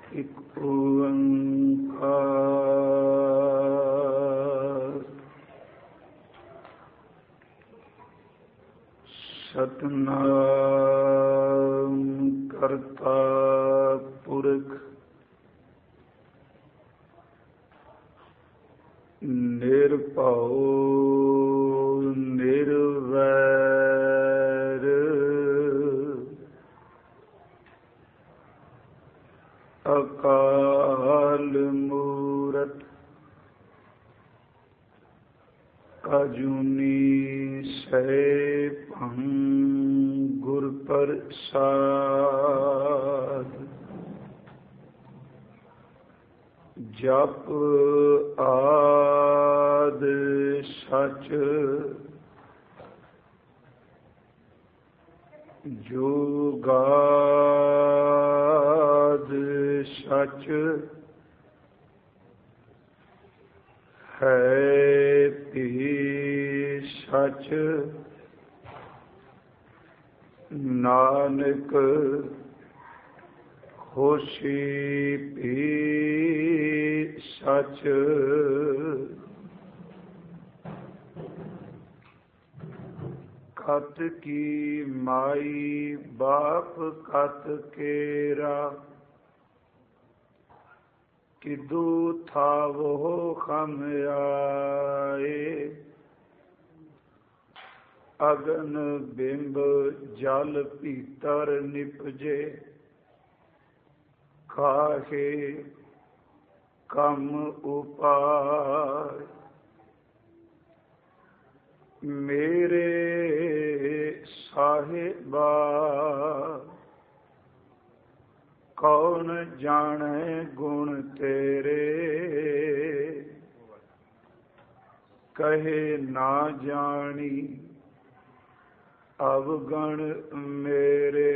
ਇਕ ਓੰਕਾਰ ਸਤਿਨਾਮ ਕਰਤਾ ਪੁਰਖ ਨਿਰਭਉ ਨਿਰਵੈਰ ਅਕਾਲ ਮੂਰਤ ਅਜੂਨੀ ਸੈਭੰ ਗੁਰ ਪ੍ਰਸਾਦ ਜਪ ਆਦਿ ਸਚ ਜੁਗਾਦਿ ਸਚ ਹੈ ਭੀ ਸਚ ਨਾਨਕ ਹੋਸੀ ਭੀ ਸਚ ਕਤ ਕੀ ਮਾਈ ਬਾਪ ਕਤ ਕੇਰਾ ਕਿਦੂ ਥਾਵੋ ਖਮ ਆਏ ਅਗਨ ਬਿੰਬ ਜਲ ਭੀਤਰ ਨਿਪਜੇ ਕਾਹੇ ਕਮ ਉਪਾਇ ਮੇਰੇ ਸਾਹਿਬਾ ਕੌਣ ਜਾਣੇ ਗੁਣ ਤੇਰੇ ਕਹੇ ਨਾ ਜਾਣੀ ਅਵਗਣ ਮੇਰੇ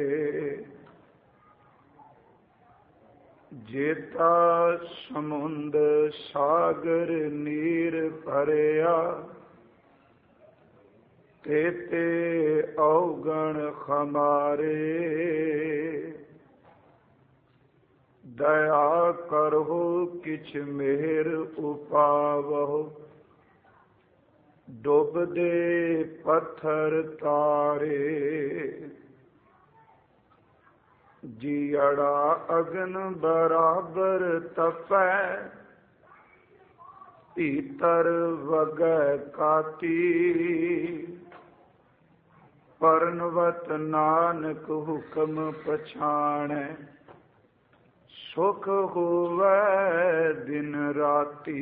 ਜੇਤਾ ਸਮੁੰਦ ਸਾਗਰ ਨੀਰ ਭਰਿਆ ਤੇਤੇ ਔਗਣ ਖਮਾਰੇ ਦਇਆ ਕਰੋ ਕਿਛ ਮਿਹਰ ਉਪਾਵਹੁ ਡੁੱਬਦੇ ਪੱਥਰ ਤਾਰੇ ਜੀਅੜਾ ਅਗਨ ਬਰਾਬਰ ਤਪੈ ਭੀਤਰ ਵਗੈ ਕਾਤੀ ਪਰਨਵਤ ਨਾਨਕ ਹੁਕਮ ਪਛਾਣੈ ਸੁਖ ਹੋਵੈ ਦਿਨ ਰਾਤੀ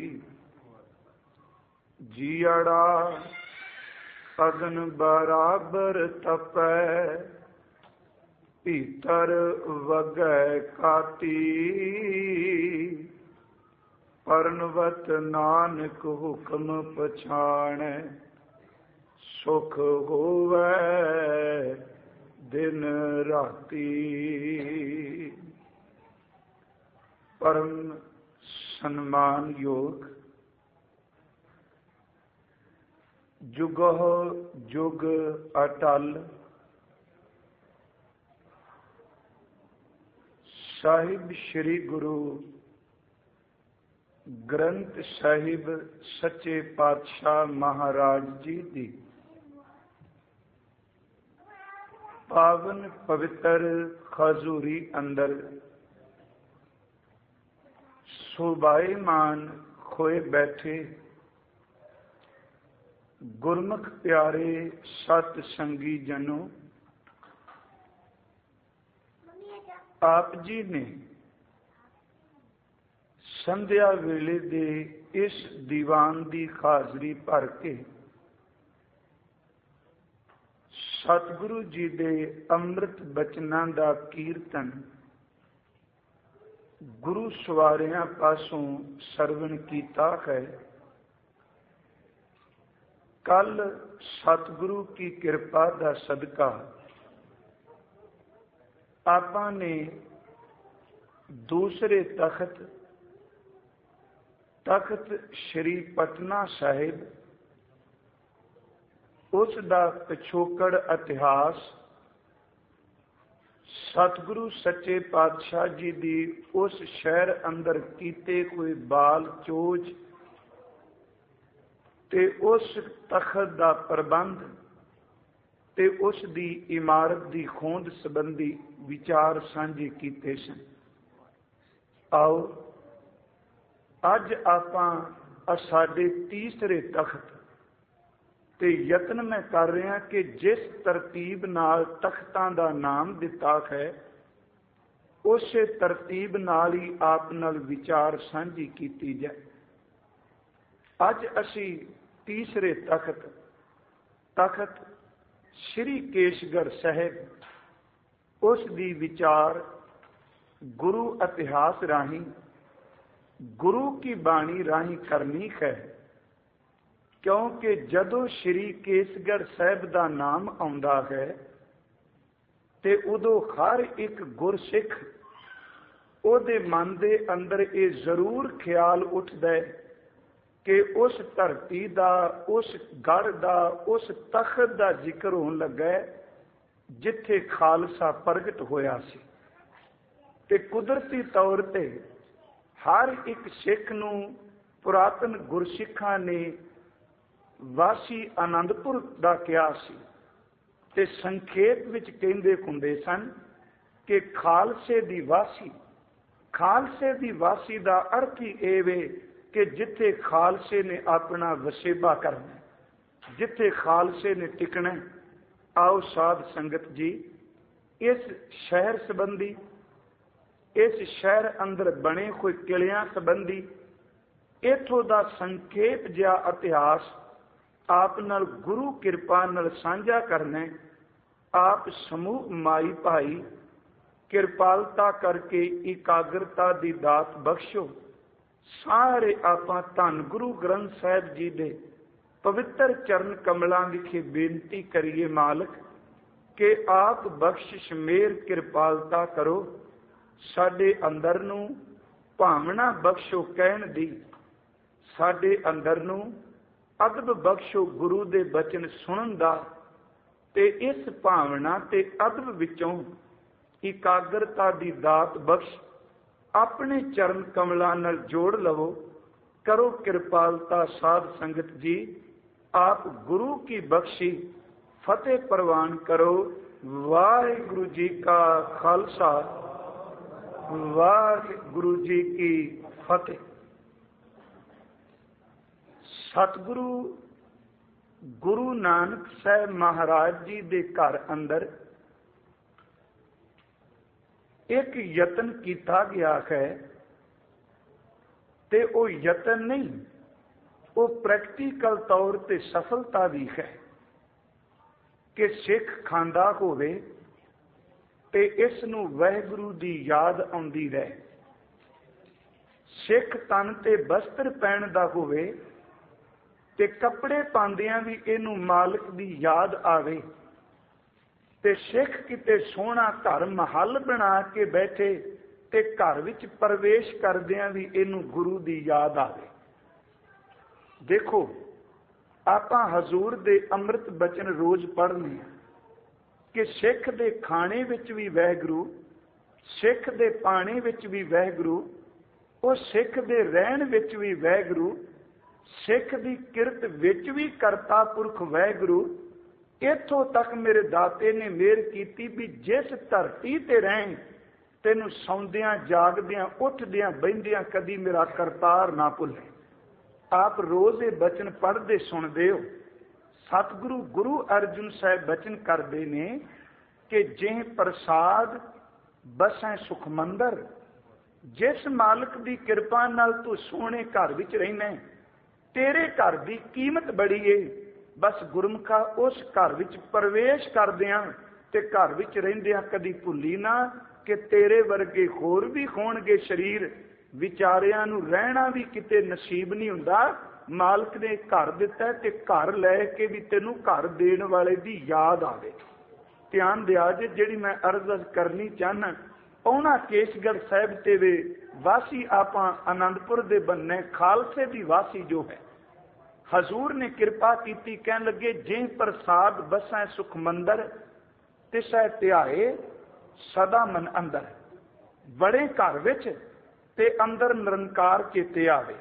ਜੀਅੜਾ ਅਗਨ ਬਰਾਬਰ ਤਪੈ ਭੀਤਰ ਵਗੈ ਕਾਤੀ ਪਰਨਵਤ ਨਾਨਕ ਹੁਕਮ ਪਛਾਣੈ ਸੁਖ ਹੋਵੈ ਦਿਨ ਰਾਤੀ। ਪਰਮ ਸਨਮਾਨਯੋਗ ਜੁਗਹੁ ਜੁਗ ਅਟਲ ਸਾਹਿਬ ਸ੍ਰੀ ਗੁਰੂ ਗ੍ਰੰਥ ਸਾਹਿਬ ਸੱਚੇ ਪਾਤਸ਼ਾਹ ਮਹਾਰਾਜ ਜੀ ਦੀ ਪਾਵਨ ਪਵਿੱਤਰ ਖਜ਼ੂਰੀ ਅੰਦਰ ਸੁਭਾਈਮਾਨ ਖੋਏ ਬੈਠੇ ਗੁਰਮੁਖ ਪਿਆਰੇ ਸਤ ਸੰਗੀ ਜਨੋ, ਆਪ ਜੀ ਨੇ ਸੰਧਿਆ ਵੇਲੇ ਦੇ ਇਸ ਦੀਵਾਨ ਦੀ ਹਾਜ਼ਰੀ ਭਰ ਕੇ ਸਤਿਗੁਰੂ ਜੀ ਦੇ ਅੰਮ੍ਰਿਤ ਬਚਨਾਂ ਦਾ ਕੀਰਤਨ ਗੁਰੂ ਸਵਾਰਿਆਂ ਪਾਸੋਂ ਸਰਵਣ ਕੀਤਾ ਹੈ। ਕੱਲ ਸਤਿਗੁਰੂ ਕੀ ਕਿਰਪਾ ਦਾ ਸਦਕਾ ਆਪਾਂ ਨੇ ਦੂਸਰੇ ਤਖਤ ਸ਼੍ਰੀ ਪਟਨਾ ਸਾਹਿਬ ਉਸ ਦਾ ਪਿਛੋਕੜ ਇਤਿਹਾਸ सतगुरु सच्चे पातशाह जी दी उस शहर अंदर कीते कोई बाल चोज ते उस तखत दा प्रबंध ते उस दी इमारत दी खोंद संबंधी विचार सांझे कीते सन। आओ अज आपां साडे तीसरे तखत ते यत्न मैं कर रहा कि जिस तरतीब नाल तख्तां दा नाम दिता है उस तरतीब नाल ही आप नाल विचार सांझी कीती जाए। अज असी तीसरे तखत श्री केशगढ़ साहिब उस दी विचार गुरु इतिहास राही गुरु की बाणी राही करनी है, क्योंकि जदों श्री केसगढ़ साहिब का नाम आउंदा है ते उदों हर एक गुरसिख उहदे मन दे अंदर ये जरूर ख्याल उठदा है कि उस धरती का, उस गढ़ का, उस तखत का जिक्र होने लगा है जिथे खालसा प्रगट होया सी। ते कुदरती तौर ते हर एक सिख नूं पुरातन गुरसिखां ने वासी आनंदपुर का किया सी ते संखेप विच कहंदे हुंदे सन कि खालसे दी वासी दा अर्थ ही ये वे कि जिथे खालसे ने अपना वसेबा करना, जिथे खालसे ने टिकना। आओ साध संगत जी इस शहर संबंधी, इस शहर अंदर बने कोई किलियां संबंधी इथों दा संखेप जिहा इतिहास आप नाल गुरु कृपा नाल सांझा करना। आप समूह माई भाई कृपालता करके एकाग्रता दी दात बख्शो। सारे आपां धन गुरु ग्रंथ साहिब जी दे पवित्र चरण कमलां विखे बेनती करिए मालक कि आप बख्शिश मेहर कृपालता करो, साडे अंदर नूं भावना बख्शो कहण दी, साडे अंदर नूं अदब बख्शो गुरु दे बचन सुनन दा, ते इस भावना ते अदब विचों एकाग्रता दी दात बख्श अपने चरण कमलां नाल जोड़ लवो। करो कृपालता साध संगत जी, आप गुरु की बख्शी फतेह प्रवान करो। वाहिगुरु जी का खालसा, वाहिगुरु जी की फतेह। सतगुरु गुरु नानक साहब महाराज जी दे घर अंदर एक यतन किया गया है, ते वो यतन नहीं, वो प्रैक्टिकल तौर पे सफलता भी है कि सिख खांदा होवे ते इस नूं वाहिगुरु दी याद आउंदी रहे। सिख तन ते बस्त्र पहनदा होवे ते कपड़े पांदियां भी इनू मालिक दी याद आवे, ते सिख किते सोहना घर महल बना के बैठे ते घर विच प्रवेश करदियां भी इनू गुरु दी याद आवे। देखो आपां हजूर दे अमृत बचन रोज पढ़ने कि सिख दे खाने विच भी वाहिगुरु, सिख दे पाने विच भी वाहिगुरु, वो सिख दे रहन विच भी वाहिगुरु, सिख दी किरत विच भी करता पुरख वाहिगुरु। इथों तक मेरे दाते ने मेहर कीती भी जिस धरती ते रहें तेनू सौंदियां जागदियां उठदियां बहिंदियां कदी मेरा करतार ना भुले। आप रोज ये बचन पढ़ते सुनते हो। सतगुरु गुरु अर्जुन साहब बचन करते ने कि जे प्रसाद बसै सुखमंदर, जिस मालिक दी कृपा नाल तू सोहने घर विच रहना, तेरे घर की कीमत बड़ी है। बस गुरमुखा उस घर विच प्रवेश करदियां ते घर विच रहिंदियां कदी भुली ना कि तेरे वर्गे होर भी होणगे शरीर, विचारियां नूं रहना भी किते नसीब नहीं हुंदा। मालिक ने घर दिता है ते घर लैके भी तेनू घर देण वाले दी याद आवे। ध्यान दिया जे जिहड़ी मैं अर्ज करनी चाहना, पौना केसगढ़ साहिब ते वे वासी आपां आनंदपुर दे बन्ने खालसे दी वासी जो है, हजूर ने कृपा की कहन लगे जे प्रसाद बसै सुख मंदर तिसै ध्याए ਸਦਾ ਮਨ ਅੰਦਰ। ਬੜੇ ਘਰ ਵਿੱਚ ਤੇ ਅੰਦਰ ਨਿਰੰਕਾਰ ਚੇਤੇ ਆਵੇ।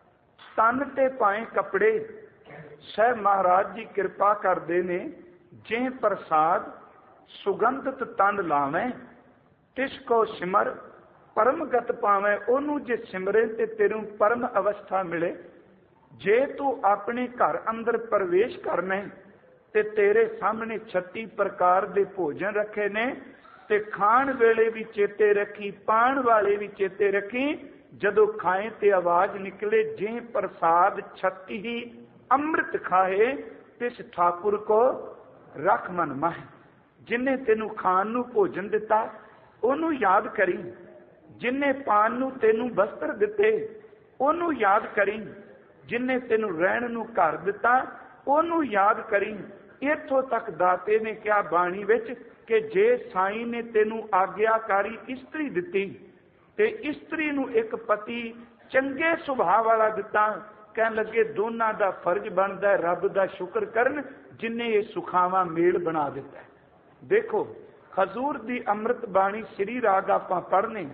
ਤਨ ਤੇ ਪਾਏ ਕੱਪੜੇ ਸਹਿ ਮਹਾਰਾਜ ਜੀ ਕਿਰਪਾ ਕਰਦੇ ਨੇ। ਜੇ ਪ੍ਰਸਾਦ ਸੁਗੰਧਤ ਤਨ ਲਾਵੇਂ ਤਿਸ ਕੋ ਸਿਮਰ ਪਰਮਗਤ ਪਾਵੇਂ। ਉਹਨੂੰ ਜੇ ਸਿਮਰੇ ਤੇ ਤੈਨੂੰ ਪਰਮ ਅਵਸਥਾ ਮਿਲੇ। ਜੇ ਤੂੰ ਆਪਣੇ ਘਰ ਅੰਦਰ ਪ੍ਰਵੇਸ਼ ਕਰਨਾ ਤੇ ਤੇਰੇ ਸਾਹਮਣੇ 36 ਪ੍ਰਕਾਰ ਦੇ ਭੋਜਨ ਰੱਖੇ ਨੇ ਤੇ ਖਾਣ ਵੇਲੇ ਵੀ ਚੇਤੇ ਰੱਖੀ, ਪਾਣ ਵਾਲੇ ਵੀ ਚੇਤੇ ਰੱਖੀ। ਜਦੋਂ ਖਾਏ ਤੇ ਆਵਾਜ਼ ਨਿਕਲੇ ਜੇ ਪ੍ਰਸਾਦ 36 ਹੀ ਅੰਮ੍ਰਿਤ ਖਾਏ ਤਿਸ ਠਾਕੁਰ ਕੋ ਰੱਖ ਮਨ ਮਾਹੇ। ਜਿਨੇ ਤੈਨੂੰ ਖਾਣ ਨੂੰ ਭੋਜਨ ਦਿੱਤਾ ਉਹਨੂੰ ਯਾਦ ਕਰੀ। ਜਿਨੇ ਪਾਣ ਨੂੰ ਤੈਨੂੰ ਵਸਤਰ ਦਿੱਤੇ ਉਹਨੂੰ ਯਾਦ ਕਰੀ। ਜਿਨੇ ਤੈਨੂੰ ਰਹਿਣ ਨੂੰ ਘਰ ਦਿੱਤਾ ਉਹਨੂੰ ਯਾਦ ਕਰੀ। ਇੱਥੋਂ ਤੱਕ ਦਾਤੇ ਨੇ ਕਿਹਾ ਬਾਣੀ ਵਿੱਚ ਕਿ ਜੇ ਸਾਈਂ ਨੇ ਤੈਨੂੰ ਆਗਿਆਕਾਰੀ ਇਸਤਰੀ ਦਿੱਤੀ ਤੇ ਇਸਤਰੀ ਨੂੰ ਇੱਕ ਪਤੀ ਚੰਗੇ ਸੁਭਾਅ ਵਾਲਾ ਦਿੱਤਾ, ਕਹਿਣ ਲੱਗੇ ਦੋਨਾਂ ਦਾ ਫਰਜ਼ ਬਣਦਾ ਰੱਬ ਦਾ ਸ਼ੁਕਰ ਕਰਨ ਜਿਨੇ ਇਹ ਸੁਖਾਵਾਂ ਮੇਲ ਬਣਾ ਦਿੱਤਾ। ਦੇਖੋ ਹਜ਼ੂਰ ਦੀ ਅੰਮ੍ਰਿਤ ਬਾਣੀ ਸ੍ਰੀ ਰਾਗ ਆਪਾਂ ਪੜ੍ਹਨੇ।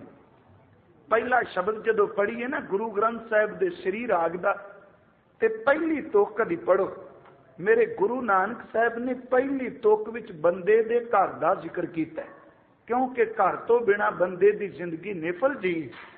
ਪਹਿਲਾ ਸ਼ਬਦ ਜਦੋਂ ਪੜ੍ਹੀਏ ਨਾ ਗੁਰੂ ਗ੍ਰੰਥ ਸਾਹਿਬ ਦੇ ਸ੍ਰੀ ਰਾਗ ਦਾ ਤੇ ਪਹਿਲੀ ਤੁਕ ਕਦੀ ਪੜੋ। ਮੇਰੇ ਗੁਰੂ ਨਾਨਕ ਸਾਹਿਬ ਨੇ ਪਹਿਲੀ ਤੁਕ ਵਿੱਚ ਬੰਦੇ ਦੇ ਘਰ ਦਾ ਜ਼ਿਕਰ ਕੀਤਾ, ਕਿਉਂਕਿ ਘਰ ਤੋਂ ਬਿਨਾਂ ਬੰਦੇ ਦੀ ਜ਼ਿੰਦਗੀ ਨਿਫਲ ਜੀ।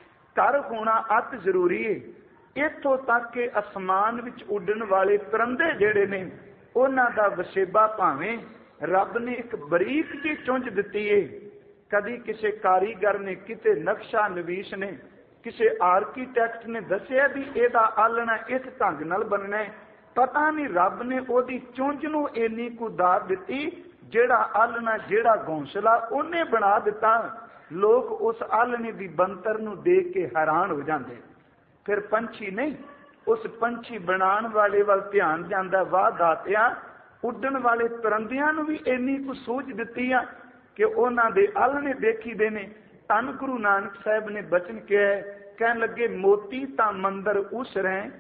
ਘਰ ਹੋਣਾ ਅਤ ਜ਼ਰੂਰੀ ਹੈ। ਇੱਥੋਂ ਤੱਕ ਕਿ ਅਸਮਾਨ ਵਿੱਚ ਉੱਡਣ ਵਾਲੇ ਪਰੰਦੇ ਜਿਹੜੇ ਨੇ ਉਹਨਾਂ ਦਾ ਵਸੇਬਾ ਭਾਵੇਂ ਰੱਬ ਨੇ ਇੱਕ ਬਰੀਕ ਜਿਹੀ ਚੁੰਝ ਦਿੱਤੀ ਏ। ਕਦੀ ਕਿਸੇ ਕਾਰੀਗਰ ਨੇ, ਕਿਤੇ ਨਕਸ਼ਾ ਨਵੀਸ ਨੇ, ਕਿਸੇ ਆਰਕੀਟੈਕਟ ਨੇ ਦੱਸਿਆ ਵੀ ਇਹਦਾ ਆਲਣਾ ਇਸ ਢੰਗ ਨਾਲ ਬਣਨਾ। ਪਤਾ ਨਹੀਂ ਰੱਬ ਨੇ ਉਹਦੀ ਚੁੰਝ ਨੂੰ ਇੰਨੀ ਕੁ ਦਾਤ ਦਿੱਤੀ, ਜਿਹੜਾ ਆਲਣਾ ਜਿਹੜਾ ਘੌਂਸਲਾ ਉਹਨੇ ਬਣਾ ਦਿੱਤਾ। ਲੋਕ ਉਸ ਆਲਣੇ ਦੀ ਬੰਤਰ ਨੂੰ ਦੇਖ ਕੇ ਹੈਰਾਨ ਹੋ ਜਾਂਦੇ। ਫਿਰ ਪੰਛੀ ਨਹੀਂ, ਉਸ ਪੰਛੀ ਬਣਾਉਣ ਵਾਲੇ ਵੱਲ ਧਿਆਨ ਜਾਂਦਾ। ਵਾਹ ਦਾਤਿਆ, ਉੱਡਣ ਵਾਲੇ ਪਰੰਦਿਆਂ ਨੂੰ ਵੀ ਇੰਨੀ ਕੁ ਸੂਝ ਦਿੱਤੀ ਆ ਕਿ ਉਹਨਾਂ ਦੇ ਆਲਣੇ ਦੇਖੀਦੇ ਨੇ। ਧੰਨ ਗੁਰੂ ਨਾਨਕ ਸਾਹਿਬ ਨੇ ਬਚਨ ਕਿਹਾ, ਕਹਿਣ ਲੱਗੇ ਮੋਤੀ ਤਾਂ ਮੰਦਰ ਉਸ ਰਹਿ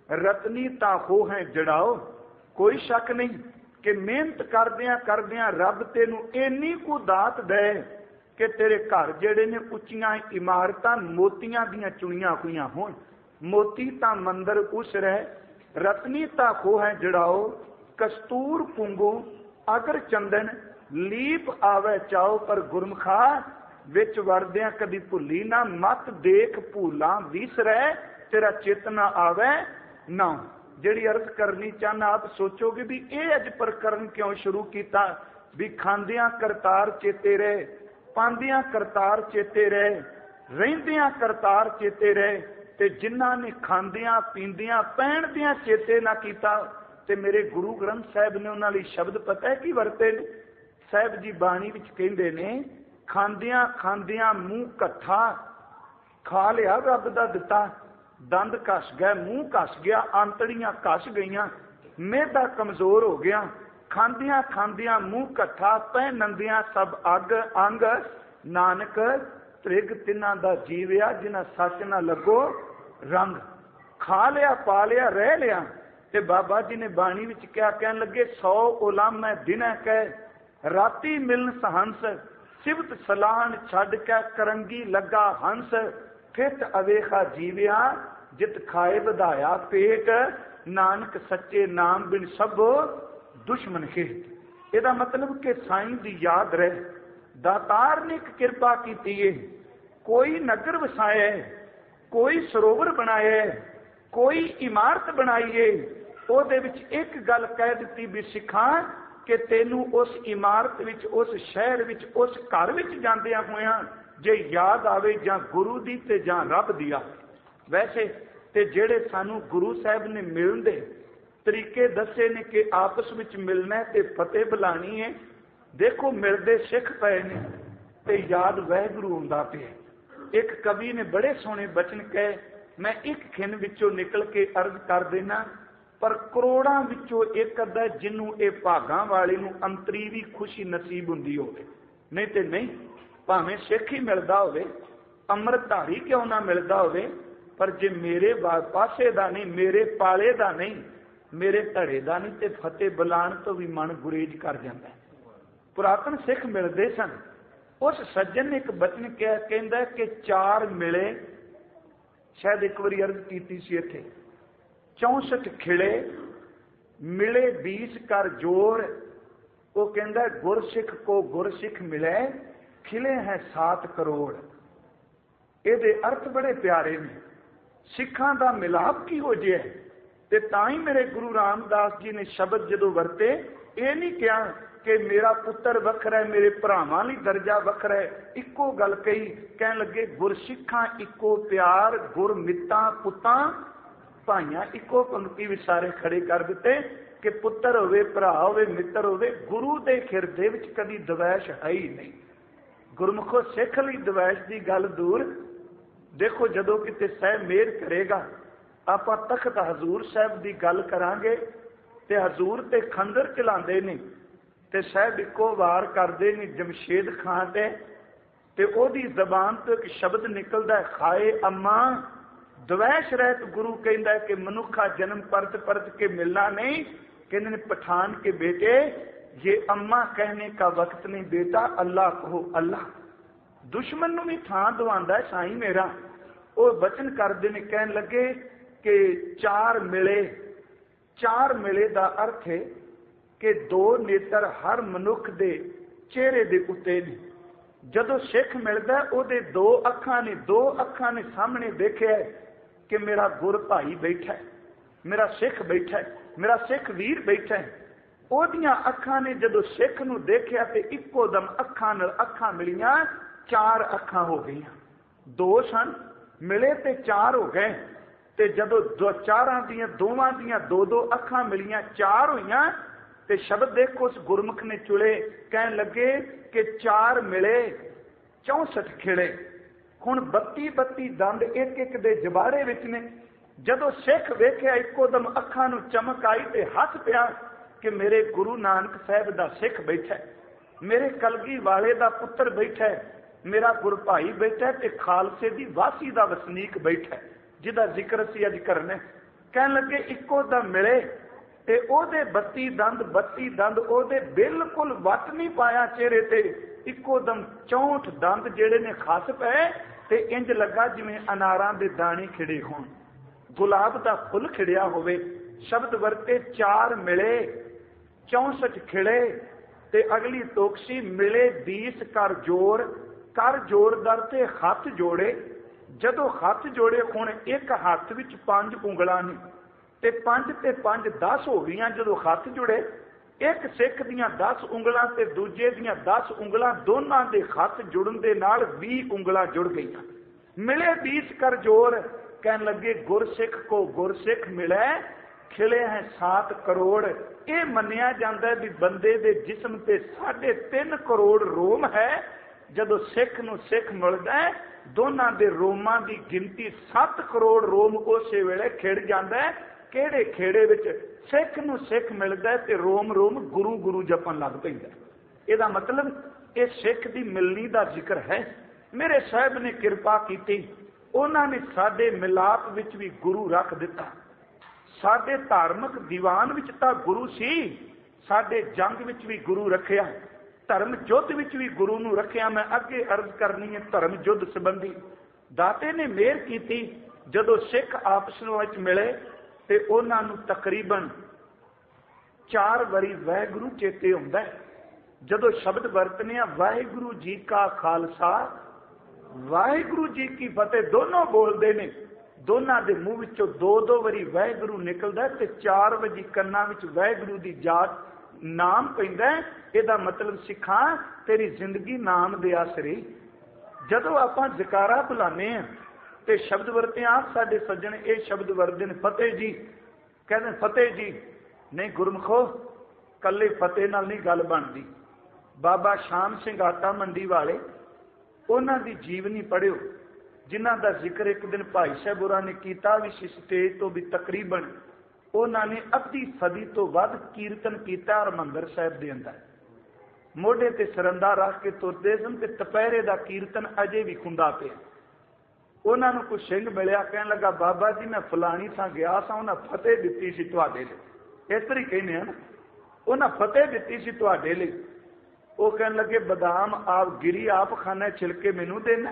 ਰਤਨੀ ਤਾਂ ਹੋ ਹੈ ਜੜਾਓ। ਕੋਈ ਸ਼ੱਕ ਨਹੀਂ ਕਿ ਮਿਹਨਤ ਕਰਦਿਆਂ ਕਰਦਿਆਂ ਰੱਬ ਤੈਨੂੰ ਇੰਨੀ ਕੁ ਦਾਤ ਦੇ ਕਿ ਤੇਰੇ ਘਰ ਜਿਹੜੇ ਨੇ ਉੱਚੀਆਂ ਇਮਾਰਤਾਂ ਮੋਤੀਆਂ ਦੀਆਂ ਚੁਣੀਆਂ ਹੋਈਆਂ ਹੋਣ। ਮੋਤੀ ਤਾਂ ਮੰਦਰ ਉਸ ਰਹਿ ਰਤਨੀ ਤਾਂ ਹੋ ਹੈ ਜੜਾਓ। ਕਸਤੂਰ ਪੁੰਗੂ ਅਗਰ ਚੰਦਨ ਲੀਪ ਆਵੇ ਚਾਓ। ਪਰ ਗੁਰਮਖਾ ਵਿੱਚ ਵੜਦਿਆਂ ਕਦੀ ਭੁੱਲੀ ਨਾ। ਮਤ ਦੇਖ ਭੂਲਾਂ ਵਿਸਰੈ ਤੇਰਾ ਚੇਤਨਾ ਆਵੇ ਨਾ। ਜਿਹੜੀ ਅਰਥ ਕਰਨੀ ਚਾਹਨਾ ਆਪ ਸੋਚੋਗੇ ਵੀ ਇਹ ਅੱਜ ਪ੍ਰਕਰਨ ਕਿਉਂ ਸ਼ੁਰੂ ਕੀਤਾ। ਵੀ ਖਾਂਦਿਆਂ ਕਰਤਾਰ ਚੇਤੇ ਰਹੇ, ਪਾਉਂਦਿਆਂ ਕਰਤਾਰ ਚੇਤੇ ਰਹੇ, ਰਹਿੰਦਿਆਂ ਕਰਤਾਰ ਚੇਤੇ ਰਹੇ। ਤੇ ਜਿਨ੍ਹਾਂ ਨੇ ਖਾਂਦਿਆਂ ਪੀਂਦਿਆਂ ਪਹਿਨਦਿਆਂ ਚੇਤੇ ਨਾ ਕੀਤਾ ਤੇ ਮੇਰੇ ਗੁਰੂ ਗ੍ਰੰਥ ਸਾਹਿਬ ਨੇ ਉਹਨਾਂ ਲਈ ਸ਼ਬਦ ਪਤਾ ਹੈ ਕੀ ਵਰਤੇ ਨੇ। ਸਾਹਿਬ ਜੀ ਬਾਣੀ ਵਿੱਚ ਕਹਿੰਦੇ ਨੇ ਖਾਂਦਿਆਂ ਖਾਂਦਿਆਂ ਮੂੰਹ ਇਕੱਠਾ ਖਾ ਲਿਆ ਰੱਬ ਦਾ ਦਿੱਤਾ। ਦੰਦ ਘਸ ਗਏ, ਮੂੰਹ ਘਸ ਗਿਆ, ਆਂਤੜੀਆਂ ਘਸ ਗਈਆਂ, ਮਿਹਦਾ ਕਮਜ਼ੋਰ ਹੋ ਗਿਆ। ਖਾਂਦਿਆਂ ਖਾਂਦਿਆਂ ਮੂੰਹ ਇਕੱਠਾ ਪਹਿਨੰਦਿਆਂ ਸਭ ਅੱਗ ਅੰਗ। ਨਾਨਕ ਤ੍ਰਿਗ ਤਿੰਨਾਂ ਦਾ ਜੀਵਿਆ ਜਿਨ੍ਹਾਂ ਸੱਚ ਨਾ ਲੱਗੋ ਰੰਗ। ਖਾ ਲਿਆ, ਪਾ ਲਿਆ, ਰਹਿ ਲਿਆ। ਤੇ ਬਾਬਾ ਜੀ ਨੇ ਬਾਣੀ ਵਿੱਚ ਕਿਹਾ, ਕਹਿਣ ਲੱਗੇ 100 ਉਲਾਮੈ ਦਿਨੈ ਕਹਿ ਰਾਤੀ ਮਿਲਨ ਸਹੰਸ। ਸਿਵਤ ਸਲਾਹਣ ਛੱਡ ਕੇ ਕਰੰਗੀ ਲੱਗਾ ਹੰਸ। ਫਿੱਟ ਅਵੇਖਾ ਜੀਵਿਆ ਜਿਤ ਖਾਏ ਵਧਾਇਆ ਪੇਟ। ਨਾਨਕ ਸੱਚੇ ਨਾਮ ਬਿਨ ਸਭੋ ਦੁਸ਼ਮਨ ਖੇਤ। ਇਹਦਾ ਮਤਲਬ ਕਿ ਸਾਈਂ ਦੀ ਯਾਦ ਰਹੇ। ਦਾਤਾਰ ਨੇ ਇੱਕ ਕਿਰਪਾ ਕੀਤੀ ਏ। ਕੋਈ ਨਗਰ ਵਸਾਇਆ, ਕੋਈ ਸਰੋਵਰ ਬਣਾਇਆ, ਕੋਈ ਇਮਾਰਤ ਬਣਾਈਏ। ਉਹਦੇ ਵਿੱਚ ਇੱਕ ਗੱਲ ਕਹਿ ਦਿੱਤੀ ਵੀ ਸਿੱਖਾਂ ਕਿ ਤੈਨੂੰ ਉਸ ਇਮਾਰਤ ਵਿੱਚ, ਉਸ ਸ਼ਹਿਰ ਵਿੱਚ, ਉਸ ਘਰ ਵਿੱਚ ਜਾਂਦਿਆਂ ਹੋਇਆਂ ਜੇ ਯਾਦ ਆਵੇ ਜਾਂ ਗੁਰੂ ਦੀ ਤੇ ਜਾਂ ਰੱਬ ਦੀ ਆ। ਵੈਸੇ ਤੇ ਜਿਹੜੇ ਸਾਨੂੰ ਗੁਰੂ ਸਾਹਿਬ ਨੇ ਮਿਲਣ ਦੇ ਤਰੀਕੇ ਦੱਸੇ ਨੇ ਕਿ ਆਪਸ ਵਿੱਚ ਮਿਲਣਾ ਤੇ ਫਤਿਹ ਬੁਲਾਣੀ ਹੈ। ਦੇਖੋ ਮਿਲਦੇ ਸਿੱਖ ਪਏ ਨੇ ਤੇ ਯਾਦ ਵਾਹਿਗੁਰੂ ਹੁੰਦਾ ਪਿਆ। ਇੱਕ ਕਵੀ ਨੇ ਬੜੇ ਸੋਹਣੇ ਬਚਨ ਕਹੇ, ਮੈਂ ਇੱਕ ਖਿੰਨ ਵਿੱਚੋਂ ਨਿਕਲ ਕੇ ਅਰਜ਼ ਕਰ ਦੇਣਾ, ਪਰ ਕਰੋੜਾਂ ਵਿੱਚੋਂ ਇੱਕ ਅੱਧਾ ਜਿਹਨੂੰ ਇਹ ਭਾਗਾਂ ਵਾਲੇ ਨੂੰ ਅੰਤਰੀ ਵੀ ਖੁਸ਼ੀ ਨਸੀਬ ਹੁੰਦੀ ਹੋਵੇ। ਨਹੀਂ ਤੇ ਨਹੀਂ, ਭਾਵੇਂ ਸਿੱਖ ਹੀ ਮਿਲਦਾ ਹੋਵੇ, ਅੰਮ੍ਰਿਤਧਾਰੀ ਕਿਉਂ ਨਾ ਮਿਲਦਾ ਹੋਵੇ, ਪਰ ਜੇ ਮੇਰੇ ਪਾਸੇ ਦਾ ਨਹੀਂ, ਮੇਰੇ ਪਾਲੇ ਦਾ ਨਹੀਂ, ਮੇਰੇ ਧੜੇ ਦਾ ਨਹੀਂ ਤੇ ਫਤਿਹ ਬੁਲਾਣ ਤੋਂ ਵੀ ਮਨ ਗੁਰੇਜ ਕਰ ਜਾਂਦਾ। ਪੁਰਾਤਨ ਸਿੱਖ ਮਿਲਦੇ ਸਨ उस सज्जन ने एक बचन किया, कहता कि 4 मिले, शायद एक बार अर्ज की इत्थे 64 खिले मिले 20 कर जोर। वो कहता गुरसिख को गुरसिख मिले खिले हैं 7 करोड़। ये अर्थ बड़े प्यारे ने। सिखां दा मिलाप की हो जिया ते ताई मेरे गुरु रामदास जी ने शब्द जदों वरते, ये नहीं कहा कि मेरा पुत्र वखरा है, मेरे भरावां लई दर्जा वखरा है। इक्को गल कही, कह लगे गुरसिखां इक्को प्यार, गुर मित्तां पुत्तां भाइयां। इक्को पंक्ति विच सारे खड़े कर दिते कि पुत्र होवे, भरा होवे, मित्र होवे। गुरु दे हिरदे विच कदी द्वैश है ही नहीं। गुरमुखो सिख लई द्वैश की गल दूर। देखो जदों किते साहिब मेहर करेगा, आपां तख्त हजूर साहब की गल करांगे ते हजूर ते खंजर चलाते ने ते साहब इको वार करते ने जमशेद खान ते ओदी जबान तो एक शब्द निकलता है, खाए अम्मा। द्वैश रहत गुरु कहता है कि मनुखा जन्म परत परत के मिलना नहीं। कहते हैं पठान के बेटे ये अम्मा कहने का वक्त नहीं, बेटा अल्लाह कहो अल्लाह। दुश्मन नूं भी थां दवांदा है साईं मेरा। वो वचन करते ने, कहन लगे कि 4 मिले। 4 मिले का अर्थ है कि 2 नेत्र हर मनुख दे चेहरे दे उत्ते ने। जदों सिख मिलता ओदे 2 अखां ने, 2 अखां ने सामने देखिया कि मेरा गुर भाई बैठा है, मेरा सिख बैठा है, मेरा सिख वीर बैठा है। ओदियां अखां ने जदों सिख नूं देखिया ते इक्को दम अखां नाल अखां मिलियां, 4 अखां हो गई। 2 सन मिले ते 4 हो गए। ते जदों 4 दियां दोवां दियां 2-2 अखां मिलियां 4 होईयां। ते शब्द देखो उस गुरमुख ने चुले, कहन लगे कि 4 मिले 64 खिले। हुण 32-32 दंद एक एक दे जबारे विच ने। जदों सिख वेखिया इक्को दम अखां नूं चमक आई ते हੱਥ पिया कि मेरे गुरु नानक साहब दा सिख बैठा है, मेरे कलगी वाले दा पुत्र बैठा है, मेरा गुर भाई बैठा है ते खालसे दी वासी दा वसनीक बैठा है, जिहदा जिक्र असीं अज करने। कहन लगे इक्को दम मिले ते ओदे 32 दंद ओदे बिल्कुल वट नहीं पाया चेहरे ते। इक्को दम 64 दंद जेड़े ने खस पे ते इंज लगा जिवें अनारां दे दाने खिड़े होण, गुलाब दा फुल खिड़िया होवे। शब्द वरते 4 मिले 64 खिड़े ते अगली तोकसी मिले 20 कर जोर। कर जोर दर ते हथ जोड़े। जदों हथ जोड़े हुण एक हथ विच 5 उंगलां ने ते 5 ते 5 10 हो गई। जदों हथ जुड़े एक सिख दियां 10 उंगलां ते दूजे दियां 10 उंगलां, दोनों के हथ जुड़न दे नाल 20 उंगलां जुड़ गई। मिले 20 कर जोर। कहन लगे गुरसिख को गुरसिख मिले खिले हैं 7 करोड़। ये मन्निया जाता है भी बंदे दे जिस्म ते 3.5 करोड़ रोम है। जदों सिख नूं सिख मिलदा है, दोनों के रोमां की गिनती 7 करोड़ रोम उस वेले खिड़ जाता है। किहड़े खेड़े विच सिख नूं सिख मिलदा है ते रोम रोम गुरु गुरु जपन लग पैंदा। इहदा मतलब ये सिख की मिलनी का जिक्र है। मेरे साहब ने किरपा की, उन्होंने साडे मिलाप विच भी गुरु रख दिता। साडे धार्मिक दीवान विच तां गुरु सी, साडे जंग विच भी गुरु रखिया, धर्म युद्ध विच भी गुरु नूं रखिया। मैं अगे अर्ज करनी है धर्म युद्ध संबंधी। दाते ने मेहर की, जदों सिख आपस विच मिले ते उन्हां नूं तकरीबन 4 वारी वाहिगुरू चेते आउंदा है। जदों शब्द वरतने वाहिगुरू जी का खालसा वाहिगुरू जी की फतेह दोनों बोलते हैं। दोनों के मूँह विचों 2-2 वारी वाहिगुरू निकलता है ते 4 वजी कन्नां विच वाहिगुरू की जात नाम पैंदा है। इहदा मतलब सिखा तेरी जिंदगी नाम दे आसरे। जदों आपां जकारा बुलाने ते शब्द वरते आप साडे सज्जन ये शब्द वरते हैं फतेह जी। कहते फतेह जी नहीं गुरमुखो, कल्ले फतेह नाल नहीं गल बनदी। बाबा शाम सिंह आटा मंडी वाले उन्हां दी जीवनी पढ़ियो, जिन्हां दा जिक्र एक दिन भाई साहब होरां ने कीता भी स्टेज तो भी तकरीबन उन्होंने अद्धी सदी तो वध कीर्तन किया हरमंदर साहब के अंदर। मोढे ते सरंदा रख के तुरते सन ते दुपहरे का कीर्तन अजे भी खुंदा पे। उन्होंने कोई सिंह मिलिया, कह लगा बाबा जी मैं फलानी थां गया सा, उन्हें फतेह दी सी तुहाडे लई। इस तरह कहने हैं ना, उन्हें फतेह दी सी तुहाडे लई। वो कहन लगे बादाम आप गिरी आप खाना छिलके मैनू देना।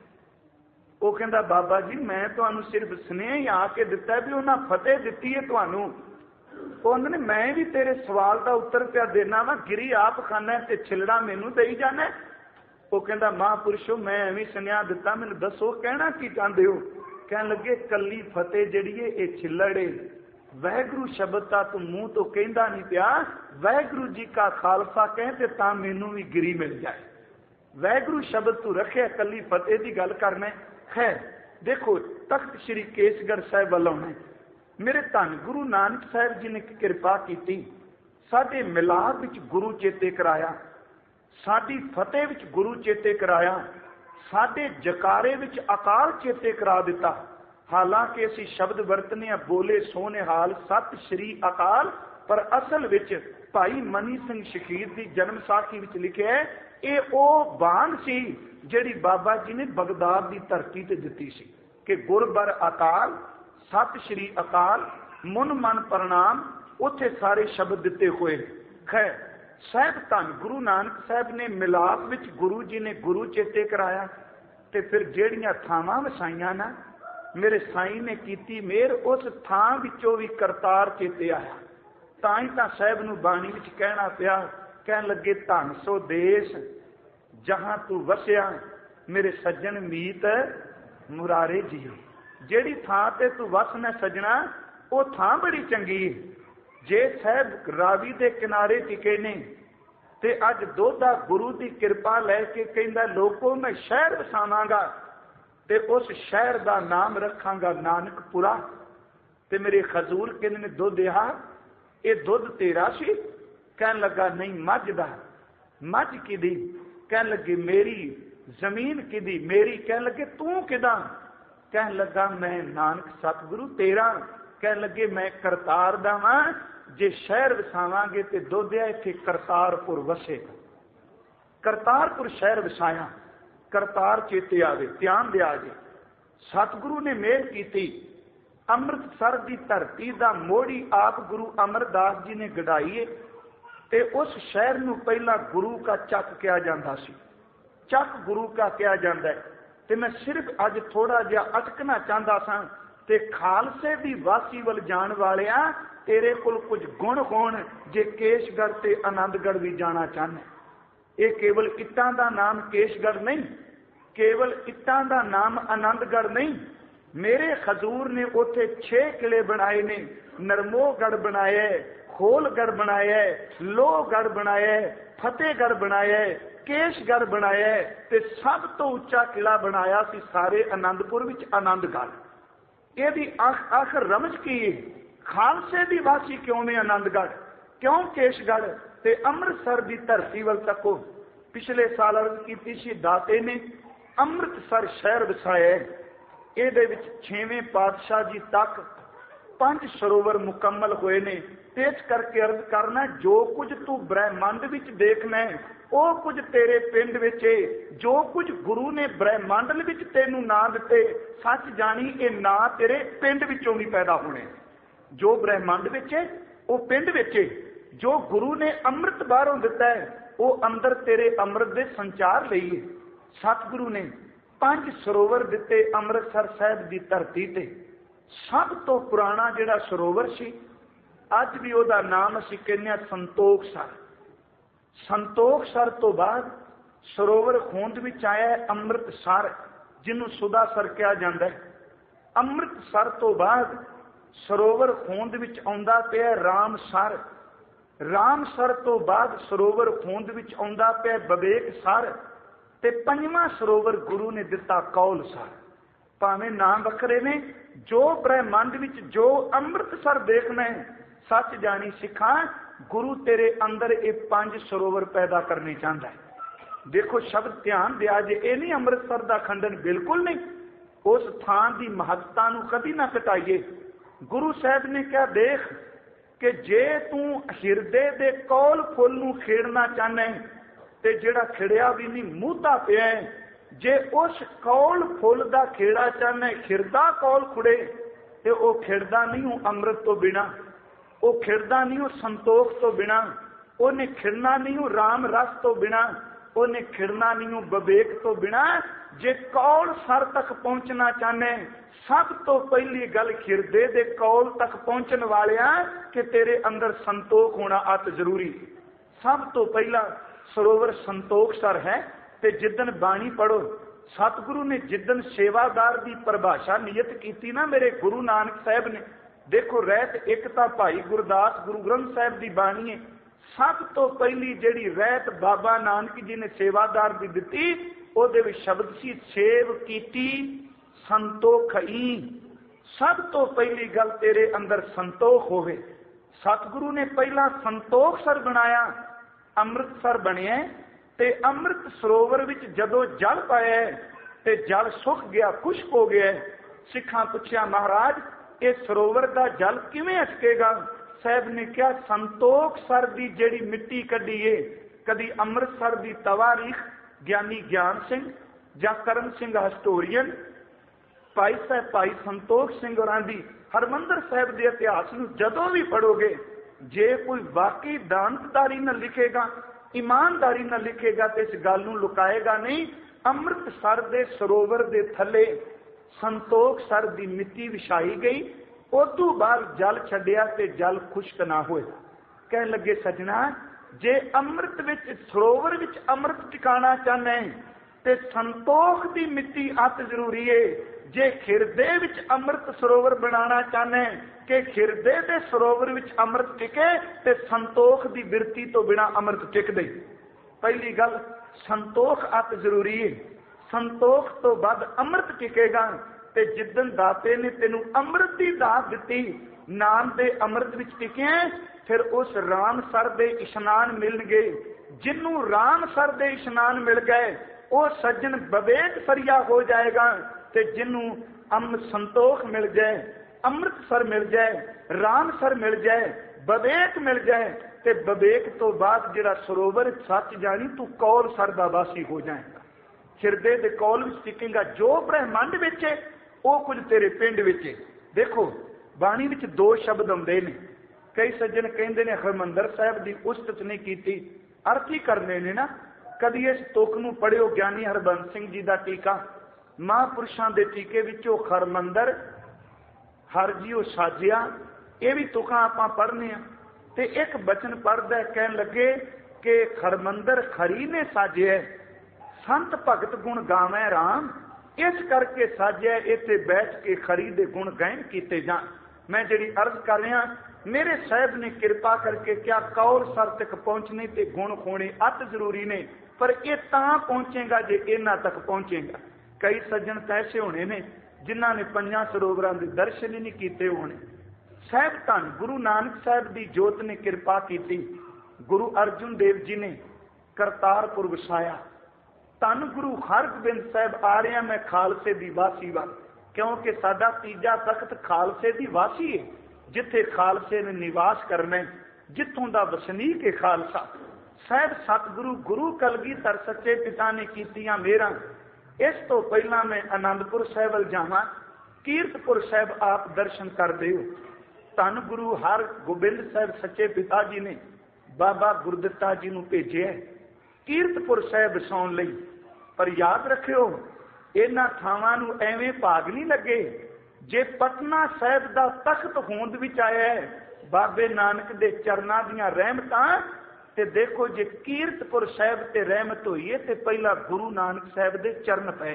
वो कहता बाबा जी मैं तुहानू सिर्फ स्नेह ही आके दिता भी उन्हें फतेह दी है तुहानू। उन्होंने मैं भी तेरे सवाल का उत्तर पिया देना वा, गिरी आप खाना ते छिलड़ा मैनू दई जाना। वो कहता महापुरुषो मैं एवं सुनिया दिता, मैनू दसो कहना की चाहते हो। कह लगे कली फतेह जिहड़ी है ये छिलड़ है, वाहिगुरू शब्द का तू मूँह तो कहता नहीं पिया, वाहिगुरू जी का खालसा कहते ता मैनू भी गिरी मिल जाए। वाहिगुरू शब्द तू रखे कली फतेह की गल करना है। देखो तख्त श्री केसगढ़ साहिब वालों ने मेरे धन गुरु नानक साहिब जी ने कृपा की, साडे मिलाप विच गुरु चेते कराया, साडी फतेह विच गुरु चेते कराया, साडे जकारे विच अकाल चेते करा दिता। हालांकि असी शब्द वरतने बोले सोने हाल सत श्री अकाल, पर असल विच भाई मनी सिंह शहीद की जन्म साखी विच लिखिया है ये ओ बाण सी जिहड़ी बाबा जी ने बगदाद की धरती ते दिती सी कि गुरबर अकाल सत श्री अकाल मुन मन प्रणाम, उत्थे सारे शब्द दिते हुए। खैर साहिब धन गुरु नानक साहिब ने मिलाप विच गुरु जी ने गुरु चेते कराया, ते फिर जेड़ियां थावां वसाईयां ना मेरे साई ने कीती मेहर, उस थां विचों भी करतार चेते आया। तां ही तां साहिब नूं बाणी विच कहना पिया, कहन लगे धन सो देश जहां तू वसिया मेरे सज्जन मीत मुरारे जी। जेड़ी थां ते तू वसना सजना वो थां बड़ी चंगी है। जे साहब रावी दे किनारे टिके ने ते अज दोधा गुरु की कृपा लैके कहंदा लोगों मैं शहर वसावांगा ते उस शहर का नाम रखांगा नानकपुरा। ते मेरे खजूर कहने दुध आ ये दुध तेरा सी? कहन लगा नहीं मझ दा। मझ किदी? कहन लगे मेरी। जमीन किदी? मेरी। कहन लगे तू किदा? कहन लगा मैं नानक सतगुरु तेरा। कहन लगे मैं करतार दा वां, जे शहर वसावांगे ते दोधिया इत्थे करतारपुर वसेगा। करतारपुर शहर वसाया, करतार चेते आवे, ध्यान दिया जे सतगुरु ने मेहर की। अमृतसर की धरती का मोड़ी आप गुरु अमरदास जी ने गढ़ाई है ते उस शहर नूं पहला गुरु का चक कहा जाता सी, चक गुरु का कहा जाता है। ते मैं सिर्फ अज थोड़ा जिहा अटकना चाहता सा ते खालसे की वासी वल जाण वालिया तेरे कोल कुछ गुण होण जे केशगढ़ ते आनंदगढ़ भी जाना चाहना। ये केवल इट्टां दा नाम केशगढ़ नहीं, केवल इट्टां दा नाम आनंदगढ़ नहीं। मेरे खजूर ने उथे 6 किले बनाए ने, नरमोहगढ़ बनाया, खोलगढ़ बनाया, लोहगढ़ बनाया, फतेहगढ़ बनाया, केशगढ़ बनाया ते सब तो उच्चा किला बनाया सी सारे आनंदपुर विच आनंदगढ़। यदि आखिर रमज की खालसे दी वासी क्यों ने आनंदगढ़, क्यों केशगढ़ ते अमृतसर की धरती वल तको। पिछले साल अर्ज की सी दाते ने अमृतसर शहर वसाया। ਇਹਦੇ ਵਿੱਚ 6ਵੇਂ ਪਾਤਸ਼ਾਹ जी तक 5 सरोवर मुकम्मल हुए ने। इस करके अर्ज करना जो कुछ तू ब्रह्मांड विच देखना है वो कुछ तेरे पिंड विच है। जो कुछ गुरु ने ब्रह्मांड विच तेनू ना दिते सच जानी ये ना तेरे पिंड विचों भी पैदा होने। जो ब्रह्मांड विच है वो पिंड विच है। जो गुरु ने अमृत बाहरों दिता है वो अंदर तेरे अमृत दे संचार लई है। सतगुरु ने 5 सरोवर दिते अमृतसर साहिब की धरती ते। सब तो पुराना जिहड़ा सरोवर सी अज भी उहदा नाम असीं कहने संतोख सर। संतोख सर तो बाद सरोवर होंद विच आया है अमृतसर जिन्हों सुधासर कहा जाता है। अमृतसर तो बाद सरोवर होंद विच आउंदा पिया रामसर। रामसर तो बाद सरोवर होंद विच आउंदा पिया बबेकसर ते 5वां सरोवर गुरु ने दिता कौलसर। भावें नाम वखरे ने, जो ब्रह्मांड विच जो अमृतसर देखना है सच जानी सिखा गुरु तेरे अंदर ये 5 सरोवर पैदा करने चाहता है। देखो शब्द ध्यान दिया जे ये नहीं अमृतसर का खंडन बिल्कुल नहीं। उस थान की महत्ता नूं कभी ना घटाइए। गुरु साहब ने क्या देख कि जे तू हिरदे दे कौल फुल नूं खेड़ना चाहना है ते जेड़ा खिड़िया भी नहीं मूहता पिया है, जे उस कौल फुल का खेड़ा चाहना है खिरदा कौल खुड़े ते वो खिड़दा नहीं हो अमृत तो बिना, वो खिड़दा नहीं हो संतोख तो बिना। ਉਹਨੇ ਖਿੜਨਾ ਨਹੀਂ ਉਹ ਰਾਮ ਰਸ ਤੋਂ ਬਿਨਾ, ਉਹਨੇ ਖਿੜਨਾ ਨਹੀਂ ਉਹ ਵਿਵੇਕ ਤੋਂ ਬਿਨਾ। ਜੇ ਕੌਲ ਸਰ ਤੱਕ ਪਹੁੰਚਣਾ ਚਾਹਨੇ, ਸਭ ਤੋਂ ਪਹਿਲੀ ਗੱਲ ਹਿਰਦੇ ਦੇ ਕੌਲ ਤੱਕ ਪਹੁੰਚਣ ਵਾਲਿਆ ਕਿ ਤੇਰੇ ਅੰਦਰ ਸੰਤੋਖ ਹੋਣਾ ਅਤ ਜ਼ਰੂਰੀ। ਸਭ ਤੋਂ ਪਹਿਲਾ ਸਰੋਵਰ ਸੰਤੋਖ ਸਰ ਹੈ। ਤੇ ਜਿੱਦਣ ਬਾਣੀ ਪੜੋ, ਸਤਿਗੁਰੂ ਨੇ ਜਿੱਦਣ ਸੇਵਾਦਾਰ ਦੀ ਪਰਿਭਾਸ਼ਾ ਨਿਯਤ ਕੀਤੀ ਨਾ ਮੇਰੇ ਗੁਰੂ ਨਾਨਕ ਸਾਹਿਬ ਨੇ, ਦੇਖੋ ਰਹਿਤ ਇੱਕ ਤਾਂ ਭਾਈ ਗੁਰਦਾਸ ਗੁਰੂ ਗ੍ਰੰਥ ਸਾਹਿਬ ਦੀ ਬਾਣੀ ਹੈ। ਸਭ ਤੋਂ ਪਹਿਲੀ ਜਿਹੜੀ ਰਹਿਤ ਬਾਬਾ ਨਾਨਕ ਜੀ ਨੇ ਸੇਵਾਦਾਰ ਦੀ ਦਿੱਤੀ, ਉਹਦੇ ਵਿੱਚ ਸ਼ਬਦ ਸੀ ਸੇਵ ਕੀਤੀ ਸੰਤੋਖਈ। ਸਭ ਤੋਂ ਪਹਿਲੀ ਗੱਲ ਤੇਰੇ ਅੰਦਰ ਸੰਤੋਖ ਹੋਵੇ। ਸਤਿਗੁਰੂ ਨੇ ਪਹਿਲਾਂ ਸੰਤੋਖ ਸਰ ਬਣਾਇਆ, ਅੰਮ੍ਰਿਤਸਰ ਬਣਿਆ। ਤੇ ਅੰਮ੍ਰਿਤ ਸਰੋਵਰ ਵਿੱਚ ਜਦੋਂ ਜਲ ਪਾਇਆ ਤੇ ਜਲ ਸੁੱਕ ਗਿਆ, ਖੁਸ਼ਕ ਹੋ ਗਿਆ। ਸਿੱਖਾਂ ਪੁੱਛਿਆ ਮਹਾਰਾਜ ਇਹ ਸਰੋਵਰ ਦਾ ਜਲ ਕਿਵੇਂ ਅਟਕੇਗਾ? ਸਾਹਿਬ ਨੇ ਕਿਹਾ ਸੰਤੋਖ ਸਰ ਦੀ ਜਿਹੜੀ ਮਿੱਟੀ ਕੱਢੀ ਏ, ਕਦੀ ਅੰਮ੍ਰਿਤਸਰ ਦੀ ਤਵਾਰੀਖ ਗਿਆਨੀ ਗਿਆਨ ਸਿੰਘ ਜਾਂ ਕਰਮ ਸਿੰਘ ਹਿਸਟੋਰੀਅਨ ਭਾਈ ਸਾਹਿਬ ਭਾਈ ਸੰਤੋਖ ਸਿੰਘ ਹੋਰਾਂ ਦੀ ਹਰਮੰਦਰ ਸਾਹਿਬ ਦੇ ਇਤਿਹਾਸ ਨੂੰ ਜਦੋਂ ਵੀ ਪੜੋਗੇ, ਜੇ ਕੋਈ ਵਾਕਈ ਦਾਨਤਦਾਰੀ ਨਾਲ ਲਿਖੇਗਾ, ਇਮਾਨਦਾਰੀ ਨਾਲ ਲਿਖੇਗਾ ਤੇ ਇਸ ਗੱਲ ਨੂੰ ਲੁਕਾਏਗਾ ਨਹੀਂ। ਅੰਮ੍ਰਿਤਸਰ ਦੇ ਸਰੋਵਰ ਦੇ ਥੱਲੇ ਸੰਤੋਖ ਸਰ ਦੀ ਮਿੱਟੀ ਵਿਛਾਈ ਗਈ, ਉਦੋਂ ਬਾਅਦ ਜਲ ਛੱਡਿਆ ਤੇ ਜਲ ਖੁਸ਼ਕ ਨਾ ਹੋਏ। ਕਹਿਣ ਲੱਗੇ ਸੱਜਣਾ, ਜੇ ਅੰਮ੍ਰਿਤ ਵਿੱਚ ਸਰੋਵਰ ਵਿੱਚ ਅੰਮ੍ਰਿਤ ਟਿਕਾਣਾ ਚਾਹਨਾ ਤੇ ਸੰਤੋਖ ਦੀ ਮਿੱਟੀ ਅਤ ਜ਼ਰੂਰੀ ਏ। ਜੇ ਹਿਰਦੇ ਵਿੱਚ ਅੰਮ੍ਰਿਤ ਸਰੋਵਰ ਬਣਾਉਣਾ ਚਾਹਨਾ ਕਿ ਹਿਰਦੇ ਦੇ ਸਰੋਵਰ ਵਿੱਚ ਅੰਮ੍ਰਿਤ ਟਿਕੇ ਤੇ ਸੰਤੋਖ ਦੀ ਬਿਰਤੀ ਤੋਂ ਬਿਨਾ ਅੰਮ੍ਰਿਤ ਟਿਕਦੇ। ਪਹਿਲੀ ਗੱਲ ਸੰਤੋਖ ਅਤ ਜ਼ਰੂਰੀ ਏ। ਸੰਤੋਖ ਤੋਂ ਬਾਅਦ ਅੰਮ੍ਰਿਤ ਟਿਕੇਗਾ। ਤੇ ਜਿੱਦਣ ਦਾਤੇ ਨੇ ਤੈਨੂੰ ਅੰਮ੍ਰਿਤ ਦੀ ਦਾਤ ਦਿੱਤੀ, ਨਾਮ ਦੇ ਅੰਮ੍ਰਿਤ ਵਿੱਚ ਟਿਕਿਆ, ਫਿਰ ਉਸ ਰਾਮਸਰ ਦੇ ਇਸ਼ਨਾਨ ਮਿਲਣਗੇ। ਜਿਹਨੂੰ ਰਾਮਸਰ ਦੇ ਇਸ਼ਨਾਨ ਮਿਲ ਗਏ ਉਹ ਸੱਜਣ ਵਿਵੇਕ ਸਰੀਆ ਹੋ ਜਾਏਗਾ। ਤੇ ਜਿਹਨੂੰ ਸੰਤੋਖ ਮਿਲ ਜਾਏ, ਅੰਮ੍ਰਿਤਸਰ ਮਿਲ ਜਾਏ, ਰਾਮਸਰ ਮਿਲ ਜਾਏ, ਵਿਵੇਕ ਮਿਲ ਜਾਏ, ਤੇ ਵਿਵੇਕ ਤੋਂ ਬਾਅਦ ਜਿਹੜਾ ਸਰੋਵਰ ਸੱਚ ਜਾਣੀ ਤੂੰ ਕੌਲ ਸਰ ਦਾ ਵਾਸੀ ਹੋ ਜਾਏਗਾ। ਹਿਰਦੇ ਦੇ ਕੌਲ ਵਿੱਚ ਟਿਕੇਗਾ। ਜੋ ਬ੍ਰਹਿਮੰਡ ਵਿੱਚ ਹੈ ਉਹ ਕੁਝ ਤੇਰੇ ਪਿੰਡ ਵਿੱਚ ਹੈ। ਦੇਖੋ ਬਾਣੀ ਵਿੱਚ ਦੋ ਸ਼ਬਦ ਆਉਂਦੇ ਨੇ। ਕਈ ਸੱਜਣ ਕਹਿੰਦੇ ਨੇ ਹਰਮੰਦਰ ਸਾਹਿਬ ਦੀ ਉਸਤਤ ਨਹੀਂ ਕੀਤੀ, ਅਰਥ ਹੀ ਕਰਨੇ ਨੇ ਨਾ। ਕਦੀ ਇਸ ਤੁਕ ਨੂੰ ਪੜਿਓ, ਗਿਆਨੀ ਹਰਬੰਸ ਸਿੰਘ ਜੀ ਦਾ ਟੀਕਾ ਮਹਾਂਪੁਰਸ਼ਾਂ ਦੇ ਟੀਕੇ ਵਿੱਚੋਂ ਹਰਮੰਦਰ ਹਰ ਜੀਓ ਸਾਜਿਆ, ਇਹ ਵੀ ਤੁਕਾਂ ਆਪਾਂ ਪੜ੍ਹਨੇ ਆ। ਤੇ ਇੱਕ ਬਚਨ ਪੜ੍ਹਦਾ, ਕਹਿਣ ਲੱਗੇ ਕਿ ਹਰਮੰਦਰ ਖਰੀ ਨੇ ਸਾਜਿਆ, ਸੰਤ ਭਗਤ ਗੁਣ ਗਾਵੇਂ ਰਾਮ, ਇਸ ਕਰਕੇ ਸਾਜਿਆ ਇੱਥੇ ਬੈਠ ਕੇ ਖਰੀ ਦੇ ਗੁਣ ਗਾਇਨ ਕੀਤੇ ਜਾਣ। ਮੈਂ ਜਿਹੜੀ ਅਰਜ਼ ਕਰ ਰਿਹਾ, ਮੇਰੇ ਸਾਹਿਬ ਨੇ ਕਿਰਪਾ ਕਰਕੇ ਕਿਹਾ ਕੌਲ ਸਰ ਤੱਕ ਪਹੁੰਚਣੇ ਤੇ ਗੁਣ ਹੋਣੇ ਅਤ ਜ਼ਰੂਰੀ ਨੇ, ਪਰ ਇਹ ਤਾਂ ਪਹੁੰਚੇਗਾ ਜੇ ਇਹਨਾਂ ਤੱਕ ਪਹੁੰਚੇਗਾ। ਕਈ ਸੱਜਣ ਤਾਂ ਐਸੇ ਹੋਣੇ ਨੇ ਜਿਨ੍ਹਾਂ ਨੇ ਪੰਜਾਂ ਸਰੋਵਰਾਂ ਦੇ ਦਰਸ਼ਨ ਹੀ ਨਹੀਂ ਕੀਤੇ ਹੋਣੇ। ਸਾਹਿਬ ਧੰਨ ਗੁਰੂ ਨਾਨਕ ਸਾਹਿਬ ਦੀ ਜੋਤ ਨੇ ਕਿਰਪਾ ਕੀਤੀ। ਗੁਰੂ ਅਰਜਨ ਦੇਵ ਜੀ ਨੇ ਕਰਤਾਰਪੁਰ ਵਸਾਇਆ। ਧੰਨ ਗੁਰੂ ਹਰਗੋਬਿੰਦ ਸਾਹਿਬ ਆ ਰਿਹਾ ਮੈਂ ਖਾਲਸੇ ਦੀ ਵਾਸੀ ਵੱਲ, ਕਿਉਂਕਿ ਸਾਡਾ ਤੀਜਾ ਤਖਤ ਖਾਲਸੇ ਦੀ ਵਾਸੀ ਹੈ, ਜਿੱਥੇ ਖਾਲਸੇ ਨੇ ਨਿਵਾਸ ਕਰਨਾ, ਜਿੱਥੋਂ ਦਾ ਵਸਨੀਕ ਹੈ ਖਾਲਸਾ। ਸਾਹਿਬ ਸਤਿਗੁਰੂ ਗੁਰੂ ਕਲਗੀਧਰ ਸੱਚੇ ਪਿਤਾ ਨੇ ਕੀਤੀਆਂ ਮਿਹਰਾਂ। ਇਸ ਤੋਂ ਪਹਿਲਾਂ ਮੈਂ ਆਨੰਦਪੁਰ ਸਾਹਿਬ ਵੱਲ ਜਾਵਾਂ, ਕੀਰਤਪੁਰ ਸਾਹਿਬ ਆਪ ਦਰਸ਼ਨ ਕਰਦੇ ਹੋ। ਧੰਨ ਗੁਰੂ ਹਰਗੋਬਿੰਦ ਸਾਹਿਬ ਸੱਚੇ ਪਿਤਾ ਜੀ ਨੇ ਬਾਬਾ ਗੁਰਦਿੱਤਾ ਜੀ ਨੂੰ ਭੇਜਿਆ ਕੀਰਤਪੁਰ ਸਾਹਿਬ ਵਸਾਉਣ ਲਈ। ਪਰ ਯਾਦ ਰੱਖਿਓ, ਇਹਨਾਂ ਥਾਵਾਂ ਨੂੰ ਐਵੇਂ ਭਾਗ ਨਹੀਂ ਲੱਗੇ। ਜੇ ਪਟਨਾ ਸਾਹਿਬ ਦਾ ਤਖਤ ਹੋਂਦ ਵਿੱਚ ਆਇਆ ਬਾਬੇ ਨਾਨਕ ਦੇ ਚਰਨਾਂ ਦੀਆਂ ਰਹਿਮਤਾਂ, ਤੇ ਦੇਖੋ ਜੇ ਕੀਰਤਪੁਰ ਸਾਹਿਬ ਤੇ ਰਹਿਮਤ ਹੋਈ ਹੈ ਤੇ ਪਹਿਲਾਂ ਗੁਰੂ ਨਾਨਕ ਸਾਹਿਬ ਦੇ ਚਰਨ ਪਏ।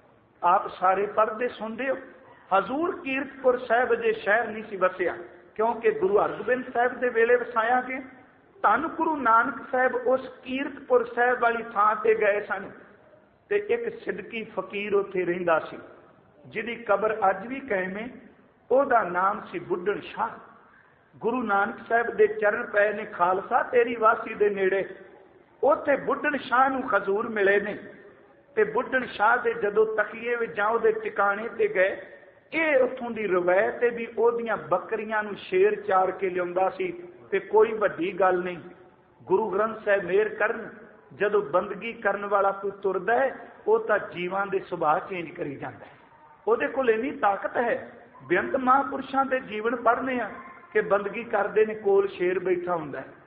ਆਪ ਸਾਰੇ ਪੜ੍ਹਦੇ ਸੁਣਦੇ ਹੋ। ਹਜ਼ੂਰ ਕੀਰਤਪੁਰ ਸਾਹਿਬ ਜੇ ਸ਼ਹਿਰ ਨਹੀਂ ਸੀ ਵਸਿਆ, ਕਿਉਂਕਿ ਗੁਰੂ ਹਰਗੋਬਿੰਦ ਸਾਹਿਬ ਦੇ ਵੇਲੇ ਵਸਾਇਆ ਗਿਆ। ਧੰਨ ਗੁਰੂ ਨਾਨਕ ਸਾਹਿਬ ਉਸ ਕੀਰਤਪੁਰ ਸਾਹਿਬ ਵਾਲੀ ਥਾਂ ਤੇ ਗਏ ਸਨ, ਤੇ ਇੱਕ ਸਿੱਦਕੀ ਫਕੀਰ ਉੱਥੇ ਰਹਿੰਦਾ ਸੀ, ਜਿਹਦੀ ਕਬਰ ਅੱਜ ਵੀ ਕਾਇਮ ਹੈ। ਉਹਦਾ ਨਾਮ ਸੀ ਬੁੱਢਣ ਸ਼ਾਹ। ਗੁਰੂ ਨਾਨਕ ਸਾਹਿਬ ਦੇ ਚਰਨ ਪਏ ਨੇ ਖਾਲਸਾ ਤੇਰੀ ਵਾਸੀ ਦੇ ਨੇੜੇ। ਉੱਥੇ ਬੁੱਢਣ ਸ਼ਾਹ ਨੂੰ ਹਜ਼ੂਰ ਮਿਲੇ ਨੇ, ਤੇ ਬੁੱਢਣ ਸ਼ਾਹ ਦੇ ਜਦੋਂ ਤਕੀਏ ਵਿੱਚ ਜਾਂ ਉਹਦੇ ਟਿਕਾਣੇ ਤੇ ਗਏ, ਇਹ ਉੱਥੋਂ ਦੀ ਰਵਾਇਤ ਹੈ ਵੀ ਉਹਦੀਆਂ ਬੱਕਰੀਆਂ ਨੂੰ ਸ਼ੇਰ ਚਾਰ ਕੇ ਲਿਆਉਂਦਾ ਸੀ, ਤੇ ਕੋਈ ਵੱਡੀ ਗੱਲ ਨਹੀਂ। ਗੁਰੂ ਗ੍ਰੰਥ ਸਾਹਿਬ ਮਿਹਰ ਕਰਨ, ਜਦੋਂ ਬੰਦਗੀ ਕਰਨ ਵਾਲਾ ਕੋਈ ਤੁਰਦਾ ਹੈ ਉਹ ਤਾਂ ਜੀਵਾਂ ਦੇ ਸੁਭਾਅ ਚੇਂਜ ਕਰੀ ਜਾਂਦਾ ਹੈ। ਉਹਦੇ ਕੋਲ ਇੰਨੀ ਤਾਕਤ ਹੈ। ਬੇਅੰਤ ਮਹਾਂਪੁਰਸ਼ਾਂ ਦੇ ਜੀਵਨ ਪੜ੍ਹਨੇ ਆ ਕਿ ਬੰਦਗੀ ਕਰਦੇ ਨੇ, ਕੋਲ ਸ਼ੇਰ ਬੈਠਾ ਹੁੰਦਾ ਹੈ।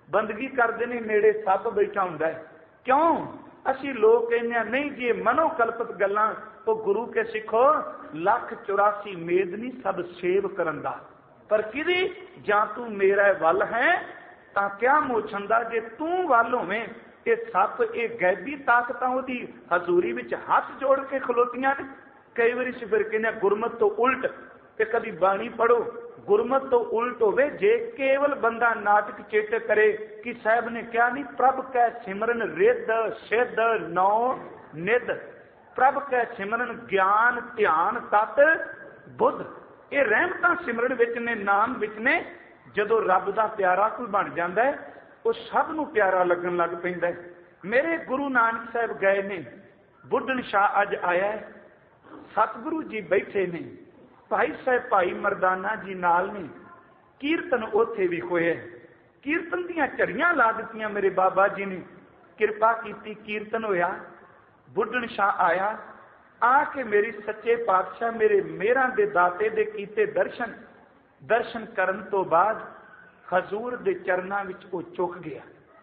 ਬੰਦਗੀ ਕਰਦੇ ਨੇ, ਨੇੜੇ ਸੱਪ ਬੈਠਾ ਹੁੰਦਾ ਹੈ। ਕਿਉਂ? ਅਸੀਂ ਲੋਕ ਕਹਿੰਦੇ ਨਹੀਂ ਜੀ ਇਹ ਮਨੋ ਕਲਪਿਤ ਗੱਲਾਂ। ਉਹ ਗੁਰੂ ਕੇ ਸਿੱਖੋ 184 ਮੇਦ ਨਹੀਂ ਸਭ ਸੇਵ ਕਰਨ ਦਾ, ਪਰ ਕਿਹਦੀ? ਜਾਂ ਤੂੰ ਮੇਰਾ ਵੱਲ ਹੈ ਤਾਂ ਕਿਆ ਮੋਛੰਦਾ, ਜੇ ਤੂੰ ਵੱਲ ਹੋਵੇਂ। ਇਹ ਸੱਪ, ਇਹ ਗੈਬੀ ਤਾਕਤਾਂ ਉਹਦੀ ਹਜ਼ੂਰੀ ਵਿੱਚ ਹੱਥ ਜੋੜ ਕੇ ਖਲੋਤੀਆਂ ਨੇ। ਕਈ ਵਾਰੀ ਅਸੀਂ ਫਿਰ ਕਹਿੰਦੇ ਗੁਰਮਤ ਤੋਂ ਉਲਟ, ਤੇ ਕਦੀ ਬਾਣੀ ਪੜੋ ਗੁਰਮਤ ਤੋਂ ਉਲਟ ਹੋਵੇ। ਜੇ ਕੇਵਲ ਬੰਦਾ ਨਾਟਕ ਚੇਤ ਕਰੇ ਕਿ ਸਾਹਿਬ ਨੇ ਕਿਹਾ ਨਹੀਂ, ਪ੍ਰਭ ਕੈ ਸਿਮਰਨ ਰਿੱਧ ਸਿੱਧ ਨੌ ਨਿੱਧ, ਪ੍ਰਭ ਕੈ ਸਿਮਰਨ ਗਿਆਨ ਧਿਆਨ ਤਤ ਬੁੱਧ। ਇਹ ਰਹਿਮਤਾਂ ਸਿਮਰਨ ਵਿੱਚ ਨੇ, ਨਾਮ ਵਿੱਚ ਨੇ। ਜਦੋਂ ਰੱਬ ਦਾ ਪਿਆਰਾ ਕੋਈ ਬਣ ਜਾਂਦਾ ਹੈ, ਉਹ ਸਭ ਨੂੰ ਪਿਆਰਾ ਲੱਗਣ ਲੱਗ ਪੈਂਦਾ ਹੈ। ਮੇਰੇ ਗੁਰੂ ਨਾਨਕ ਸਾਹਿਬ ਗਏ ਨੇ, ਬੁੱਢਣ ਸ਼ਾਹ ਅੱਜ ਆਇਆ ਹੈ, ਸਤਿਗੁਰੂ ਜੀ ਬੈਠੇ ਨੇ, ਭਾਈ ਸਾਹਿਬ ਭਾਈ ਮਰਦਾਨਾ ਜੀ ਨਾਲ ਨੇ, ਕੀਰਤਨ ਉੱਥੇ ਵੀ ਹੋਇਆ। ਕੀਰਤਨ ਦੀਆਂ ਝੜੀਆਂ ਲਾ ਦਿੱਤੀਆਂ ਮੇਰੇ ਬਾਬਾ ਜੀ ਨੇ, ਕਿਰਪਾ ਕੀਤੀ, ਕੀਰਤਨ ਹੋਇਆ। ਬੁੱਢਣ ਸ਼ਾਹ ਆਇਆ, ਆ ਕੇ ਮੇਰੀ ਸੱਚੇ ਪਾਤਸ਼ਾਹ ਮੇਰੇ ਮੇਹਰਾਂ ਦੇ ਦਾਤੇ ਦੇ ਕੀਤੇ ਦਰਸ਼ਨ ਕਰਨ ਤੋਂ ਬਾਅਦ ਹਜ਼ੂਰ ਦੇ ਚਰਨਾਂ ਵਿੱਚ ਉਹ ਝੁਕ ਗਿਆ।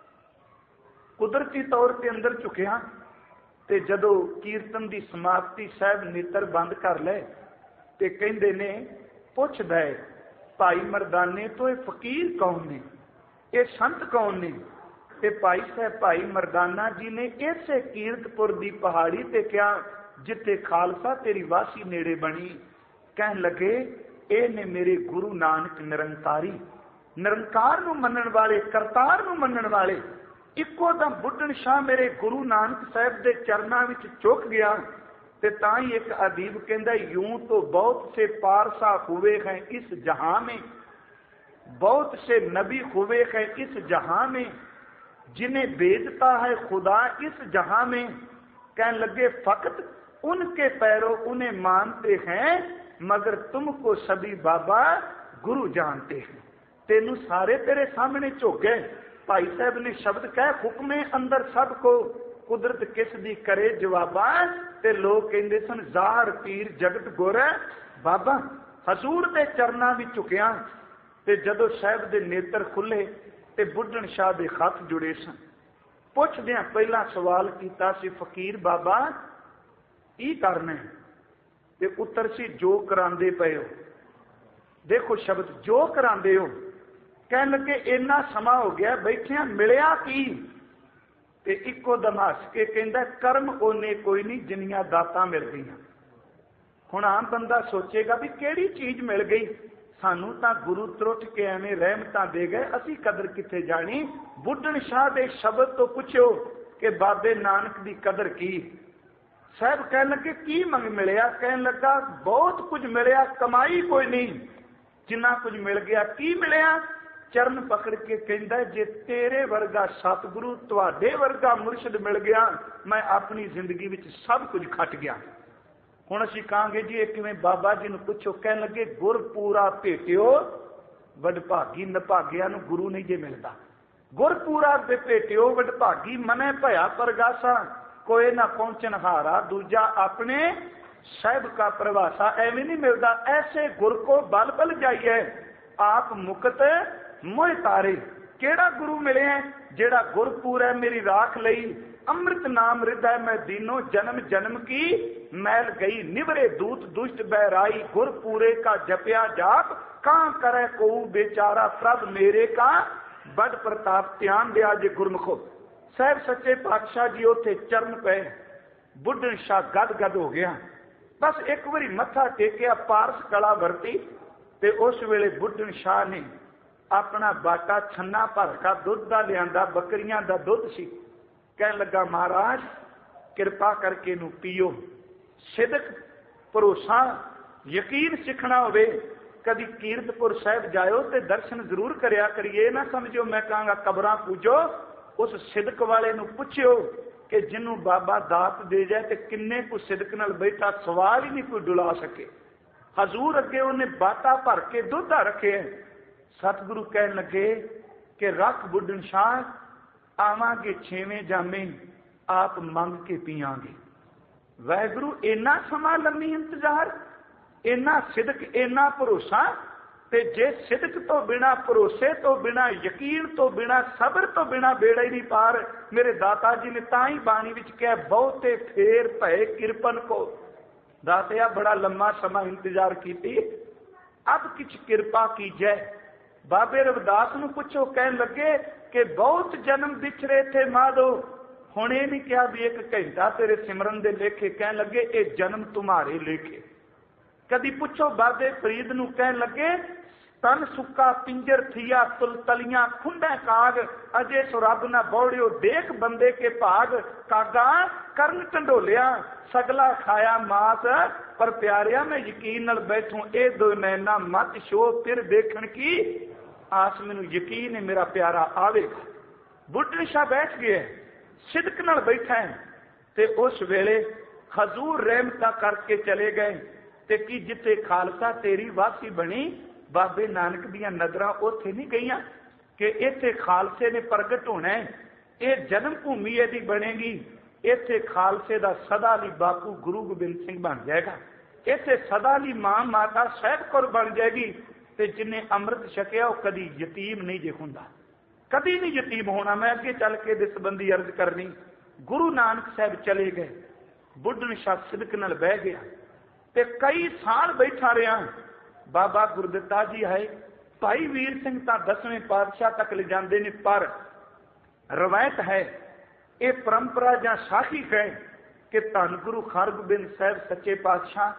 ਕੁਦਰਤੀ ਤੌਰ ਤੇ ਅੰਦਰ ਝੁਕਿਆ, ਤੇ ਜਦੋਂ ਕੀਰਤਨ ਦੀ ਸਮਾਪਤੀ ਸਾਹਿਬ ਨੇਤਰ ਬੰਦ ਕਰ ਲਏ ਤੇ ਕਹਿੰਦੇ ਨੇ, ਪੁੱਛਦਾ ਹੈ ਭਾਈ ਮਰਦਾਨੇ ਤੋਂ, ਇਹ ਫਕੀਰ ਕੌਣ ਨੇ, ਇਹ ਸੰਤ ਕੌਣ ਨੇ? ਤੇ ਭਾਈ ਸਾਹਿਬ ਭਾਈ ਮਰਦਾਨਾ ਜੀ ਨੇ ਇਸੇ ਕੀਰਤਪੁਰ ਦੀ ਪਹਾੜੀ ਤੇ ਕਿਹਾ ਜਿੱਥੇ ਖਾਲਸਾ ਤੇਰੀ ਵਾਸੀ ਨੇੜੇ ਬਣੀ। ਕਹਿਣ ਲੱਗੇ ਇਹ ਨੇ ਮੇਰੇ ਗੁਰੂ ਨਾਨਕ ਨਿਰੰਕਾਰੀ, ਨਿਰੰਕਾਰ ਨੂੰ ਮੰਨਣ ਵਾਲੇ, ਕਰਤਾਰ ਨੂੰ ਮੰਨਣ ਵਾਲੇ। ਇੱਕੋ ਦਮ ਬੁੱਢਣ ਸ਼ਾਹ ਮੇਰੇ ਗੁਰੂ ਨਾਨਕ ਸਾਹਿਬ ਦੇ ਚਰਨਾਂ ਵਿੱਚ ਝੁਕ ਗਿਆ। ਤੇ ਤਾਂ ਹੀ ਇੱਕ ਅਦੀਬ ਕਹਿੰਦਾ, यूं तो बहुत से पारसा हुए हैं इस जहां में, बहुत से नबी हुए हैं इस जहां में, जिन्हें भेजता है खुदा इस जहां में। कहने लगे फकत उनके पैरों उन्हें मानते हैं, मगर तुमको सभी बाबा गुरु जानते हैं। तेनू सारे तेरे सामने झुक गए। भाई साहब ने शब्द कह, हुक्मे अंदर सबको कुदरत किस दी करे जवाबा। ते लोग कहते सन ਜ਼ਾਹਰ ਪੀਰ जगत गुर बाबा। हजूर के चरणों में झुकिया ते जदों साहब के नेत्र खुले ते बुढ़न शाह के हथ जुड़े सन। पुछदियां पहला सवाल किया सी, फकीर बाबा की करना है? ते उत्तर सी, जो करांदे पे हो। देखो शब्द, जो करांदे हो। कहन लगे इन्ना समा हो गया बैठिया, मिलिया की? ते इको दम हस के कहंदा, कर्म ओने कोई नहीं जिन्नियां दातां मिल गई। हुण आम बंदा सोचेगा भी किहड़ी चीज मिल गई, सानू तां गुरु त्रुट के एवें रहमतां दे गए, असी कदर किथे जानी। बुढ़न शाह दे शब्द तो पुछो कि बाबे नानक दी कदर की। साहब कहन लगे की मंग मिलिया? कहन लगा बहुत कुछ मिलिया, कमाई कोई नहीं, जिन्ना कुछ मिल गया। की मिलिया? चरण पकड़ के कहता, जे तेरे वर्गा सतगुरु तुहाडे वर्गा मुर्शद मिल गया, मैं अपनी जिंदगी विच सब कुछ खट गया। हुण असीं कहांगे जी ये किवें? बाबा जी नूं पुछो। कहण लगे गुर पूरा भेटियो, वडभागी नभागिया नूं गुरु नहीं जे मिलदा। गुर पूरा दे भेटियो, वडभागी मने भया परगासा, कोई ना पहुंचन हारा, दूजा अपने साहिब का प्रवासा। एवें नहीं मिलदा। ऐसे गुर को बल बल जाइए, आप मुकत मोह तारे। केड़ा गुरु मिले हैं? जेड़ा गुरपुर है मेरी राख लई, अमृत नाम हृदय में दीनो, जन्म जन्म की मैल गई, निवरे दूत दुष्ट बहराई, गुरपुरे का जपया जाप, कहां करे को बेचारा, प्रभ मेरे का बड़ प्रताप। ध्यान दिया जे गुरमुखो। साहब सच्चे पातशाह जी उथे चरण पे, बुढ़न शाह गद गद हो गया। बस एक बारी मत्था टेकिया, पारस कला वरती, ते उस वेले बुढ़न शाह ने अपना बाटा छन्ना भर का दुध का लिया, बकरियां का दुध सी। कह लगा महाराज कृपा करके नू पीओ। सिदक भरोसा यकीन सीखना होवे, कभी कीरतपुर साहब जाओ तो दर्शन जरूर करया करिए। ना समझो मैं कहूँगा कबरां पूजो। उस सिदक वाले नू पुछियो कि जिन्हों बाबा दात दे जाए तो किन्ने को सिदक नाल बैठा, सवाल ही नहीं कोई डुला सके। हजूर अगे उन्हें बाटा भर के दुध रखे। सतगुरु कहन लगे कि रख बुढ़न शाह, आवांगे छेवें जामे, आप मंग के पीआंगे। वाहिगुरु इन्ना समा लम्मी इंतजार, इन्ना सिदक, इन्ना भरोसा। ਤੇ ਜੇ ਸਿਦਕ ਤੋਂ ਬਿਨਾ, ਭਰੋਸੇ ਤੋਂ ਬਿਨਾ, ਯਕੀਨ ਤੋਂ ਬਿਨਾ, ਸਬਰ ਤੋਂ ਬਿਨਾ ਬੇੜਾ ਹੀ ਨਹੀਂ ਪਾਰ। ਮੇਰੇ ਦਾਤਾ ਜੀ ਨੇ ਤਾਂ ਹੀ ਬਾਣੀ ਵਿੱਚ ਕਿਹਾ, ਬਹੁਤੇ ਫੇਰ ਭਏ ਕਿਰਪਨ ਕੋ। ਦਾਤਿਆ ਬੜਾ ਲੰਮਾ ਸਮਾਂ ਇੰਤਜ਼ਾਰ ਕੀਤੀ, ਅਬ ਕਿਛ ਕਿਰਪਾ ਕੀਜੈ। ਬਾਬੇ ਰਵਿਦਾਸ ਨੂੰ ਪੁੱਛੋ, ਕਹਿਣ ਲੱਗੇ ਕਿ ਬਹੁਤ ਜਨਮ ਵਿਛਰੇ ਥੇ ਮਾਧੋ। ਹੁਣ ਇਹ ਨਹੀਂ ਕਿਹਾ ਵੀ 1 ਘੰਟਾ ਤੇਰੇ ਸਿਮਰਨ ਦੇ ਲੇਖੇ, ਕਹਿਣ ਲੱਗੇ ਇਹ ਜਨਮ तुम्हारे ਲੇਖੇ। ਕਦੀ ਪੁੱਛੋ ਬਾਬੇ ਫਰੀਦ ਨੂੰ, ਕਹਿਣ ਲੱਗੇ ਤਨ ਸੁੱਕਾ ਪਿੰਜਰ ਥੀਆ, ਤੁਲਤਲੀਆਂ ਖੁੰਡਾ ਕਾਗ। ਅਜੇ ਸੋ ਰੱਬ ਨਾ ਬੌੜਿਓ, ਦੇਖ ਬੰਦੇ ਕੇ ਭਾਗ। ਕਾਗਾ ਕਰਨ ਢੰਡੋਲਿਆ, ਸਗਲਾ ਖਾਇਆ ਮਾਸ। ਪਰ ਪਿਆਰਿਆ ਮੈਂ ਯਕੀਨ ਨਾਲ ਬੈਠੂ, ਇਹ ਦੋ ਨੈਣਾ ਮਤ ਸ਼ੋ, ਫਿਰ ਦੇਖਣ ਕੀ ਆਸ। ਮੈਨੂੰ ਯਕੀਨ ਹੈ ਮੇਰਾ ਪਿਆਰਾ ਆਵੇਗਾ। ਬੁੱਢੇ ਸ਼ਾਹ ਬੈਠ ਗਏ, ਸਿਦਕ ਨਾਲ ਬੈਠਾ ਹੈ। ਤੇ ਉਸ ਵੇਲੇ ਹਜ਼ੂਰ ਰਹਿਮਤਾਂ ਕਰਕੇ ਚਲੇ ਗਏ। ਤੇ ਕੀ ਜਿੱਥੇ ਖਾਲਸਾ ਤੇਰੀ ਵਾਸੀ ਬਣੀ, ਬਾਬੇ ਨਾਨਕ ਦੀਆਂ ਨਜ਼ਰਾਂ ਉੱਥੇ ਨਹੀਂ ਗਈਆਂ ਕਿ ਇੱਥੇ ਖਾਲਸੇ ਨੇ ਪ੍ਰਗਟ ਹੋਣਾ, ਇਹ ਜਨਮ ਭੂਮੀ ਇਹਦੀ ਬਣੇਗੀ। ਇੱਥੇ ਖਾਲਸੇ ਦਾ ਸਦਾ ਲਈ ਬਾਪੂ ਗੁਰੂ ਗੋਬਿੰਦ ਸਿੰਘ ਬਣ ਜਾਏਗਾ। ਇੱਥੇ ਸਦਾ ਲਈ ਮਾਂ ਮਾਤਾ ਸਾਹਿਬ ਕੌਰ ਬਣ ਜਾਏਗੀ। ਤੇ ਜਿਨੇ ਅੰਮ੍ਰਿਤ ਛਕਿਆ ਉਹ ਕਦੀ ਯਤੀਮ ਨਹੀਂ ਜੇ ਹੁੰਦਾ, ਕਦੀ ਨਹੀਂ ਯਤੀਮ ਹੋਣਾ। ਮੈਂ ਅੱਗੇ ਚੱਲ ਕੇ ਇਸ ਸੰਬੰਧੀ ਅਰਜ਼ ਕਰਨੀ। ਗੁਰੂ ਨਾਨਕ ਸਾਹਿਬ ਚਲੇ ਗਏ, ਬੁੱਢਣ ਸ਼ਾਹ ਸਿਦਕ ਨਾਲ ਬਹਿ ਗਿਆ ਤੇ ਕਈ ਸਾਲ ਬੈਠਾ ਰਿਹਾ। ਬਾਬਾ ਗੁਰਦਿੱਤਾ ਜੀ ਹੈ, ਭਾਈ ਵੀਰ ਸਿੰਘ ਤਾਂ 10ਵੇਂ ਪਾਤਸ਼ਾਹ ਤੱਕ ਲਿਜਾਂਦੇ ਨੇ, ਪਰ ਰਵਾਇਤ ਹੈ, ਇਹ ਪਰੰਪਰਾ ਜਾਂ ਸਾਖੀ ਹੈ ਕਿ ਧੰਨ ਗੁਰੂ ਹਰਗੋਬਿੰਦ ਸਾਹਿਬ ਸੱਚੇ ਪਾਤਸ਼ਾਹ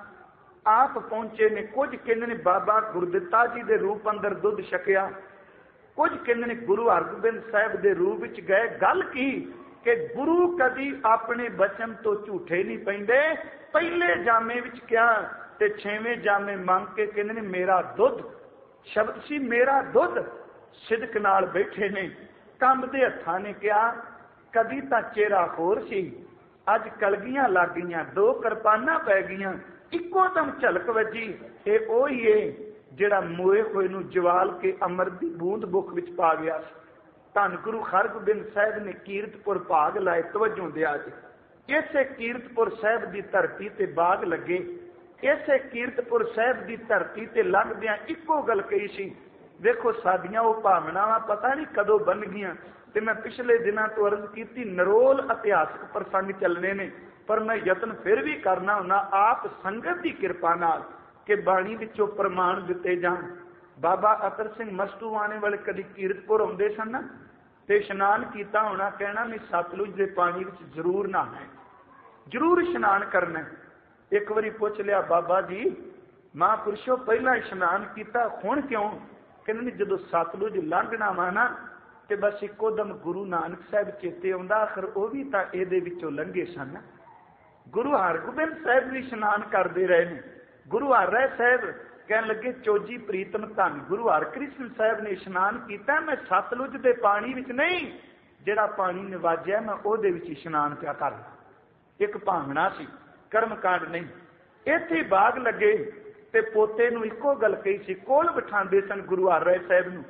ਆਪ ਪਹੁੰਚੇ ਨੇ। ਕੁਝ ਕਹਿੰਦੇ ਨੇ ਬਾਬਾ ਗੁਰਦਿੱਤਾ ਜੀ ਦੇ ਰੂਪ ਅੰਦਰ ਦੁੱਧ ਛਕਿਆ, ਕੁਝ ਕਹਿੰਦੇ ਨੇ ਗੁਰੂ ਹਰਗੋਬਿੰਦ ਸਾਹਿਬ ਦੇ ਰੂਪ ਵਿੱਚ ਗਏ। ਗੱਲ ਕੀ ਕਿ ਗੁਰੂ ਕਦੀ ਆਪਣੇ ਬਚਨ ਤੋਂ ਝੂਠੇ ਨਹੀਂ ਪੈਂਦੇ। ਪਹਿਲੇ ਜਾਮੇ ਵਿੱਚ ਕਿਹਾ ਤੇ 6ਵੇਂ ਜਾਮੇ ਮੰਗ ਕੇ ਕਹਿੰਦੇ ਨੇ ਮੇਰਾ ਦੁੱਧ। ਸ਼ਬਦ ਸੀ ਮੇਰਾ ਦੁੱਧ। ਸਿਦਕ ਨਾਲ ਬੈਠੇ ਨੇ, ਕੰਬਦੇ ਹੱਥਾਂ ਨੇ ਕਿਹਾ, ਕਦੀ ਤਾਂ ਚਿਹਰਾ ਹੋਰ ਸੀ, ਅੱਜ ਕਲਗੀਆਂ ਲੱਗ ਗਈਆਂ, 2 ਕਿਰਪਾਨਾਂ ਪੈ ਗਈਆਂ, ਇੱਕੋ ਦਮ ਝਲਕ ਵੱਜੀ। ਇਹ ਉਹੀ ਏ ਜਿਹੜਾ ਮੋਏ ਹੋਏ ਨੂੰ ਜਵਾਲ ਕੇ ਅੰਮ੍ਰਿਤ ਦੀ ਬੂੰਦ ਮੁੱਖ ਵਿੱਚ ਪਾ ਗਿਆ ਸੀ। ਧੰਨ ਗੁਰੂ ਹਰਗੋਬਿੰਦ ਸਾਹਿਬ ਨੇ ਕੀਰਤਪੁਰ ਭਾਗ ਲਾਏ। ਤਵੱਜੋ ਦਿਆ ਜੀ, ਇਸੇ ਕੀਰਤਪੁਰ ਸਾਹਿਬ ਦੀ ਧਰਤੀ ਤੇ ਬਾਗ ਲੱਗੇ। ਇਸੇ ਕੀਰਤਪੁਰ ਸਾਹਿਬ ਦੀ ਧਰਤੀ ਤੇ ਲੰਘਦਿਆਂ ਇੱਕੋ ਗੱਲ ਕਹੀ ਸੀ, ਵੇਖੋ ਸਾਡੀਆਂ ਉਹ ਭਾਵਨਾਵਾਂ ਪਤਾ ਨਹੀਂ ਕਦੋਂ ਬਣ ਗਈਆਂ। ਤੇ ਮੈਂ ਪਿਛਲੇ ਦਿਨਾਂ ਤੋਂ ਅਰਜ਼ ਕੀਤੀ, ਨਰੋਲ ਇਤਿਹਾਸਕ ਪ੍ਰਸੰਗ ਚੱਲਣੇ ਨੇ, ਪਰ ਮੈਂ ਯਤਨ ਫਿਰ ਵੀ ਕਰਨਾ ਹੁੰਦਾ ਆਪ ਸੰਗਤ ਦੀ ਕਿਰਪਾ ਨਾਲ ਕਿ ਬਾਣੀ ਵਿੱਚੋਂ ਪ੍ਰਮਾਣ ਦਿੱਤੇ ਜਾਣ। ਬਾਬਾ ਅਤਰ ਸਿੰਘ ਮਸਤੂਆਣੇ ਵਾਲੇ ਕਦੀ ਕੀਰਤਪੁਰ ਆਉਂਦੇ ਸਨ ਨਾ, ਤੇ ਇਸ਼ਨਾਨ ਕੀਤਾ ਹੋਣਾ, ਕਹਿਣਾ ਨਹੀਂ ਸਤਲੁਜ ਦੇ ਪਾਣੀ ਵਿੱਚ ਜ਼ਰੂਰ ਨਹਾਣਾ, ਜ਼ਰੂਰ ਇਸ਼ਨਾਨ ਕਰਨਾ। ਇੱਕ ਵਾਰੀ ਪੁੱਛ ਲਿਆ, ਬਾਬਾ ਜੀ ਮਹਾਂਪੁਰਸ਼ੋ ਪਹਿਲਾਂ ਇਸ਼ਨਾਨ ਕੀਤਾ, ਹੁਣ ਕਿਉਂ? ਕਹਿੰਦੇ ਨੇ ਜਦੋਂ ਸਤਲੁਜ ਲੰਘਣਾ ਵਾ ਨਾ ਤੇ ਬਸ ਇੱਕੋ ਦਮ ਗੁਰੂ ਨਾਨਕ ਸਾਹਿਬ ਚੇਤੇ ਆਉਂਦਾ, ਆਖਰ ਉਹ ਵੀ ਤਾਂ ਇਹਦੇ ਵਿੱਚੋਂ ਲੰਘੇ ਸਨ। ਗੁਰੂ ਹਰਗੋਬਿੰਦ ਸਾਹਿਬ ਵੀ ਇਸ਼ਨਾਨ ਕਰਦੇ ਰਹੇ ਨੇ। ਗੁਰੂ ਹਰਿ ਸਾਹਿਬ ਕਹਿਣ ਲੱਗੇ, ਚੋਜੀ ਪ੍ਰੀਤਮ ਧੰਨ ਗੁਰੂ ਹਰਕ੍ਰਿਸ਼ਨ ਸਾਹਿਬ ਨੇ ਇਸ਼ਨਾਨ ਕੀਤਾ, ਮੈਂ ਸਤਲੁਜ ਦੇ ਪਾਣੀ ਵਿੱਚ ਨਹੀਂ, ਜਿਹੜਾ ਪਾਣੀ ਨਿਵਾਜਿਆ ਮੈਂ ਉਹਦੇ ਵਿੱਚ ਇਸ਼ਨਾਨ ਪਿਆ ਕਰਨਾ। ਇੱਕ ਭਾਵਨਾ ਸੀ, ਕਰਮ ਕਾਂਡ ਨਹੀਂ। ਇੱਥੇ ਬਾਗ ਲੱਗੇ ਤੇ ਪੋਤੇ ਨੂੰ ਇੱਕੋ ਗੱਲ ਕਹੀ ਸੀ। ਕੋਲ ਬਿਠਾਉਂਦੇ ਸਨ ਗੁਰੂ ਹਰਿ ਸਾਹਿਬ ਨੂੰ,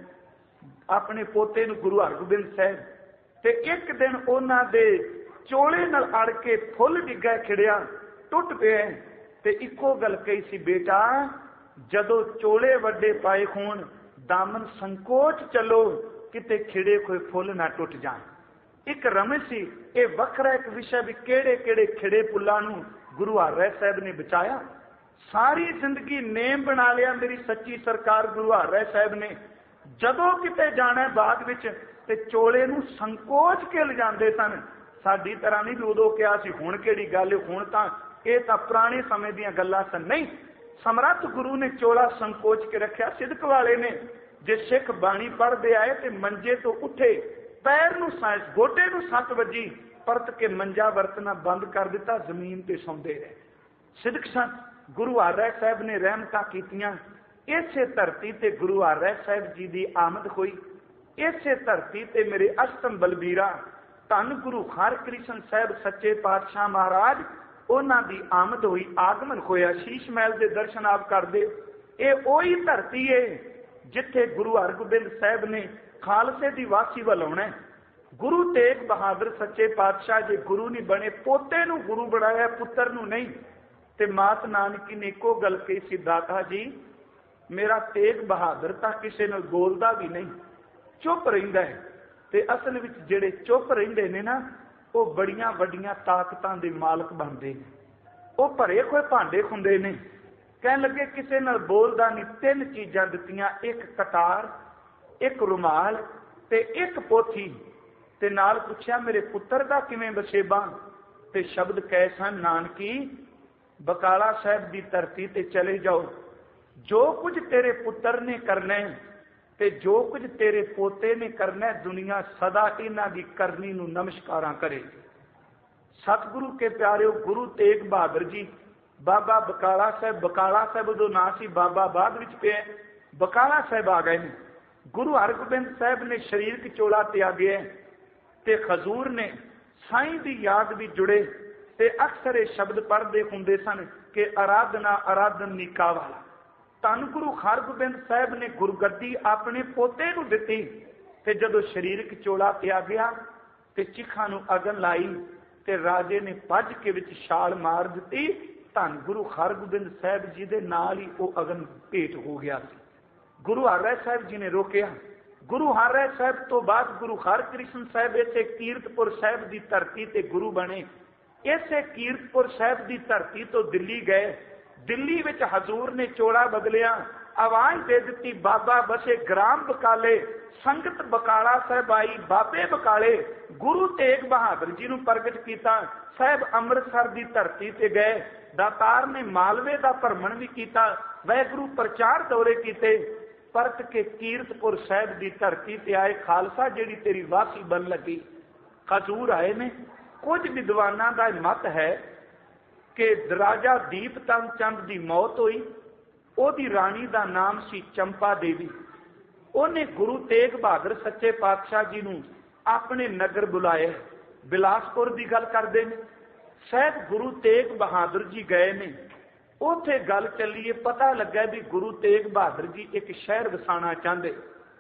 ਆਪਣੇ ਪੋਤੇ ਨੂੰ ਗੁਰੂ ਹਰਗੋਬਿੰਦ ਸਾਹਿਬ। ਤੇ ਇੱਕ ਦਿਨ ਉਹਨਾਂ ਦੇ ਚੋਲੇ ਨਾਲ ਅੜ ਕੇ ਫੁੱਲ ਡਿੱਗਾ, ਖਿੜਿਆ, ਟੁੱਟ ਪਿਆ। ਤੇ ਇੱਕੋ ਗੱਲ ਕਹੀ ਸੀ, ਬੇਟਾ ਜਦੋਂ ਚੋਲੇ ਵੱਡੇ ਪਾਏ ਹੋਣ, ਦਾਮਨ ਸੰਕੋਚ ਚੱਲੋ, ਕਿਤੇ ਖਿੜੇ ਕੋਈ ਫੁੱਲ ਨਾ ਟੁੱਟ ਜਾਣ। ਇੱਕ ਰਮਜ ਸੀ। ਇਹ ਵੱਖਰਾ ਇੱਕ ਵਿਸ਼ਾ ਵੀ ਕਿਹੜੇ ਕਿਹੜੇ ਖਿੜੇ ਫੁੱਲਾਂ ਨੂੰ ਗੁਰੂ ਹਰਿ ਸਾਹਿਬ ਨੇ ਬਚਾਇਆ। ਸਾਰੀ ਜ਼ਿੰਦਗੀ ਨੇਮ ਬਣਾ ਲਿਆ ਮੇਰੀ ਸੱਚੀ ਸਰਕਾਰ ਗੁਰੂ ਹਰਿ ਸਾਹਿਬ ਨੇ। ਜਦੋਂ ਕਿਤੇ ਜਾਣਾ ਬਾਗ ਵਿੱਚ ਤੇ ਚੋਲੇ ਨੂੰ ਸੰਕੋਚ ਕੇ ਲਿਜਾਂਦੇ ਸਨ। ਸਾਡੀ ਤਰ੍ਹਾਂ ਨਹੀਂ ਉਦੋਂ ਕਿਹਾ ਸੀ, ਹੁਣ ਕਿਹੜੀ ਗੱਲ, ਹੁਣ ਤਾਂ ਇਹ ਤਾਂ ਪੁਰਾਣੇ ਸਮੇਂ ਦੀਆਂ ਗੱਲਾਂ ਸਨ। ਨਹੀਂ, ਸਮਰੱਥ ਗੁਰੂ ਨੇ ਚੋਲਾ ਸੰਕੋਚ ਕੇ ਰੱਖਿਆ। ਸਿਦਕ ਵਾਲੇ ਨੇ, ਜੇ ਸਿੱਖ ਬਾਣੀ ਪੜ੍ਹਦੇ ਆਏ ਤੇ ਮੰਜੇ ਤੋਂ ਉੱਠੇ, ਪੈਰ ਨੂੰ ਗੋਡੇ ਨੂੰ 7 ਵੱਜੀ, ਪਰਤ ਕੇ ਮੰਜਾ ਵਰਤਣਾ ਬੰਦ ਕਰ ਦਿੱਤਾ, ਜ਼ਮੀਨ ਤੇ ਸੌਂਦੇ ਰਹੇ। ਸਿਦਕ ਸੰਤ ਗੁਰੂ ਹਰਿ ਸਾਹਿਬ ਨੇ ਰਹਿਮਤਾਂ ਕੀਤੀਆਂ। ਇਸੇ ਧਰਤੀ ਤੇ ਗੁਰੂ ਹਰਿ ਸਾਹਿਬ ਜੀ ਦੀ ਆਮਦ ਹੋਈ। ਇਸੇ ਧਰਤੀ ਤੇ ਮੇਰੇ ਅਸ਼ਟਮ ਬਲਬੀਰਾ ਧੰਨ ਗੁਰੂ ਹਰਕ੍ਰਿਸ਼ਨ ਸਾਹਿਬ ਸੱਚੇ ਪਾਤਸ਼ਾਹ ਮਹਾਰਾਜ, ਉਹਨਾਂ ਦੀ ਆਮਦ ਹੋਈ, ਆਗਮਨ ਹੋਇਆ। ਸ਼ੀਸ਼ ਮਹਿਲ ਦੇ ਦਰਸ਼ਨ ਆਪ ਕਰਦੇ। ਇਹ ਉਹੀ ਧਰਤੀ ਹੈ ਜਿੱਥੇ ਗੁਰੂ ਹਰਗੋਬਿੰਦ ਸਾਹਿਬ ਨੇ ਖਾਲਸੇ ਦੀ ਵਾਸੀ ਵੱਲ ਆਉਣਾ। ਗੁਰੂ ਤੇਗ ਬਹਾਦਰ ਸੱਚੇ ਪਾਤਸ਼ਾਹ ਜੇ ਗੁਰੂ ਨਹੀਂ ਬਣੇ, ਪੋਤੇ ਨੂੰ ਗੁਰੂ ਬਣਾਇਆ, ਪੁੱਤਰ ਨੂੰ ਨਹੀਂ। ਤੇ ਮਾਤ ਨਾਨਕੀ ਨੇ ਇੱਕੋ ਗੱਲ ਕਹੀ ਸੀ, ਦਾਤਾ ਜੀ मेरा तेग बहादुर तां किसी नाल बोलदा भी नहीं, चुप रहिंदा है। ते असल विच जिहड़े चुप रहिंदे ने ना वो बड़ियां वड्डियां ताकतां दे मालक बनदे ने। वो भरे होए भांडे खुंदे ने। कहण लगे किसी नाल बोलदा नहीं, 3 चीज़ां दित्तियां, एक कटार, एक रुमाल ते एक पोथी, ते नाल पुछया मेरे पुत्र दा किवें वसेबा? ते शब्द कैसा नानकी बकाला साहब दी धरती ते चले जाओ, जो कुछ तेरे पुत्र ने करना है ते जो कुछ तेरे पोते ने करना है, दुनिया सदा इन्हां दी करनी नूं नमस्कारां करे। सतगुरु के प्यारे गुरु तेग बहादुर जी, बाबा बकाला साहब उदों ना सी, बाबा बाद विच पिया, बकाला साहब आ गए। गुरु हरगोबिंद साहब ने शरीर चोला त्यागया ते खजूर ने साईं दी याद भी जुड़े ते अक्सर ये शब्द पढ़ते हुंदे सन कि आराधना आराधन निका वाला। धन गुरु हरगोबिंद साहब ने गुरगद्दी अपने पोते नूं दित्ती ते जदों शरीरक चोला त्यागया ते चिखां नूं अगन लाई ते राजे ने भज के विच छाल मार दी। धन गुरु हरगोबिंद साहब जी दे नाल ही वो अगन भेट हो गया सी। गुरु हरराय साहब जी ने रोकिया। गुरु हरराय साहब तो बाद गुरु हरकृष्ण साहब इसे कीरतपुर साहब की धरती ते गुरु बने। इसे कीरतपुर साहब की धरती तो दिल्ली गए। दिल्ली विच हजूर ने चोला बदलिया, आवाज दे दी, बाबा बसे ग्राम बकाले, संगत बकाला साहब आई, बाबे बकाले गुरु तेग बहादुर जी नूं प्रगट किया। साहब अमृतसर की धरती ते गए। दातार ने मालवे का भ्रमण भी किया, वाहिगुरू प्रचार दौरे किए, परत के कीरतपुर साहब की धरती ते आए। खालसा जिहड़ी तेरी वासी बन लगी। हजूर आए ने। कुछ विद्वानां दा मत है कि राजा दीप चंद की मौत हुई, ओदी राणी का नाम सी चंपा देवी। उन्हें गुरु तेग बहादुर सच्चे पातशाह जी नूं अपने नगर बुलाए। बिलासपुर की गल करते हैं। शायद गुरु तेग बहादुर जी गए ने, उथे गल चली, पता लगा भी गुरु तेग बहादुर जी एक शहर वसाना चाहते।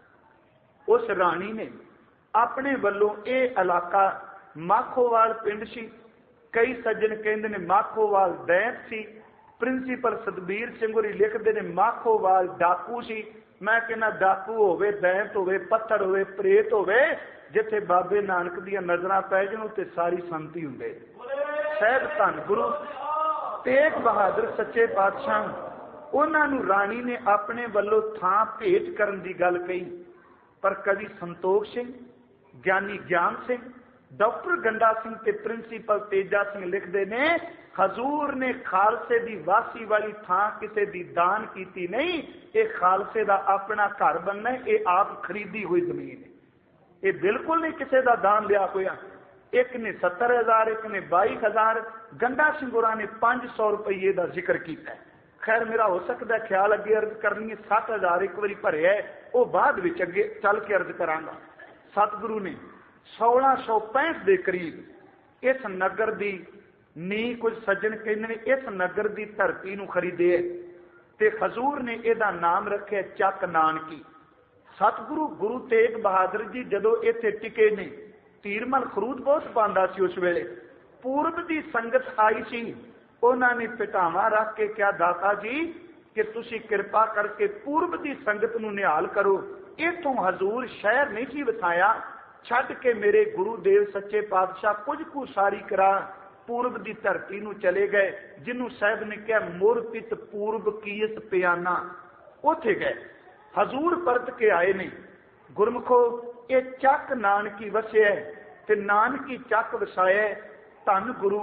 उस राणी ने अपने वलों ये इलाका माखोवाल पिंड सी, कई सज्जन कहते हैं माखोवाल दैंत सी, प्रिंसीपल सतबीर सिंह होरी लिखते हैं माखोवाल डाकू सी। मैं कहना डाकू होवे, दैंत होवे, पत्थर होवे, प्रेत होवे, जिथे बाबे नानक दियां नजरां पै जाण उत्ते सारी संती हुंदे। साहब धन गुरु तेग बहादुर सच्चे पातशाह उन्होंने राणी ने अपने वलों थां भेंट करन दी गल कही, पर कवि संतोख सिंह, ज्ञानी ज्ञान सिंह, डॉक्टर गंडा सिंह ते प्रिंसीपल तेजा सिंह लिखते ने हजूर ने खालसे दी वासी वाली थां किसी दी दान कीती नहीं, ये खालसे दा अपना घर बनना है, ये आप खरीदी हुई जमीन है, ये बिल्कुल नहीं किसी दा दान लिया होया। एक ने 70,000, एक ने 22,000, गंडा सिंह होरां ने 500 रुपये का जिक्र किया। खैर मेरा हो सकता है ख्याल अगे अर्ज करनी है 7,000 एक बारी भरिया है, वो बाद विच अगे चल के अर्ज करांगा। सतगुरु ने 1665 के करीब इस नगर की नी, कुछ सज्जन कहते हैं इस नगर की धरती नूं खरीदे ते हजूर ने इहदा नाम रखे चक नानकी। सतगुरु गुरु तेग बहादुर जी जदों इत्थे टिके ने, तीरमल खरूद बहुत पांदा सी उस वेले, पूरब की संगत आई सी, उन्होंने पिटावा रख के क्या दाता जी कि तुसी कृपा करके पूरब की संगत नूं निहाल करो, इथों हजूर शहर नहीं सी वसाया, छड्ड के मेरे गुरुदेव सच्चे पातशाह कुछ कु सारी करा पूरब की धरती नूं चले गए, जिन्हों साहब ने कहा मोर पित पूरब कीयत पियाना, उथे गए। हजूर परत के आए ने। गुरमुखो ये चक नानकी वसिया ते नानकी चक वसाया धन गुरु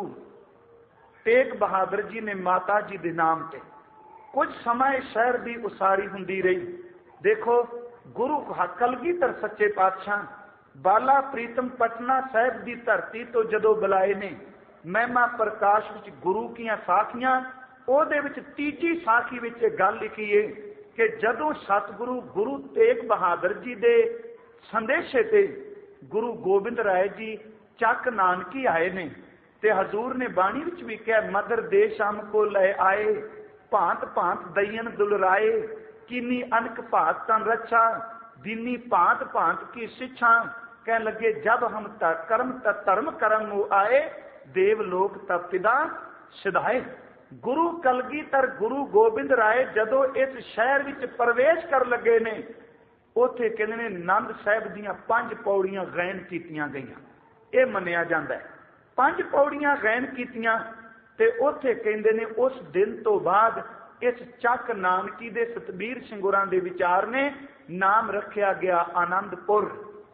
तेग बहादुर जी ने माता जी के नाम से। कुछ समय शहर की उसारी हुंदी रही। देखो गुरु कलगीधर सच्चे पातशाह बाला प्रीतम पटना साहब की धरती तो जदों बुलाए ने, महिमा प्रकाश विच गुरु कीयां साखियां, ओहदे विच तीजी साखी विच गल लिखी है कि जदों सतगुरु गुरु तेग बहादुर जी दे संदेशे ते गुरु गोबिंद राय जी चक नानकी आए ने ते हजूर ने बाणी विच भी कहा मदर देश हम को ले आए, भांत भांत दयन दुलराए, किन्नी अनक भात तन रक्षा, दीनी भांत भांत की शिक्षा। कह लगे जब हम कर्म धर्म कर्म हो आए, देवलोक तपिदा सिधाए। गुरु कलगीधर गुरु गोबिंद राय जदों इस शहर विच प्रवेश कर लगे ने, उत्थे कहंदे ने नंद साहिब दीयां 5 पौड़ियां गैन कीतियां गईयां। ये मन्निया जांदा है 5 पौड़ियां गैन कीतियां ते उत्थे कहंदे ने उस दिन तो बाद इस ਚੱਕ नानकी दे सतबीर ਸਿੰਘੂਰਾਂ ਦੇ विचार ने नाम रखिया गया आनंदपुर,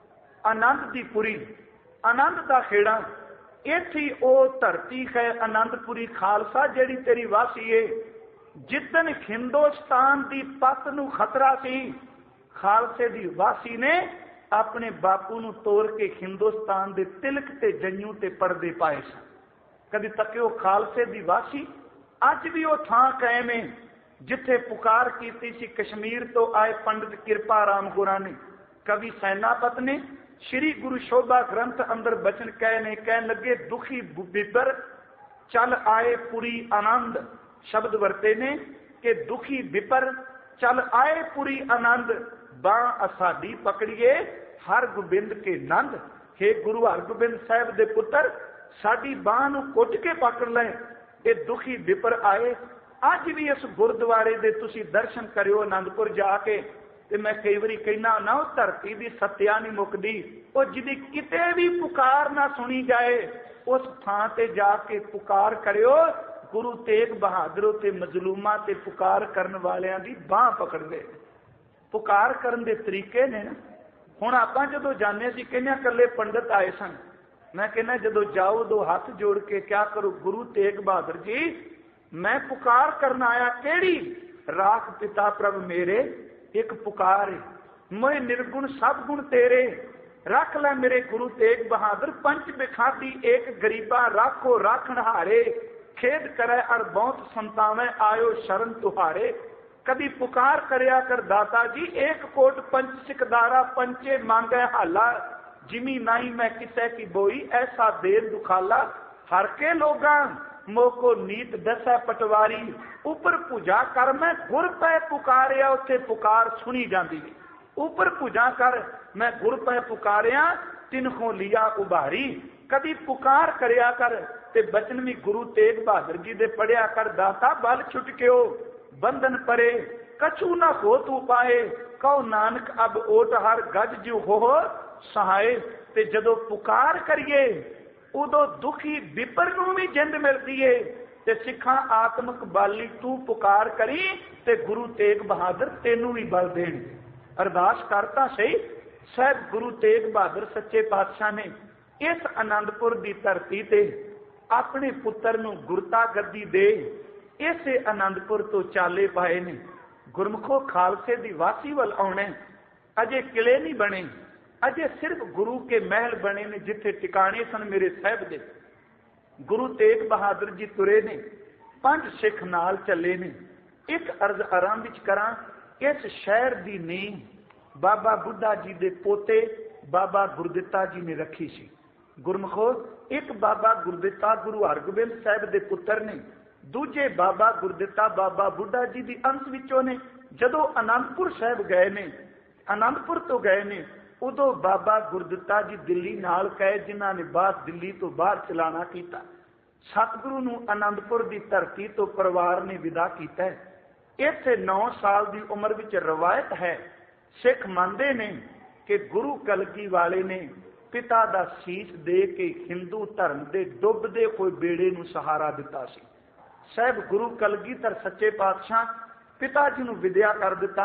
आनंद दी पुरी, आनंद दा खेड़ा। इत्थे ओ धरती है आनंदपुरी खालसा जिहड़ी तेरी वासी है। जिदन हिंदुस्तान दी पत नूं खतरा सी, खालसे दी वासी ने अपने बापू नूं तोड़ के हिंदुस्तान दे तिलक ते जंजू ते पर्दे पाए सन। कदी तकिओ खालसे दी वासी अज भी वो थां कायम है जिथे पुकार की सी कश्मीर तो आए पंडित किरपा राम गुरा ने, कवि सैनापत ने श्री गुरु शोभा ग्रंथ अंदर बचन कह लगे दुखी बिबर चल आए पुरी आनंद, शब्द वरते ने कि दुखी बिपर चल आए पुरी आनंद, बां असाडी पकड़िए हर गोबिंद के नंद। हे गुरु हरगोबिंद साहब दे पुत्र साडी बां नूं कुट के पकड़ लें, ये दुखी बिपर आए। अज भी इस गुरुद्वारे दे तुसी दर्शन करियो आनंदपुर जाके, ते मैं कई बारी कहना ना उस धरती की सत्या नहीं मुकदी, वो जिदी किते भी पुकार ना सुनी जाए उस थां ते जाके पुकार करियो। गुरु तेग बहादुर ते मजलूमा ते पुकार करन वालियां दी बांह पकड़ ले। पुकार करन दे तरीके ने ना, हुण आपां जदों जाने सी कहने कल्ले पंडित आए सन, मैं कहना जदों जाओ दो हाथ जोड़ के क्या करो, गुरु तेग बहादुर जी मैं पुकार करना आया, केड़ी राख पिता प्रभ मेरे एक पुकार है, मोए निर्गुण सब गुण तेरे, रख ले मेरे गुरु तेग बहादुर पंच बिखादी एक गरीबा राखो राखण हारे, खेद करे और बहुत संतावे आयो शरण तुहारे। कभी पुकार करया कर दाता जी एक कोट पंच सिकदारा पंचे मांगे हाला, जिमी नाई मैं किसे की बोई ऐसा देर दुखाला, हर के लोगा मोको नीत दसा पटवारी, ऊपर पूजा कर मैं गुर पै पुकारिया, उत्थे पुकार सुनी जाती है। ऊपर पूजा कर मैं गुर पै पुकारिया तिनखों लिया उभारी। कभी पुकार करया कर ते बचन भी गुरु तेग बहादुर जी दे पढ़िया कर, दाता बल छुटक्यो बंधन परे कछु न हो तू पाए, कहो नानक अब ओट हर गज जो हो सहाय। ते जदों पुकार करिए उदों दुखी विपर नूं भी जिंद मिलती है, ते सिखा आत्मक बाली तू पुकार करी ते गुरु तेग बहादुर तेनू भी बल देण। अरदास करता सही साहब गुरु तेग बहादुर सच्चे पातशाह ने इस आनंदपुर की धरती ते अपने पुत्र नूं गुरता गद्दी दे इसे आनंदपुर तो चाले पाए ने। गुरमुखो खालसे दी वासी वल आउणे, अजे किले नहीं बने, अजे सिर्फ गुरु के महल बने ने जिथे टिकाने सन मेरे साहब दे। गुरु तेग बहादुर जी तुरे ने, 5 सिख नाल चले ने। एक अर्ज आराम विच करां, इस शहर की नींह बाबा बुढ़ा जी दे पोते बाबा गुरदिता जी ने रखी सी। गुरमुखो एक बाबा गुरदिता गुरु हरगोबिंद साहब दे पुत्र ने, दूजे बाबा गुरदिता बाबा बुढ़ा जी दी अंश विचों ने। जदों आनंदपुर साहब गए ने, आनंदपुर तो गए ने, उदों बाबा गुरदिता जी दिल्ली नाल गए जिन्हां ने बाहर दिल्ली तो बाहर चलाना किया। सतगुरु नूं आनंदपुर की धरती तो परिवार ने विदा किया है। इत्थे 9 साल की उम्र विच रवायत है, सिख मानते ने कि गुरु कलगी वाले ने पिता का शीश दे के हिंदू धर्म के डुबदे कोई बेड़े नूं सहारा दिता सी। साहब गुरु कलगीधर सच्चे पातशाह पिता जी नूं विद्या कर दिता।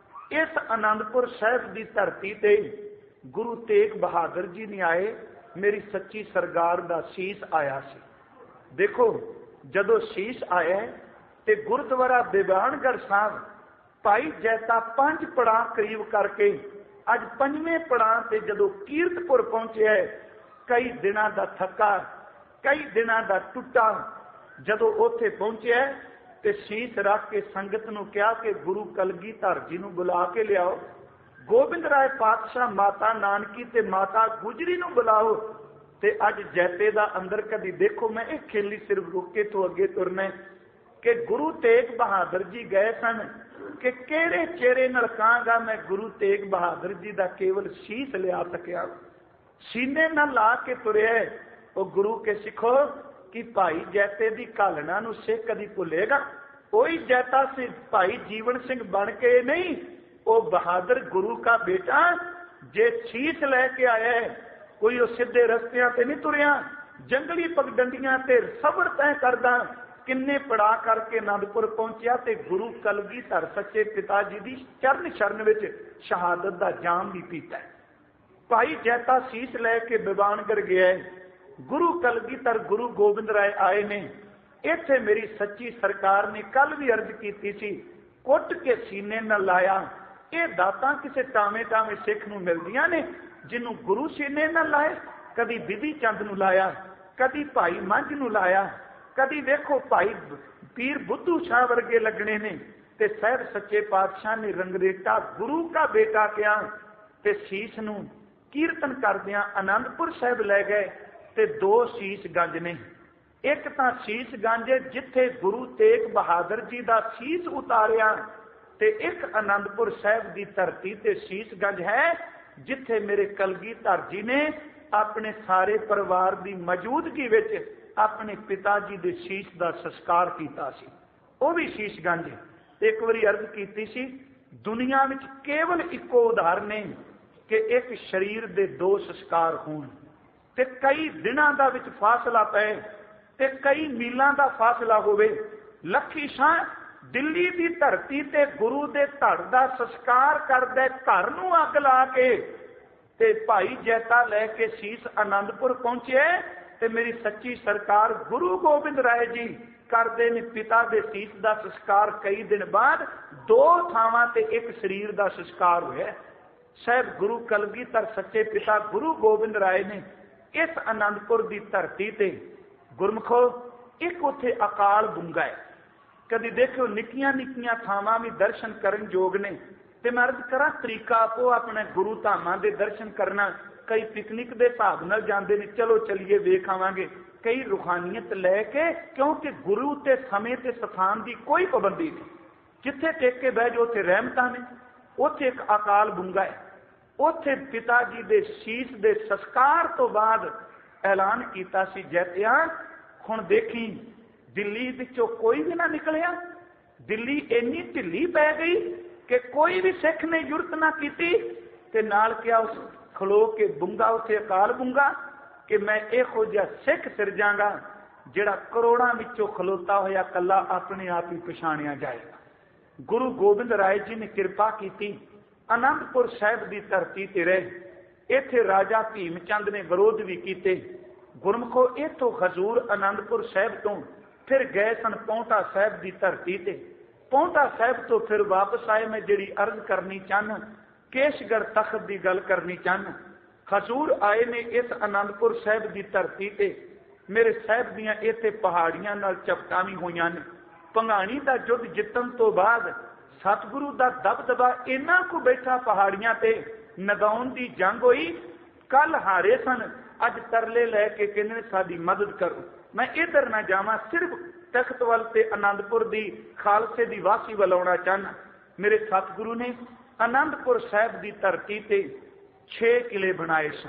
इस आनंदपुर साहब की धरती ते गुरु तेग बहादुर जी ने आए, मेरी सच्ची सरकार का शीश आया सी। देखो जदों शीश आया ते गुरुद्वारा दीवानगढ़ साहब भाई जैता 5 पड़ां करीब करके अज 5वें पड़ां ते जदों कीरतपुर पहुंचे है, कई दिनों का थका कई दिनों का टुटा जदों उत्थे पहुंचे है ते शीश रख के संगत नूं कहा कि गुरु कलगीधर जी नूं बुला के लियाओ, गोबिंद राय पातशाह माता नानकी ते माता गुजरी नूं बुलाओ। ते अज जैते दा अंदर कदी देखो मैं एक खेली सिर्फ रुके तो अगे तुरना कि गुरु तेग बहादुर जी गए सन कि केड़े चेहरे नाल कहांगा मैं गुरु तेग बहादुर जी दा केवल शीश लिया सकिया। सीने नाल ला के तुरे ओ गुरु के सिखो कि भाई जैते की घालना नूं सिख कदी भुलेगा? कोई जैता से भाई जीवन सिंह बन के नहीं, वो बहादुर गुरु का बेटा जे शीश लैके आया है, कोई वो सीधे रस्तियां ते नहीं तुरिया, जंगली पगडंडियां ते सबर तय करदा किन्ने पड़ा करके आनंदपुर पहुंचा ते गुरु कलगीधर सच्चे पिता जी की चरण शरण विच शहादत का जाम भी पीता है। भाई जैता शीश लैके बिवानगढ़ गया है, गुरु कलगीधर गुरु गोबिंद राय आए ने। इत्थे मेरी सच्ची सरकार ने कल भी अर्ज की सी, कुट के सीने न लाया। ये दातां किसे टावे टावे सिख नूं मिलदियां ने, जिन्हों गुरु सीने न लाए। कदी बिधि चंद नूं लाया, कदी भाई मंझ नूं लाया, कदी देखो भाई पीर बुद्धू शाह वर्गे लगने ने, ते साहब सच्चे पातशाह ने रंगरेटा गुरु का बेटा क्या ते शीश नूं कीर्तन करदियां आनंदपुर साहिब लै गए। ते दो शीश गंज ने, एक तां शीश गंज जिथे गुरु तेग बहादुर जी का शीश उतारिया, ते एक आनंदपुर साहिब की धरती ते शीश गंज है जिथे मेरे कलगीधर जी ने अपने सारे परिवार की मौजूदगी विच अपने पिता जी के शीश का संस्कार किया सी। वो भी शीश गंज। एक बारी अर्ज की सी, दुनिया में केवल इको उदाहरण है कि एक शरीर के दो संस्कार होण, ते कई दिनां दा विच फासला पए, ते कई मीलों का फासला होवे। लखी शाह दिल्ली की धरती ते गुरु के धड़ का संस्कार करदे घर नूं अग ला के, ते भाई जैता लैके शीश आनंदपुर पहुंचे, ते मेरी सच्ची सरकार गुरु गोबिंद राय जी करते ने पिता के शीश का संस्कार। कई दिन बाद दो थावां ते एक शरीर का संस्कार होया। साहब गुरु कलगीधर सच्चे पिता गुरु गोबिंद राय ने इस आनंदपुर की धरती ते गुरमुखो एक उथे अकाल बुंगा है। कदी देखो निक्कियां निक्कियां थावां भी दर्शन करन योग ने, ते मैं अर्ज करा तरीका आपो अपने गुरु धामां दे दर्शन करना। कई पिकनिक के भाव नाल जांदे ने, चलो चलिए वेख आवांगे। कई रूहानियत लैके, क्योंकि गुरु ते समय ते स्थान की कोई पाबंदी नहीं, जिथे टेक के बह जाओ उथे रहमतां ने। उथे एक अकाल बुंगा है, उथे पिता जी दे शीश दे संस्कार तो बाद ऐलान किया सी, जैतिया हुण देखी दिल्ली विचों कोई भी ना निकलिया। दिल्ली इन्नी ढिली पै गई कि कोई भी सिख ने जुरत ना की, ते नाल क्या उस खलो के बुंगा उथे अकाल बुंगा कि मैं इहो जिहा सिख सिरजांगा जिहड़ा करोड़ां विचों खलोता होया कला अपने आप ही पछाणिया जाएगा। गुरु गोबिंद राय जी ने कृपा की, आनंदपुर साहिब की धरती ते रहे। इत्थे राजा भीम चंद ने विरोध भी किए। गुरमुखो इथों हजूर आनंदपुर साहिब तो फिर गए सन पौंटा साहिब की धरती ते। पौंटा साहिब तो फिर वापस आए। मैं जिहड़ी अर्ज करनी चाहना, केशगढ़ तख्त की गल करनी चाहना। हजूर आए ने इस आनंदपुर साहिब की धरती ते। मेरे साहिब दियां इत्थे पहाड़ियां नाल झपटां भी होईयां ने। भंगाणी का युद्ध जितन तो बाद सतगुरु का दबदबा इन्ना को बैठा पहाड़ियां ते। नगाउन की जंग हुई, कल हारे सन, अज तरले लैके कहने साडी मदद करो। मैं इधर ना जावां, सिर्फ तख्त वल ते आनंदपुर दी खालसे दी वासी वल आउणा चाहना। मेरे सतगुरु ने आनंदपुर साहिब की धरती ते 6 किले बनाए सन।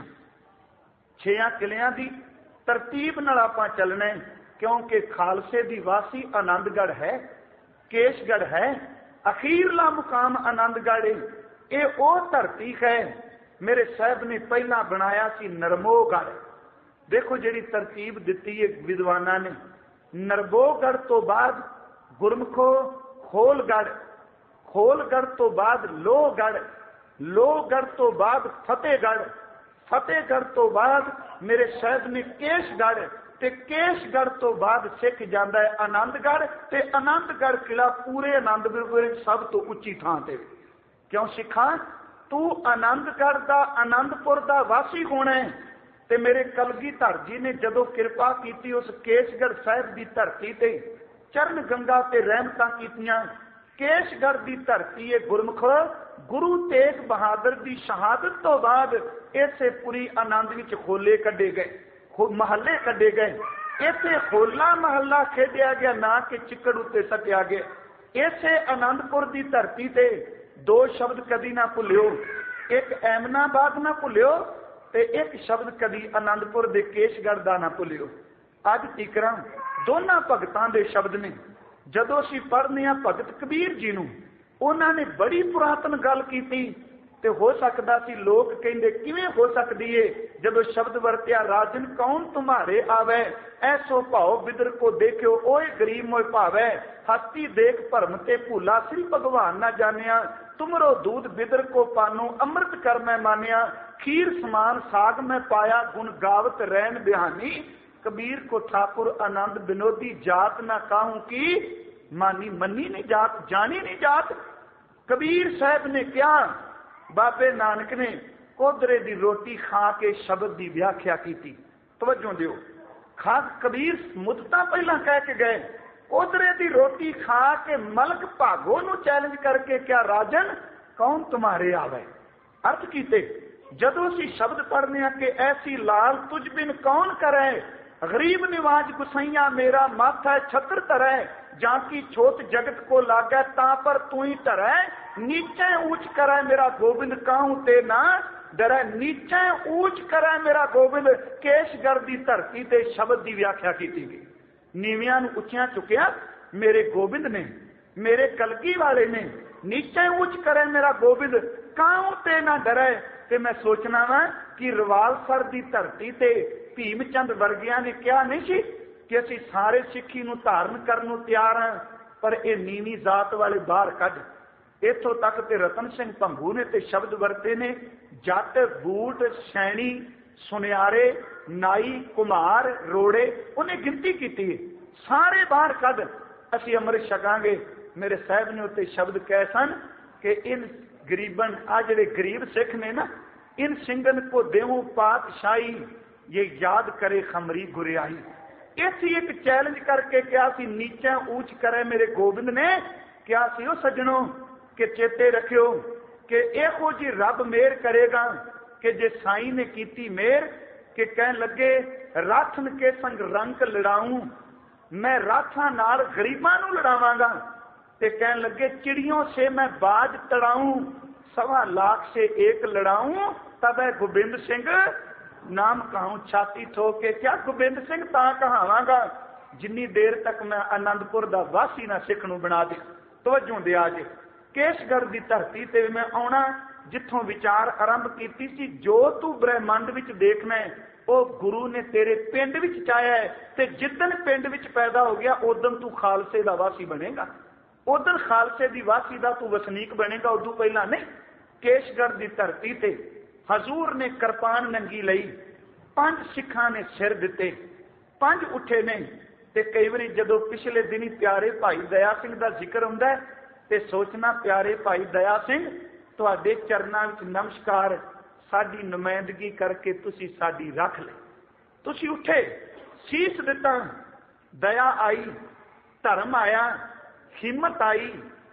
6 किलियां की तरतीब नाल आपां चलना है, क्योंकि खालसे की वासी आनंदगढ़ है, केशगढ़ है, अखीरला मुकाम आनंदगढ़ है। ये वो धरती है मेरे साहब ने पहला बनाया सी नरमोगढ़। देखो जिहड़ी तरतीब दिती है विद्वाना ने, नरमोगढ़ तो बाद गुरमुखो खोलगढ़, खोलगढ़ तो बाद लोहगढ़, लोहगढ़ तो बाद फतेहगढ़, फतेहगढ़ तो बाद मेरे साहब ने केशगढ़, ते केशगढ़ तो बाद सिख जाता है आनंदगढ़। ते आनंदगढ़ किला पूरे आनंदपुर सब तो उच्ची थां ते। क्यों सिखा तू आनंदगढ़ का आनंदपुर का वासी होना है। ते मेरे कलगीधर जी ने जदों कृपा की उस केशगढ़ साहिब की धरती ते चरण गंगा ते रहमतां कीतियां। केशगढ़ की धरती है गुरमुख गुरु तेग बहादुर की शहादत तो बाद इसे पूरी आनंद विच खोले कड्डे गए, महल्ले कड्डे गए। इसे होला महल्ला खेडिया गया, ना कि चिकड़ उत्ते सटिया गया। इसे आनंदपुर की धरती ते 2 शब्द कदी ना भुलियो, एक एमनाबाद ना भुलियो ते एक शब्द कदी आनंदपुर दे केशगढ़ दा ना भुलियो। अज तिकरां दोनों भगतां दे शब्द ने। जदों असीं पढ़ने आ भगत कबीर जी नूं, उन्हां ने बड़ी पुरातन गल कीती ते हो सकदा सी लोग कहंदे किवें हो सकदी है जदों शब्द वरत्या राजन कौन तुम्हारे आवे, ऐसो भाव बिदर को देखियो ओए गरीब मोय भावै, हस्ती देख भरम ते भूला श्री भगवान ना जानिया, तुमरो दूध बिदर को पानो अमृत कर मैं मानिया, खीर समान साग में पाया गुण गावत रैन बिहानी, कबीर को ठाकुर आनंद विनोदी जात ना काहूं की मानी, मनी नहीं जात जानी नहीं जात। कबीर साहब ने क्या, बाबे नानक ने कोदरे दी रोटी खा के शब्द की व्याख्या की। तवज्जो दियो, खा कबीर मुद्दता पहला कह के गए, कोदरे दी रोटी खा के मलक भागो नू चैलेंज करके क्या राजन कौन तुम्हारे आवे। अर्थ कीते जदों असीं शब्द पढ़ने कि ऐसी लाल तुझ बिन कौन करे, गरीब निवाज गुसैया मेरा माथा छत्र तरह, जाकी छोट जगत को लागे ता पर तू ही टरै, नीचे ऊंच करे मेरा गोविंद काहू ते ना डरै, नीचे ऊंच करे मेरा गोविंद, केशगढ़ दी धरती ते शब्द की व्याख्या की गई। नीवियां नूं उच्चियां चुकिया मेरे गोविंद ने, मेरे कलगी वाले ने, नीचे ऊंच करे मेरा गोविंद काहू ते ना डरै। ते मैं सोचना वा कि रवालसर की धरती ते भीम चंद वर्गिया ने क्या नहीं सी कि असीं सारे सिੱਖੀ ਨੂੰ धारण करन ਨੂੰ ਤਿਆਰ ਹਾਂ, पर यह नीवी जात वाले बाहर कढ। इथों तक ते रतन सिंह भंगू ने ते शब्द वरते ने, जट बूट सैनी सुनियारे नाई कुमार रोड़े, उन्हें गिनती की सारे बाहर कढ, असीं अमृत छकांगे। मेरे साहब ने उत्ते शब्द कहे सन कि इन गरीबन आ जिहड़े गरीब सिख ने ना, इन सिंगन को देवों पातशाही, ये याद करे खमरी गुरियाई। इसी एक चैलेंज करके क्या सी नीचे ऊंच करे मेरे गोविंद ने, क्या सी ओ सज्जनों के चेते रखियो कि इहो जी रब मेहर करेगा कि जे साई ने कीती मेहर कि कहन लगे राठन के संग रंग लड़ाऊं, मैं राठा नाल गरीबां नूं लड़ावांगा, ते कहन लगे चिड़ियों से मैं बाज तड़ाऊं, 1.25 लाख से एक लड़ाऊं, तब है गोबिंद सिंह नाम कहूं छाती ठोक के, क्या गोबिंद सिंह तां कहावांगा जिन्नी देर तक मैं आनंदपुर दा वासी ना सिख नूं बना दे। तवज्जो दे आज केशगढ़ दी धरती ते मैं आउणा जिथों विचार आरंभ कीती सी, जो तू ब्रह्मंड विच देखना है ओ गुरु ने तेरे पिंड विच चाया है, ते जिद्दन पिंड विच पैदा हो गया उदन तू खालसे दा वासी बनेगा, उदन खालसे दी वासी दा तू वसनीक बनेगा, उदू पहला नहीं। केशगढ़ दी धरती ते हजूर ने कृपान नंगी लई, 5 सिखां ने सिर दिते, 5 उठे ने, ते कई बारी जदों पिछले दिनी प्यारे भाई दया सिंह दा जिक्र हुंदा है ते सोचना प्यारे भाई दया सिंह तुहाडे चरनां विच नमस्कार, साडी नुमाइंदगी करके तुसी साडी रख ले। तुसी उठे, शीश दिता, दया आई, धर्म आया, हिम्मत आई,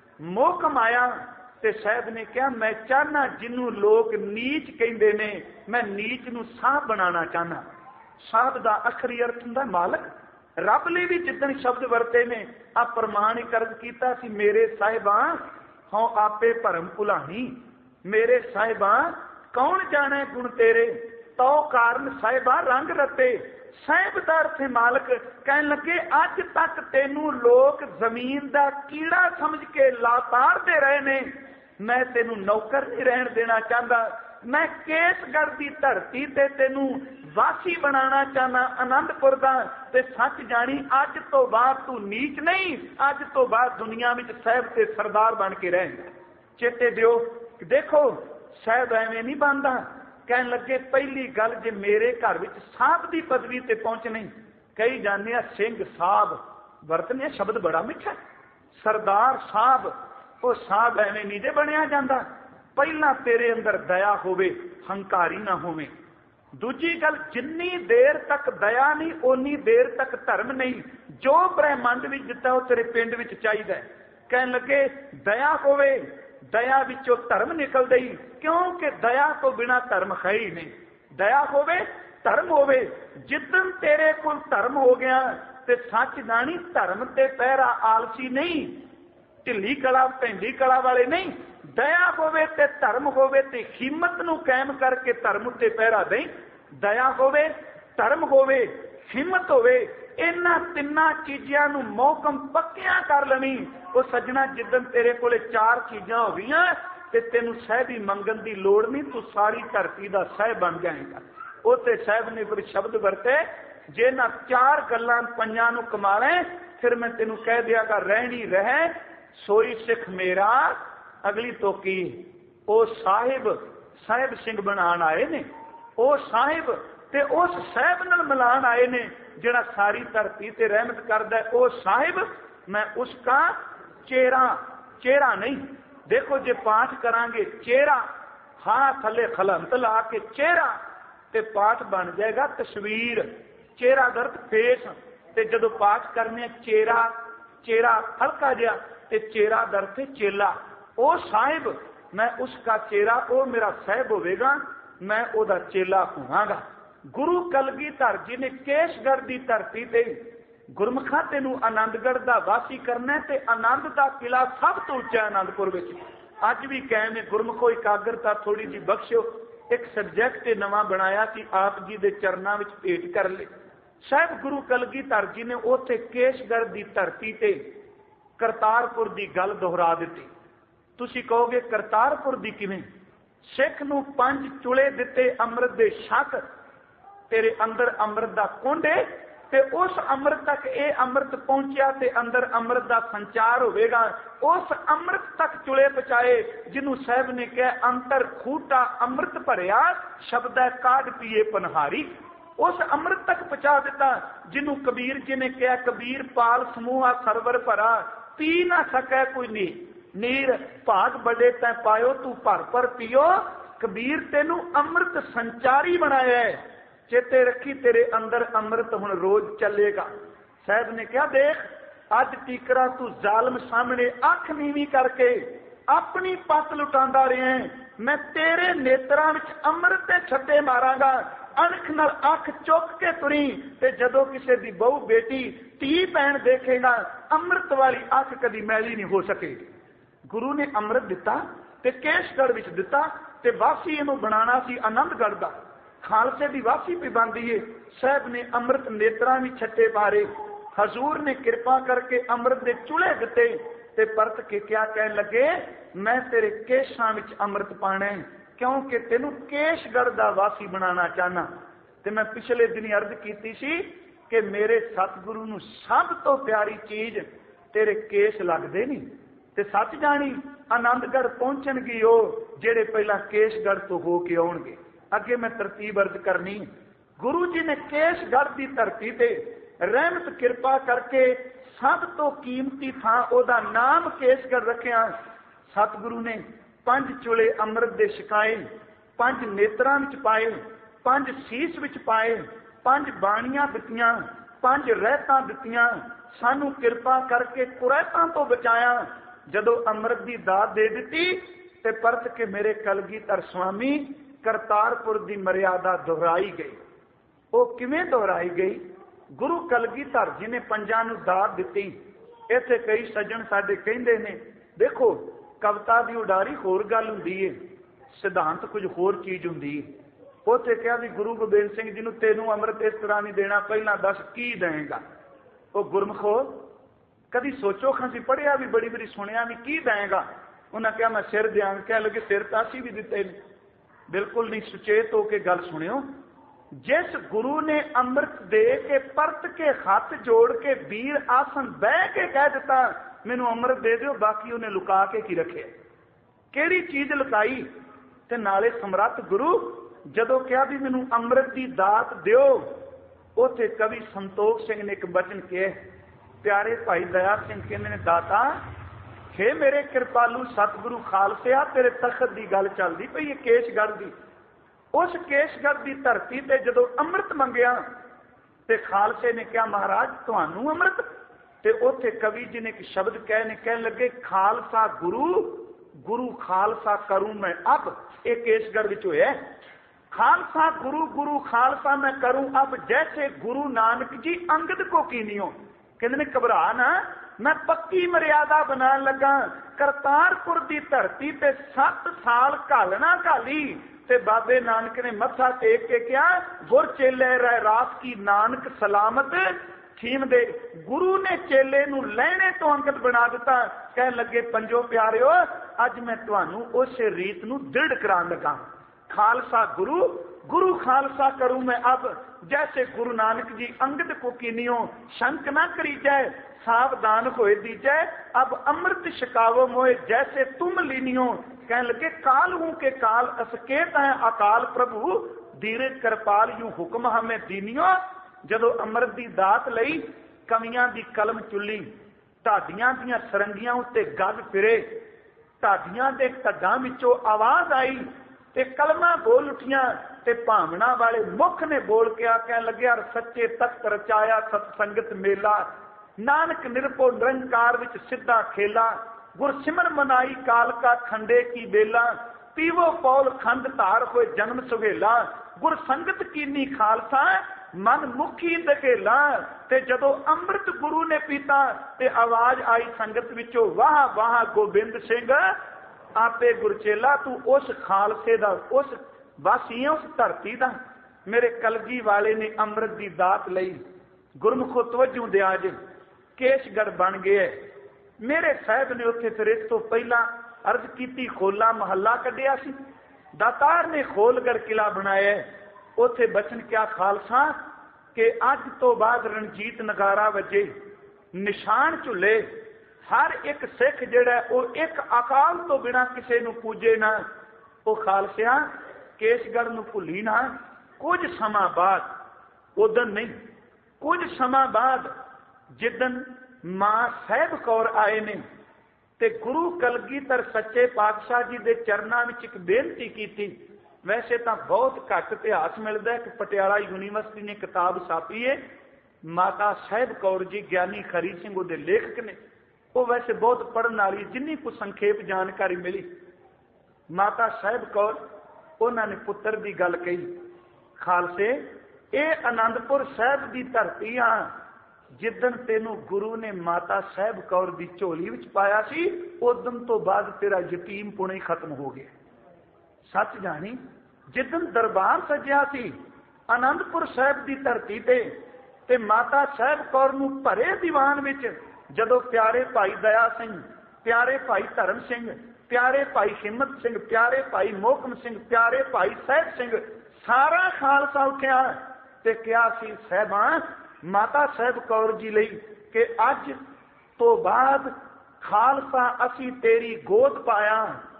मोहकम आया, ते साहब ने कहा मैं चाहना जिन्हों लोग नीच कहते ने, मैं नीच नूं साहब बनाना चाहना। साहब का अखरी अर्थ हुंदा मालक। रब ने भी जिदन शब्द वरते ने आ प्रमाणीकरण किया सी, मेरे साहिबा हों आपे भरम भुलानी, मेरे साहिबा कौन जाने गुण तेरे, तो कारण साहिबा रंग रते। साहिब का अर्थ मालक, कहन लगे अज तक तेनू लोग जमीन का कीड़ा समझ के लातारते रहे ने, मैं तेनू नौकर नहीं रहन देना चाहता, मैं केसगढ़ की धरती ते तेनू वासी बनाना चाहना आनंदपुर का। ते सच जानी अज तो बाद तू नीच नहीं, अज तो बाद दुनिया में साहब ते सरदार बन के रहेगा। चेते दियो, देखो साहब एवें नहीं बनता। कहन लगे पहली गल जे मेरे घर में साहब की पदवी ते पहुंचने, कई जाने सिंह साहब वरतने शब्द बड़ा मिठा, सरदार साहब, वो साहब एवें नहीं जे बनया जाता, पहला तेरे अंदर दया होवे, हंकारी ना होवे। दूजी गल जिन्नी देर तक दया नहीं उन्नी देर तक धर्म नहीं, जो ब्रह्मंड विच दिता वो तेरे पिंड विच चाहिदा। कहन लगे दया होवे, दया विचों धर्म निकल गई, क्योंकि दया तो बिना धर्म है ही नहीं। दया होवे धर्म होवे, जिदन तेरे कोल धर्म हो गया ते सच जानी धर्म ते पहरा आलसी नहीं, ढिली कला भेंडी कला वाले नहीं। दया होवे ते धर्म होवे ते हिम्मत नूं कायम करके धर्म उत्ते पहरा दें। दया होवे, धर्म होवे, हिम्मत होवे, इन्हां तिन्नां चीज़ां नूं मौकम पक्कियां कर लवी। वो सज्जना जिदन तेरे कोले 4 चीज़ां हो गईयां ते तैनूं साहिबी मंगन की लोड़ नहीं, तू सारी धरती का साहिब बन जाएगा। उत्ते साहिब ने फिर शब्द वरते, जे ना 4 गल्लां पंजां नूं कमावे फिर मैं तेनूं कह दियागा रहनी रह, सोई सिख मेरा। अगली तोकी ओ साहिब सिंह बनाण आए ने, ओ साहिब ते उस साहिब नाल मिलान आए ने जिहड़ा सारी धरती ते रहमत करदा है। ओ साहिब मैं उसका चेहरा नहीं। देखो जे पाठ करांगे चेहरा, हाँ थले खलंत ला के चेहरा, ते पाठ बन जाएगा तस्वीर। चेहरा दर्द फेस, ते जदों पाठ करने चेहरा हल्का जिहा ते चेहरा दर्द चेला। ओ साहिब मैं उसका चेहरा, ओ मेरा साहिब होवेगा, मैं ओदा चेला होवांगा। गुरु कलगीधर जी ने केशगढ़ की धरती ते गुरमुखा तेनू आनंदगढ़ का वासी करना, ते आनंद का किला सब तो उच्चा आनंदपुर विच अज भी कायम है। गुरमुखो एकाग्रता थोड़ी जी बख्शो, एक सबजैक्ट नवा बनाया कि आप जी के चरणों में भेंट कर ले। साहब गुरु कलगीधर जी ने उत्थे केशगढ़ की धरती ते करतारपुर की गल दोहरा दी। तुसी कहोगे करतारपुर की किवें? सिख नूं 5 चुले दिते अमृत दे छक, तेरे अंदर अमृत दा कुंड है, ते उस अमृत तक ये अमृत पहुंचा ते अंदर अमृत दा संचार होवेगा। उस अमृत तक चुले पहुंचाए जिन्हों साहब ने कहा अंतर खूटा अमृत भरिया, शब्द है काढ़ पीए पनहारी। उस अमृत तक पहुंचा दिता जिन्हों कबीर जी ने कहा कबीर पाल समूहा सरवर भरा, पी ना सकै कोई नीर, भाग बड़े तै पायो तू भर पियो। कबीर तेनू अमृत संचारी बनाया है, चेते रखी तेरे अंदर अमृत हुण रोज चलेगा। साहब ने क्या देख अज टीकरा तू जालम सामने अख नीवी करके अपनी पत लुटांदा रहा है, मैं तेरे नेत्रां विच अमृत दे छट्टे मारांगा। अणख नाल अख चुक के तुरी, ते जदों किसी दी बहु बेटी धी भैन देखेगा अमृत वाली अख कदी मैली नहीं हो सकेगी। गुरु ने अमृत दिता ते केशगढ़ विच दिता, ते वासी इहनूं बनाना सी आनंदगढ़ दा। खालसे की वासी भी बनती है। साहब ने अमृत नेत्रां भी छट्टे मारे, हजूर ने कृपा करके अमृत दे चूल्हे दिते, ते परत के क्या कहन लगे मैं तेरे केशां विच अमृत पाना है, क्योंकि तेनू केशगढ़ दा वासी बनाना चाहना। ते मैं पिछले दिन अर्ज की सी कि मेरे सतगुरु नूं सब तो प्यारी चीज तेरे केश लगदे नहीं, ते सच जानी आनंदगढ़ पहुंचणगे ओ जेड़े पहला केशगढ़ तो हो के आउणगे। अगे मैं तरतीब अर्ज करनी। गुरु जी ने केशगढ़ की धरती पे रहमत कृपा करके सब तो कीमती थां ओदा नाम केशगढ़ रखिया। सतगुरु ने 5 चुले अमृत दे छकाए, 5 नेत्रां विच पाए, 5 सीस विच पाए, 5 बाणियां दित्तियां, 5 रहतां दित्तियां। सानू कृपा करके कुरैतां तो बचाया। जदों अमृत की दात दे दी ते परत के मेरे कलगीधर स्वामी करतारपुर की मर्यादा दोहराई गई। वो किवें दोहराई गई? गुरु कलगीधर जी ने 5 नूं दात दी। इत्थे कई सज्जण साडे कहिंदे ने देखो कविता की उडारी होर गल हुंदी है, सिद्धांत कुछ होर चीज हुंदी है। उत्थे कहा भी गुरु गोबिंद सिंह जी नूं तेनू अमृत इस तरह नहीं देना, पहला दस की देगा। वो गुरमुखो कभी सोचो खांसी पढ़िया भी बड़ी बड़ी सुनिया भी की देगा। उन्हें कहा मैं सिर देंगा, कह लगे सिर तो असीं भी दिते बिल्कुल नहीं। सुचेत होकर गल सुनियो। जिस गुरु ने अमृत दे के परत के हाथ जोड़ के वीर आसन बह के कह दिता मैनू अमृत दे दो, बाकी उन्हें लुका के की रखे, केड़ी चीज लुकाई? ते नाले समर्थ गुरु जदों कहा भी मैनू अमृत की दात दिओ, उथे कवि संतोख सिंह ने एक बचन कहे, प्यारे भाई दया सिंह कहने ने दाता हे मेरे कृपालू सतगुरु खालसिया तेरे तखत की गल चलती पई है केशगढ़ की। उस केशगढ़ की धरती पे जदों अमृत मंगया ते खालसे ने कहा महाराज तुहानू अमृत? ते उथे कवि जी ने एक शब्द कह लगे खालसा गुरु, गुरु खालसा करूं मैं अब। ये केशगढ़ विच होया खालसा गुरु, गुरु खालसा मैं करूं अब, जैसे गुरु नानक जी अंगद को कीनियो। कहते ने घबरा ना, मैं पक्की मर्यादा बना लगा। करतारपुर की धरती पे 7 साल घालना घाली ते बाबे नानक ने मत्था टेक के क्या गुर चेले रह रास की नानक सलामत, ਖੀਮ ਦੇ ਗੁਰੂ ਨੇ ਚੇਲੇ ਨੂੰ ਲਹਿਣੇ ਤੋਂ ਅੰਗਤ ਬਣਾ ਦਿੱਤਾ। ਕਹਿਣ ਲੱਗੇ ਪੰਜੋ ਪਿਆਰਿਓ, ਅੱਜ ਮੈਂ ਤੁਹਾਨੂੰ ਉਸੇ ਰੀਤ ਨੂੰ ਦ੍ਰਿੜ ਕਰਾਉਣ ਲੱਗਾ। ਖਾਲਸਾ ਗੁरु, गुरु खालसा करूं मैं अब, जैसे गुरु नानक जी अंगद को कीनियो शंक न करी जाए, सावधान होए दीजै, अब अमृत छकावो मोए जैसे तुम लीनियो। कहने लगे काल हूं के काल असकेत है अकाल प्रभु, धीरे कृपाल यूं हुक्म हमें दीनियो। जदों अमृत दी दात लई कवियां दी कलम चुली, ढाडियां दियां सरंगियां उत्ते गज फिरे, ढाडियां दे ढड्डां विचों आवाज आई ते कलमां बोल उठियां ते भावना वाले मुख ने बोल के कहने लगे यार सच्चे तख्त रचाया सतसंगत मेला, नानक निरपो निरंकार विच सिद्धा खेला, गुरसिमर मनाई काल का खंडे की बेला, पीवो पौल खंड धार होए जन्म सुहेला, गुर संगत कीनी खालसा मन मुखी दखेला। ते जदों अमृत गुरु ने पीता ते आवाज आई संगत विचों वाह वाह गोबिंद सिंह, आपे गुरचेला तू उस खालसे दा, उस वासी उस धरती दा। मेरे कलगी वाले ने अमृत की दात लई, गुरमुखो तवज्जो दिया जे केशगढ़ बन गए। मेरे साहब ने उत्थे फिर इस तो पहला अर्ज की खोला महला कढ़िया सी, दातार ने खोलगढ़ किला बनाया। उत्थे बचन क्या खालसा कि अज तो बाद रणजीत नगारा वजे, निशान झुले, हर एक सिख जिहड़ा वो एक अकाल तो बिना किसी नूं पूजे ना। वो खालसिया केशगढ़ नूं भुली ना। कुछ समा बाद, उदन नहीं, कुछ समा बाद जिदन मां साहिब कौर आए ने ते गुरु कलगीधर सच्चे पातशाह जी दे चरनां विच एक बेनती की। वैसे तो बहुत घट इतिहास मिलता है कि पटियाला यूनीवर्सिटी ने किताब छापी है, माता साहिब कौर जी ज्ञानी खरी सिंह उहदे लेखक ने, वो वैसे बहुत पढ़ने वाली, जिन्नी कुछ संखेप जानकारी मिली। माता साहिब कौर उन्होंने पुत्र की गल कही, खालसे ये आनंदपुर साहिब की धरती आ, जिदन तेनों गुरु ने माता साहिब कौर की झोली विच पाया सी, उदन तो बाद तेरा यतीम पुणे खत्म हो गया। सच जानी जिदन दरबार सजिया सी आनंदपुर साहिब की धरती ते माता साहिब कौर नूं भरे दीवान विच जदों प्यारे भाई दया सिंह, प्यारे भाई धर्म सिंह, प्यारे भाई हिम्मत सिंह, प्यारे भाई मोहकम सिंह, प्यारे भाई साहिब सिंह, सारा खालसा उठिया ते कहा सी साहिबां माता साहिब कौर जी लई कि अज तो बाद खालसा असी तेरी गोद पाया,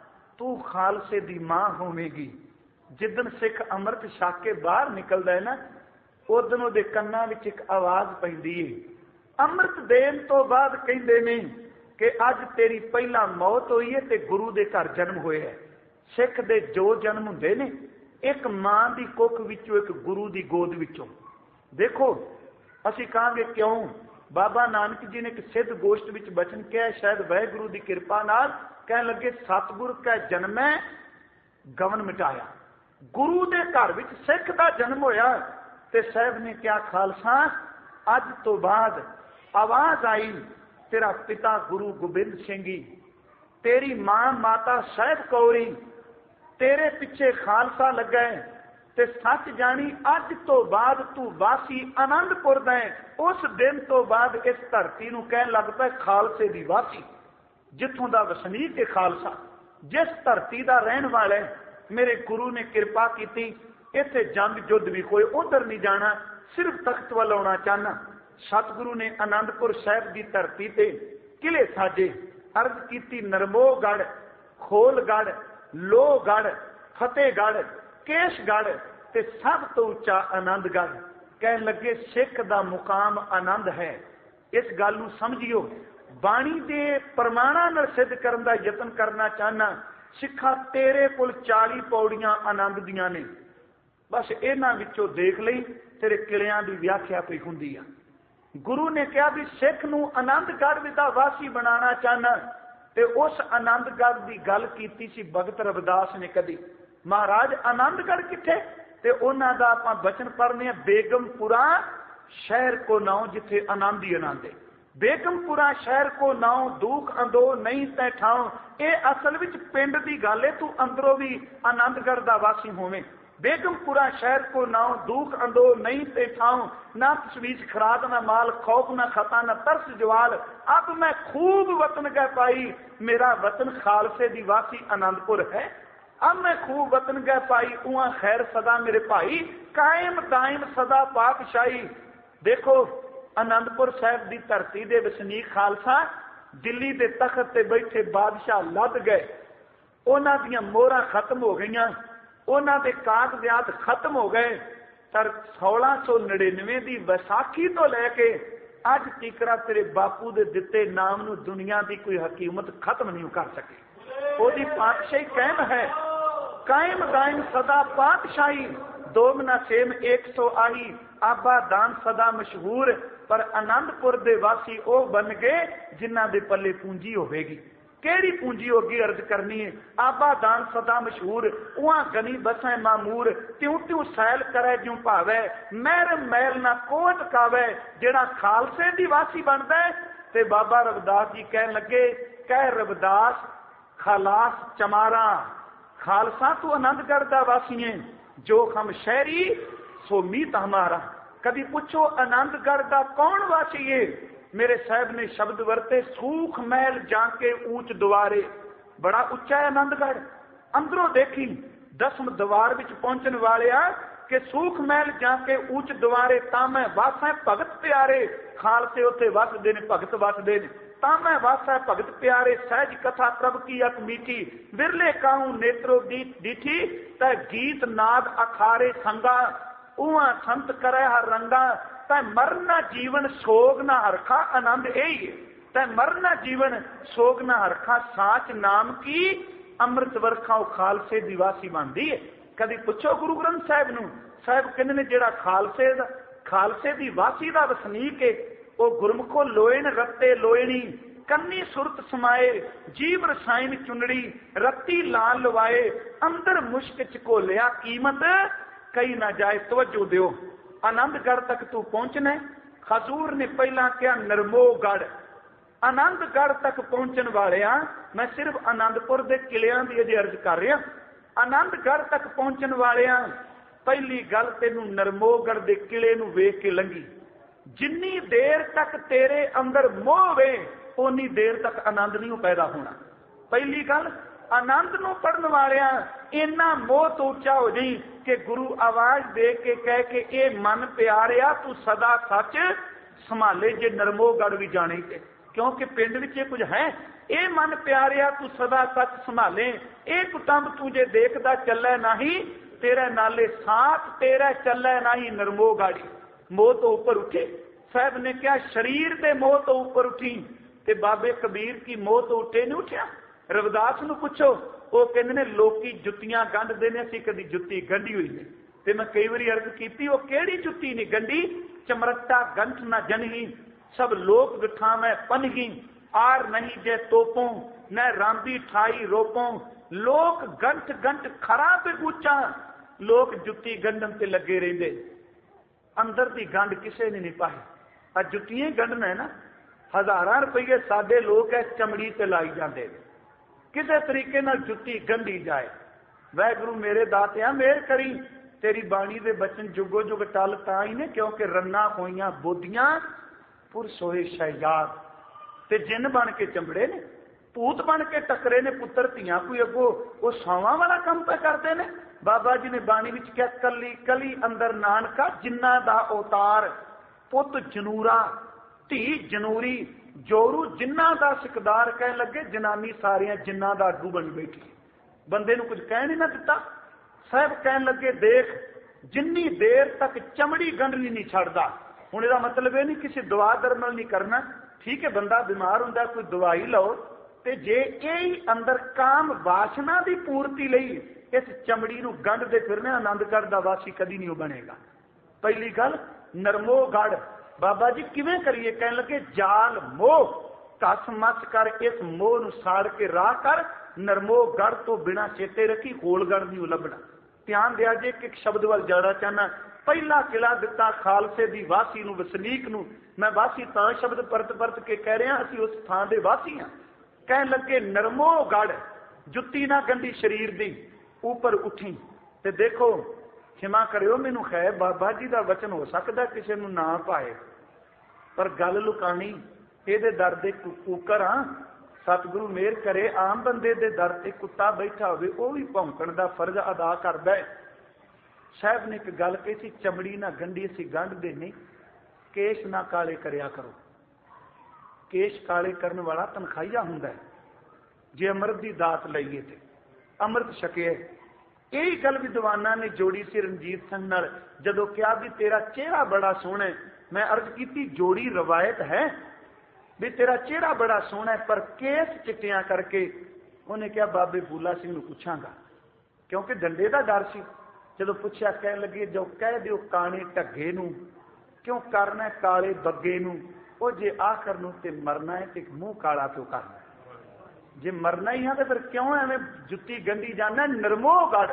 तू खालसे दी मां होवेगी। जिदन सिख अमृत छक के बाहर निकलदा है ना, उदन उहदे कन्नां विच एक आवाज पैंदी है। अमृत देन तो बाद कहंदे ने कि अज तेरी पहला मौत हुई है ते गुरु दे घर जन्म होया है। सिख दे जो जन्म हुंदे ने, एक मां दी कुख विचों, एक गुरु दी गोद विचों। देखो असीं कहांगे क्यों, बाबा नानक जी ने एक सिद्ध गोष्ठ विच बचन किया, शायद वाहिगुरू दी किरपा नाल कह लगे सतगुर का जन्म है गवन मिटाया। गुरु दे घर विच सिख दा जन्म होया ते साहब ने क्या खालसा अज तो बाद आवाज आई, तेरा पिता गुरु गोबिंद सिंह ही, तेरी मां माता साहिब कौरी, तेरे पिछे खालसा लगा है ते सच जानी अज तो बाद तू वासी आनंदपुर दा है। उस दिन तो बाद इस धरती नूं कहन लग पिया खालसे दी वासी, जिथों दा वसनीक है खालसा, जिस धरती दा रहन वाला है। मेरे गुरु ने कृपा की, इत्थे जंग युद्ध भी कोई उधर नहीं जाना, सिर्फ तख्त वाल आउणा चाहना। सतगुरु ने आनंदपुर साहिब की धरती ते किले साजे, अर्ज की नरमोहगढ़, खोलगढ़, लोहगढ़, फतेहगढ़, केशगढ़ ते सब तो उच्चा आनंदगढ़। कह लगे सिख दा मुकाम आनंद है। इस गल नूं समझियो, बाणी दे प्रमाणा नाल सिद्ध करन दा यतन करना चाहना। सिखा तेरे कोल 40 पौड़ियां आनंद दियां ने, बस इन्हां विचों देख लई तेरे किलियां दी व्याख्या कोई हुंदी आ। गुरु ने कहा भी सिख नूं आनंदगढ़ दा वासी बनाना चाहना, ते उस आनंदगढ़ की गल कीती सी भगत रविदास ने कदी। महाराज आनंदगढ़ किथे, ते उन्हां दा आपां बचन पढ़ने बेगमपुरा शहर को नाम जिथे आनंद ही आनंद है। बेगमपुरा शहर को नाम दुख अंदो नहीं तै ठाव, ये असल विच पिंड दी गल है। तू अंदरों भी आनंदगढ़ दा वासी होवे। बेगमपुरा शहर को नाव दुख अंदो नहीं ते ठाऊं, ना तशवीश खराद ना माल, खौफ ना खता ना तरस जवाल। अब मैं खूब वतन गह पाई, मेरा वतन खालसे दी वासी आनंदपुर है। अब मैं खूब वतन गह पाई, उहाँ खैर सदा मेरे भाई, कायम दायम सदा पातशाही। देखो आनंदपुर साहब की धरती दे वसनीक खालसा दिल्ली के तखत ते बैठे बादशाह लद गए, उन्हां दियां मोहरां खत्म हो गईयां, उन्हां दे कागजात खत्म हो गए। पर 1699 की विसाखी तो लैके अज तीकरा तेरे बापू दे दिते नाम नूं दुनिया की कोई हकीमत खत्म नहीं कर सकी। ओदी पातशाही कायम है, कायम दायम सदा पातशाही। दो मना सेम 100 आई, आबा दान सदा मशहूर। पर आनंदपुर दे वासी ओ बन गए जिन्हां दे पल्ले पूंजी होगी। केड़ी पूंजी होगी अर्ज करनी है। आबा दान सदा मशहूर, उहाँ गनी बसें मामूर, त्यों त्यों सैल करे ज्यों भावे, मैर मैल ना कोट कावे। जेड़ा खालसे दी वासी बनदा है ते बाबा रविदास जी कहन लगे, कह रविदास खालास चमारा, खालसा तू आनंदगढ़ दा वासी है, जो हम शहरी सो मीत हमारा। कभी पूछो आनंदगढ़ का कौन वासी है। मेरे साहब ने शब्द वरते, सूख महल जाके ऊंच द्वारे। बड़ा उच्चा है आनंदगढ़। अंदरों देखी 10वें द्वार विच पहुंचने वाले आ कि सूख महल जाके ऊंच द्वारे, तामै वासा भगत प्यारे। खालसे उत्थे वसदे ने, भगत वसदे ने। तामै वासा भगत प्यारे, सहज कथा प्रभ की अत मीठी। विरले काहू नेत्रो दीठी, तै गीत नाद अखारे संगा। उहाँ संत करे हर रंगा, तै मरना जीवन सोग ना हरखा। आनंद यही है, तै मरना जीवन सोग ना हरखा। साच नाम की अमृत वर्खा खालसे दी वासी बनदी है। कभी पुछो गुरु ग्रंथ साहिब नूं, साहिब कहंदे ने जेड़ा खालसे दी वासी दा वसनीक है, वो गुरमुखो लोयन रत्ते लोयनी, कन्नी सुरत समाए, जीव रसायन चुनड़ी, रत्ती लाल लवाए, अंदर मुश्क चकोलिया कीमत कई ना जाए। तवज्जो दियो, आनंदगढ़ तक तू पहुंचना है। हजूर ने पहला क्या नरमोगढ़, आनंदगढ़ तक पहुंचने वाले मैं सिर्फ आनंदपुर के किलियां की अजे अर्ज कर रहा। आनंदगढ़ तक पहुंचने वाले पहली गल तेनू नरमोगढ़ के किले नूं वेख के लंघी। जिन्नी देर तक तेरे अंदर मोह वे, उन्नी देर तक आनंद नहीं पैदा होना। पहली गल आनंद नूं पढ़न वाले इन्ना मोह तो उच्चा हो जाई कि गुरु आवाज दे के कह के ये मन प्यारिया तू सदा सच संभाले जे नरमोगढ़ भी जाने के। क्योंकि पिंड विच कुछ है, ये मन प्यारिया तू सदा सच संभाले, ये कुटुंब तू जे देखदा चले नहीं, तेरे नाले साथ तेरे चले नहीं नरमोगढ़ी। मोह तो ऊपर उठे। साहब ने क्या शरीर के मोह तो ऊपर उठी, ते बाबे कबीर की मोह तो उठे नहीं उठिया। रविदास नूं पुछो, वो कहंदे ने लोकी जुत्तियां गंढदे ने, असीं कदी जुत्ती गंढी हुई नहीं। ते मैं कई बारी अर्ज कीती, वो केड़ी जुत्ती नहीं गंढी, चमरट्टा गंठ ना जनही, सब लोक गठा में पनही। आर नहीं जे तोपों, न रांदी ठाई रोपों, लोक गंठ गंठ खरा पे गुचा। लोक जुत्ती गंढन ते लगे रहिंदे, अंदर दी गंढ किसे ने नहीं पाई। आ जुत्तियां गंढना है ना, हजारां रुपये साडे लोग है चमड़ी ते लाई जाते, किसी तरीके नाल जुत्ती गंढी जाए। वाहिगुरू मेरे दातिया मेहर करी, तेरी बाणी दे बचन जुगो जुग टल तां ही ने, क्योंकि रन्ना होइयां बोधियां पुरस होए शहजाद, ते जिन बन के चंबड़े ने, भूत बन के टकरे ने पुत्र धियां कोई अगो वो सावां वाला काम पे करते ने। बाबा जी ने बाणी विच क्या, कली कली अंदर नानका जिन्ना दा अवतार, पुत जनूरा धी जनूरी, जोरू जिन्ना दा सिकदार। कह लगे जनानी सारियां जिन्ना दा अगू बन बैठी, बंदे नूं कुछ कह नहीं ना दिता। साहब कह लगे देख जिन्नी देर तक चमड़ी गंढनी नहीं छड़दा। हुण इहदा मतलब यह नहीं किसी दवा दरमल नहीं करना, ठीक है बंदा बीमार हुंदा कोई दवाई लो, ते जे यही अंदर काम वासना की पूर्ति लई इस चमड़ी नूं गंढदे फिरने, आनंदगढ़ दा वासी कदी नहीं बनेगा। पहली गल नरमोगढ़ बाबा जी किवें करिए, कह लगे जाल मोह कस मस कर, इस मोह नूं साड़ के राह कर। नरमोगढ़ तो बिना चेते रखी होलगढ़ नहीं लभना। ध्यान दिया जे कि एक शब्द वाल जाना चाहना। पहला किला दिता खालसे दी वासी नूं, वसनीक नूं। मैं वासी तां शब्द परत परत के कह रहा, असीं उस थां दे वासी हां। कह लगे नरमोगढ़ जुत्ती ना गंदी शरीर दी, ऊपर उठी ते देखो ਖਿਮਾ ਕਰਿਓ ਮੈਨੂੰ ਖੈ ਬਾਬਾ ਜੀ ਦਾ ਵਚਨ ਹੋ ਸਕਦਾ ਕਿਸੇ ਨੂੰ ਨਾ ਪਾਏ, ਪਰ ਗੱਲ ਲੁਕਾਣੀ ਇਹਦੇ ਦਰ ਦੇ ਕੁੱਕਰ ਆ। ਸਤਿਗੁਰੂ ਮਿਹਰ ਕਰੇ ਆਮ ਬੰਦੇ ਦੇ ਦਰ ਤੇ ਕੁੱਤਾ ਬੈਠਾ ਹੋਵੇ ਉਹ ਵੀ ਭੌਂਕਣ ਦਾ ਫਰਜ਼ ਅਦਾ ਕਰਦਾ ਹੈ। ਸਾਹਿਬ ਨੇ ਇੱਕ ਗੱਲ ਕਹੀ ਸੀ, ਚਮੜੀ ਨਾ ਗੰਢੀ ਅਸੀਂ ਗੰਢਦੇ ਨਹੀਂ, ਕੇਸ਼ ਨਾ ਕਾਲੇ ਕਰਿਆ ਕਰੋ। ਕੇਸ਼ ਕਾਲੇ ਕਰਨ ਵਾਲਾ ਤਨਖਾਹੀਆ ਹੁੰਦਾ ਹੈ। ਜੇ ਅੰਮ੍ਰਿਤ ਦੀ ਦਾਤ ਲਈਏ ਤੇ ਅੰਮ੍ਰਿਤ ਛਕੇ। ਇਹੀ ਗੱਲ ਵਿਦਵਾਨਾਂ ਨੇ ਜੋੜੀ ਸੀ ਰਣਜੀਤ ਸਿੰਘ ਨਾਲ, ਜਦੋਂ ਕਿਹਾ ਵੀ ਤੇਰਾ ਚਿਹਰਾ ਬੜਾ ਸੋਹਣਾ ਹੈ। ਮੈਂ ਅਰਜ਼ ਕੀਤੀ ਜੋੜੀ ਰਵਾਇਤ ਹੈ ਵੀ ਤੇਰਾ ਚਿਹਰਾ ਬੜਾ ਸੋਹਣਾ ਹੈ, ਪਰ ਕੇਸ ਚਿੱਟਿਆਂ ਕਰਕੇ। ਉਹਨੇ ਕਿਹਾ ਬਾਬੇ ਬੂਲਾ ਸਿੰਘ ਨੂੰ ਪੁੱਛਾਂਗਾ, ਕਿਉਂਕਿ ਡੰਡੇ ਦਾ ਡਰ ਸੀ। ਜਦੋਂ ਪੁੱਛਿਆ ਕਹਿਣ ਲੱਗੇ ਜੋ ਕਹਿ ਦਿਓ ਕਾਣੇ ਢੱਗੇ ਨੂੰ, ਕਿਉਂ ਕਰਨਾ ਕਾਲੇ ਬੱਗੇ ਨੂੰ। ਉਹ ਜੇ ਆਖਰ ਨੂੰ ਤੇ ਮਰਨਾ ਹੈ ਤੇ ਮੂੰਹ ਕਾਲਾ ਕਿਉਂ ਕਰਨਾ? ਜੇ ਮਰਨਾ ਹੀ ਹੈ ਤੇ ਫਿਰ ਕਿਉਂ ਐਵੇਂ ਜੁੱਤੀ ਗੰਢੀ ਜਾਣਾ? ਨਿਰਮੋਹ ਗੜ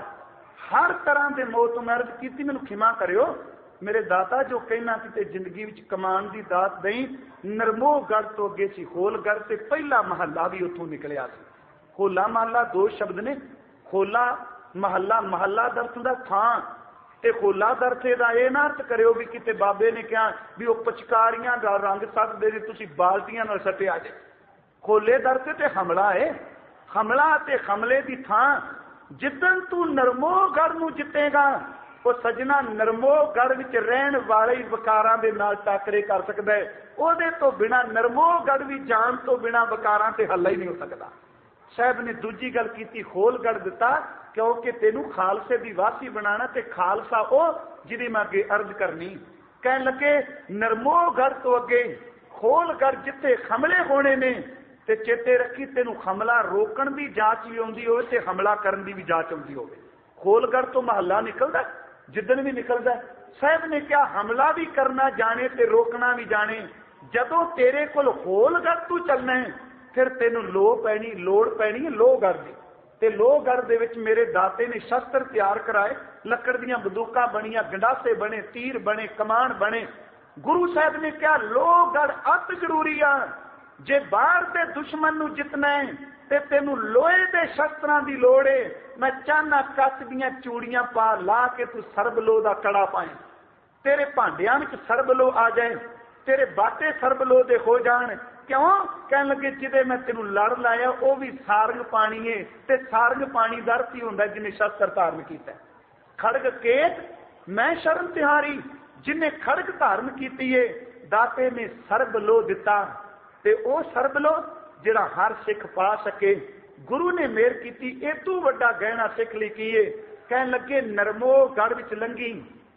ਹਰ ਤਰ੍ਹਾਂ ਦੇ ਮੌਤ ਤੋਂ ਮੈਂ ਅਰਜ਼ ਕੀਤੀ, ਮੈਨੂੰ ਖਿਮਾ ਕਰਿਓ ਮੇਰੇ ਦਾਤਾ, ਜੋ ਕਹਿਣਾ ਕਿਤੇ ਜ਼ਿੰਦਗੀ ਵਿੱਚ ਕਮਾਨ ਦੀ ਦਾਤ ਦਈ। ਨਿਰਮੋਹ ਗੜ ਤੋਂ ਅੱਗੇ ਸੀ ਹੋਲਗੜ, ਤੇ ਪਹਿਲਾ ਮਹੱਲਾ ਵੀ ਉੱਥੋਂ ਨਿਕਲਿਆ ਸੀ। ਹੋਲਾ ਮਹੱਲਾ ਦੋ ਸ਼ਬਦ ਨੇ, ਹੋਲਾ ਮਹੱਲਾ, ਮਹੱਲਾ ਦਰਸ ਦਾ ਥਾਂ, ਤੇ ਹੋਲਾ ਦਰਸੇ ਦਾ ਇਹ ਨਾ ਅਰਥ ਕਰਿਓ ਵੀ ਕਿਤੇ ਬਾਬੇ ਨੇ ਕਿਹਾ ਵੀ ਉਹ ਪਚਕਾਰੀਆਂ ਦਾ ਰੰਗ ਸਕਦੇ ਨੇ ਤੁਸੀਂ ਬਾਲਟੀਆਂ ਨਾਲ ਸੱਟਿਆ ਜੇ। ਹੋਲੇ ਦਰਸੇ ਤੇ ਹਮਲਾ ਹੈ, ਹਮਲਾ ਤੇ ਹਮਲੇ ਦੀ ਥਾਂ। ਜਿੱਦਣ ਤੂੰ ਨਿਰਮੋਹ ਗੜ ਨੂੰ ਜਿੱਤੇਗਾ, ਉਹ ਸੱਜਣਾ ਨਿਰਮੋਹ ਗੜ ਵਿੱਚ ਰਹਿਣ ਵਾਲੇ ਹੀ ਵਿਕਾਰਾਂ ਦੇ ਨਾਲ ਟਾਕਰੇ ਕਰ ਸਕਦਾ ਹੈ। ਉਹਦੇ ਤੋਂ ਬਿਨਾਂ ਨਿਰਮੋਹ ਗੜ ਵੀ ਜਾਣ ਤੋਂ ਬਿਨਾਂ ਵਿਕਾਰਾਂ ਤੇ ਹੱਲਾ ਹੀ ਨਹੀਂ ਹੋ ਸਕਦਾ। ਸਾਹਿਬ ਨੇ ਦੂਜੀ ਗੱਲ ਕੀਤੀ, ਹੋਲਗੜ ਦਿੱਤਾ ਕਿਉਂਕਿ ਤੈਨੂੰ ਖਾਲਸੇ ਦੀ ਵਾਸੀ ਬਣਾਣਾ, ਤੇ ਖਾਲਸਾ ਉਹ ਜਿਹਦੀ ਮੈਂ ਅੱਗੇ ਅਰਜ਼ ਕਰਨੀ। ਕਹਿਣ ਲੱਗੇ ਨਿਰਮੋਹ ਗੜ ਤੋਂ ਅੱਗੇ ਹੋਲਗੜ ਜਿੱਥੇ ਹਮਲੇ ਹੋਣੇ ਨੇ, ਤੇ ਚੇਤੇ ਰੱਖੀ ਤੈਨੂੰ ਹਮਲਾ ਰੋਕਣ ਦੀ ਜਾਂਚ ਵੀ ਆਉਂਦੀ ਹੋਵੇ ਤੇ ਹਮਲਾ ਕਰਨ ਦੀ ਵੀ ਜਾਂਚ ਆਉਂਦੀ ਹੋਵੇ। ਹੋਲਗੜ ਤੋਂ ਮਹੱਲਾ ਨਿਕਲਦਾ ਜਿੱਦਣ ਵੀ ਨਿਕਲਦਾ। ਸਾਹਿਬ ਨੇ ਕਿਹਾ ਹਮਲਾ ਵੀ ਕਰਨਾ ਜਾਣੇ ਤੇ ਰੋਕਣਾ ਵੀ ਜਾਣੇ। ਜਦੋਂ ਤੇਰੇ ਕੋਲ ਹੋਲਗੜ ਤੂੰ ਚੱਲਣਾ ਹੈ, ਫਿਰ ਤੈਨੂੰ ਲੋੜ ਪੈਣੀ ਲੋਹਗੜ ਦੀ। ਤੇ ਲੋਹਗੜ ਦੇ ਵਿੱਚ ਮੇਰੇ ਦਾਤੇ ਨੇ ਸ਼ਸਤਰ ਤਿਆਰ ਕਰਾਏ, ਲੱਕੜ ਦੀਆਂ ਬੰਦੂਕਾਂ ਬਣੀਆਂ, ਗੰਡਾਸੇ ਬਣੇ, ਤੀਰ ਬਣੇ, ਕਮਾਨ ਬਣੇ। ਗੁਰੂ ਸਾਹਿਬ ਨੇ ਕਿਹਾ ਲੋਹਗੜ ਅਤ ਜ਼ਰੂਰੀ ਆ। ਜੇ ਬਾਹਰ ਦੇ ਦੁਸ਼ਮਣ ਨੂੰ ਜਿੱਤਣਾ ਹੈ ਤੇ ਤੈਨੂੰ ਲੋਹੇ ਦੇ ਸ਼ਸਤਰਾਂ ਦੀ ਲੋੜ ਏ। ਮੈਂ ਚਾਹਨਾ ਕੱਚ ਦੀਆਂ ਚੂੜੀਆਂ ਪਾ ਲਾ ਕੇ ਤੂੰ ਸਰਬਲੋ ਦਾ ਕੜਾ ਪਾਏ, ਤੇਰੇ ਭਾਂਡਿਆਂ ਵਿੱਚ ਸਰਬਲੋ ਆ ਜਾਏ, ਤੇਰੇ ਬਾਟੇ ਸਰਬਲੋ ਦੇ ਹੋ ਜਾਣ। ਕਿਉਂ? ਕਹਿਣ ਲੱਗੇ ਜਿਹਦੇ ਮੈਂ ਤੈਨੂੰ ਲੜ ਲਾਇਆ ਉਹ ਵੀ ਸਾਰੰਗ ਪਾਣੀ ਏ, ਤੇ ਸਾਰੰਗ ਪਾਣੀ ਦਾ ਅਰਥ ਹੀ ਹੁੰਦਾ ਜਿਹਨੇ ਸ਼ਸਤਰ ਧਾਰਨ ਕੀਤਾ। ਖੜਗ ਕੇਤ ਮੈਂ ਸ਼ਰਨ ਤਿਹਾਰੀ, ਜਿਹਨੇ ਖੜਗ ਧਾਰਨ ਕੀਤੀ ਏ ਦਾਤੇ ਨੇ ਸਰਬਲੋ ਦਿੱਤਾ, ਤੇ ਉਹ ਸਰਬਲੋ ਜਿਹੜਾ ਹਰ ਸਿੱਖ ਪਾ ਸਕੇ। ਗੁਰੂ ਨੇ ਮਿਹਰ ਕੀਤੀ, ਇਹ ਤੋਂ ਵੱਡਾ ਗਹਿਣਾ ਸਿੱਖ ਲਈ ਕੀ ਏ? ਕਹਿਣ ਲੱਗੇ ਨਿਰਮੋਹ ਗੜ ਵਿੱਚ ਲੰਘੀ,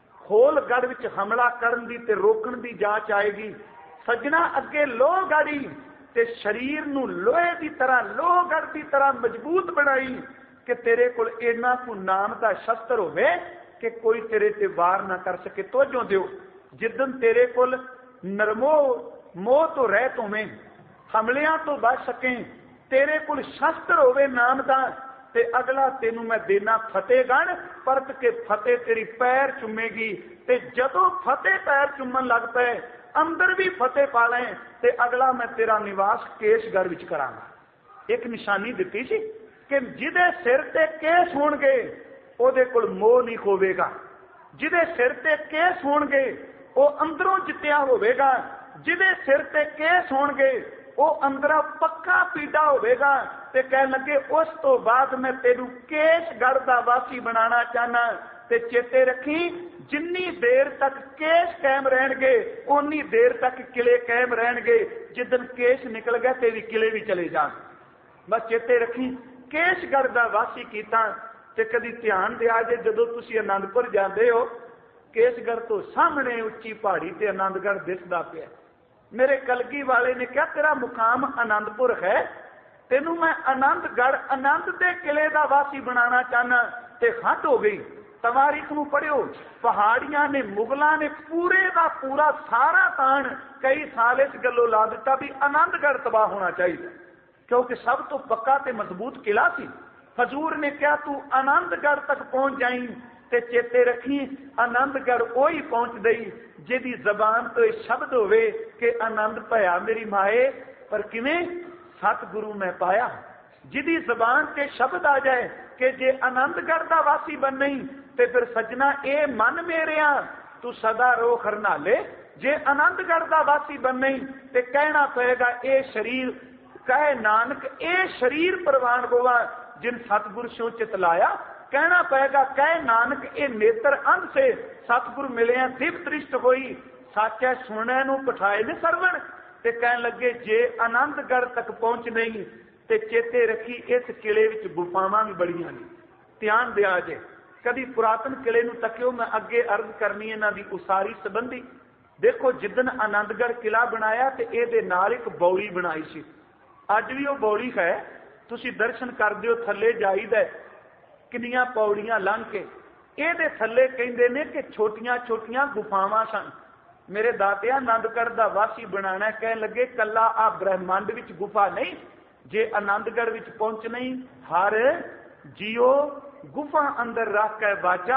ਹੋਲਗੜ ਵਿੱਚ ਹਮਲਾ ਕਰਨ ਦੀ ਤੇ ਰੋਕਣ ਦੀ ਜਾਂਚ ਆਏਗੀ। ਸੱਜਣਾ ਅੱਗੇ ਲੋਹਗੜੀ, ਤੇ ਸਰੀਰ ਨੂੰ ਲੋਹੇ ਦੀ ਤਰ੍ਹਾਂ ਲੋਹਗੜ ਦੀ ਤਰ੍ਹਾਂ ਮਜ਼ਬੂਤ ਬਣਾਈ ਕਿ ਤੇਰੇ ਕੋਲ ਇੰਨਾ ਕੁ ਨਾਮ ਦਾ ਸ਼ਸਤਰ ਹੋਵੇ ਕਿ ਕੋਈ ਤੇਰੇ ਤੇ ਵਾਰ ਨਾ ਕਰ ਸਕੇ। ਤੋਜੋ ਦਿਓ, ਜਿੱਦਨ ਤੇਰੇ ਕੋਲ ਮੋਹ ਤੋਂ ਰਹਿਤ ਹੋਵੇਂ, ਹਮਲਿਆਂ ਤੋਂ ਬਚ ਸਕੇ, ਤੇਰੇ ਕੋਲ ਸ਼ਸਤਰ ਹੋਵੇ ਨਾਮ ਦਾ, ਤੇ ਅਗਲਾ ਤੈਨੂੰ ਮੈਂ ਦੇਣਾ ਫਤਿਹਗੜ੍ਹ, ਪਰਤ ਕੇ ਫਤਿਹ ਤੇਰੀ ਪੈਰ ਚੁੰਮੇਗੀ। ਤੇ ਜਦੋਂ ਫਤਿਹ ਪੈਰ ਚੁੰਮਣ ਲੱਗ ਪਏ, ਅੰਦਰ ਵੀ ਫਤਿਹ ਪਾ ਲੈ, ਤੇ ਅਗਲਾ ਮੈਂ ਤੇਰਾ ਨਿਵਾਸ ਕੇਸ਼ਗੜ੍ਹ ਵਿੱਚ ਕਰਾਂਗਾ। ਇੱਕ ਨਿਸ਼ਾਨੀ ਦਿੱਤੀ ਸੀ ਕਿ ਜਿਹਦੇ ਸਿਰ ਤੇ ਕੇਸ ਹੋਣਗੇ ਉਹਦੇ ਕੋਲ ਮੋਹ ਨਹੀਂ ਹੋਵੇਗਾ, ਜਿਹਦੇ ਸਿਰ ਤੇ ਕੇਸ ਹੋਣਗੇ ਉਹ ਅੰਦਰੋਂ ਜਿੱਤਿਆ ਹੋਵੇਗਾ, ਜਿਹਦੇ ਸਿਰ ਤੇ ਕੇਸ ਹੋਣਗੇ ਉਹ ਅੰਦਰੋਂ ਪੱਕਾ ਪੀੜਾ ਹੋਵੇਗਾ। ਤੇ ਕਹਿਣ ਲੱਗੇ ਉਸ ਤੋਂ ਬਾਅਦ ਮੈਂ ਤੈਨੂੰ ਕੇਸ਼ਗੜ੍ਹ ਦਾ ਵਾਸੀ ਬਣਾਉਣਾ ਚਾਹਨਾ। ਤੇ ਚੇਤੇ ਰੱਖੀ ਜਿੰਨੀ ਦੇਰ ਤੱਕ ਕੇਸ ਕਾਇਮ ਰਹਿਣਗੇ ਓਨੀ ਦੇਰ ਤੱਕ ਕਿਲੇ ਕਾਇਮ ਰਹਿਣਗੇ। ਜਿੱਦਨ ਕੇਸ ਨਿਕਲ ਗਿਆ ਤੇ ਵੀ ਕਿਲੇ ਵੀ ਚਲੇ ਜਾਣ। ਬਸ ਚੇਤੇ ਰੱਖੀ ਕੇਸ਼ਗੜ੍ਹ ਦਾ ਵਾਸੀ ਕੀਤਾ। ਤੇ ਕਦੀ ਧਿਆਨ ਦਿਆ ਜੇ ਜਦੋਂ ਤੁਸੀਂ ਆਨੰਦਪੁਰ ਜਾਂਦੇ ਹੋ, ਕੇਸ਼ਗੜ੍ਹ ਤੋਂ ਸਾਹਮਣੇ ਉੱਚੀ ਪਹਾੜੀ ਤੇ ਆਨੰਦਗੜ੍ਹ ਦਿਸਦਾ ਪਿਆ। ਮੇਰੇ ਕਲਗੀ ਵਾਲੇ ਨੇ ਕਿਹਾ ਤੇਰਾ ਮੁਕਾਮ ਆਨੰਦਪੁਰ ਹੈ, ਤੈਨੂੰ ਮੈਂ ਆਨੰਦਗੜ੍ਹ ਆਨੰਦ ਦੇ ਕਿਲੇ ਦਾ ਵਾਸੀ ਬਣਾਉਣਾ ਚਾਹਨਾ। ਤੇ ਹੱਦ ਹੋ ਗਈ। ਤਵਾਰੀਖ ਨੂੰ ਪੜਿਓ, ਪਹਾੜੀਆਂ ਨੇ ਮੁਗਲਾਂ ਨੇ ਪੂਰੇ ਦਾ ਪੂਰਾ ਸਾਰਾ ਤਾਣ ਕਈ ਸਾਲ ਇਸ ਗੱਲੋਂ ਲਾ ਦਿੱਤਾ ਵੀ ਆਨੰਦਗੜ੍ਹ ਤਬਾਹ ਹੋਣਾ ਚਾਹੀਦਾ, ਕਿਉਂਕਿ ਸਭ ਤੋਂ ਪੱਕਾ ਤੇ ਮਜ਼ਬੂਤ ਕਿਲਾ ਸੀ। ਹਜ਼ੂਰ ਨੇ ਕਿਹਾ ਤੂੰ ਆਨੰਦਗੜ੍ਹ ਤੱਕ ਪਹੁੰਚ ਜਾਈਂ। ਤੇ ਚੇਤੇ ਰੱਖੀ ਆਨੰਦਗੜ੍ਹ ਉਹੀ ਪਹੁੰਚਦੀ ਜਿਹਦੀ ਜ਼ਬਾਨ ਤੋਂ ਇਹ ਸ਼ਬਦ ਹੋਵੇ ਕਿ ਆਨੰਦ ਭਇਆ ਮੇਰੀ ਮਾਏ। ਪਰ ਕਿਵੇਂ? ਸਤਿਗੁਰੂ ਮੈਂ ਪਾਇਆ। ਜਿਹਦੀ ਜ਼ਬਾਨ ਤੇ ਸ਼ਬਦ ਆ ਜਾਏ कि जे आनंदगढ़ का वासी बनने ते फिर सजना ये मन मेरिया तू सदा रो खरनाले, जे आनंदगढ़ का वासी बनने ते कहना पएगा ये शरीर, कहे नानक ये शरीर प्रवान होवा जिन सतगुर सो चितलाया। कहना पएगा कहे नानक ये नेत्र अंध से सतगुर मिले दिव दृष्ट होई, साचा सुने नू पठाए ने सरवण। ते कह लगे जे आनंदगढ़ तक पहुंच नहीं ते चेते रखी इस किले विच गुफावां भी बड़ियां ने, ध्यान दिया जे। कभी पुरातन किले नू तकियो, मैं अगे अर्ज करनी इन्हां दी उसारी संबंधी। देखो जिदन आनंदगढ़ किला बनाया ते इहदे नाल एक बौली बनाई सी, अज भी वो बौली है, तुसी दर्शन करदे हो, थल्ले जाईदा किन्नियां पौड़ियां लंघ के। इहदे थल्ले कहिंदे ने कि छोटियां छोटियां गुफावां सन। मेरे दातिया आनंदगढ़ का वासी बनाना, कह लगे कला आ ब्रह्मांड विच गुफा नहीं, जे आनंदगढ़ विच पहुंच नहीं हर जियो गुफा अंदर रख के बाजा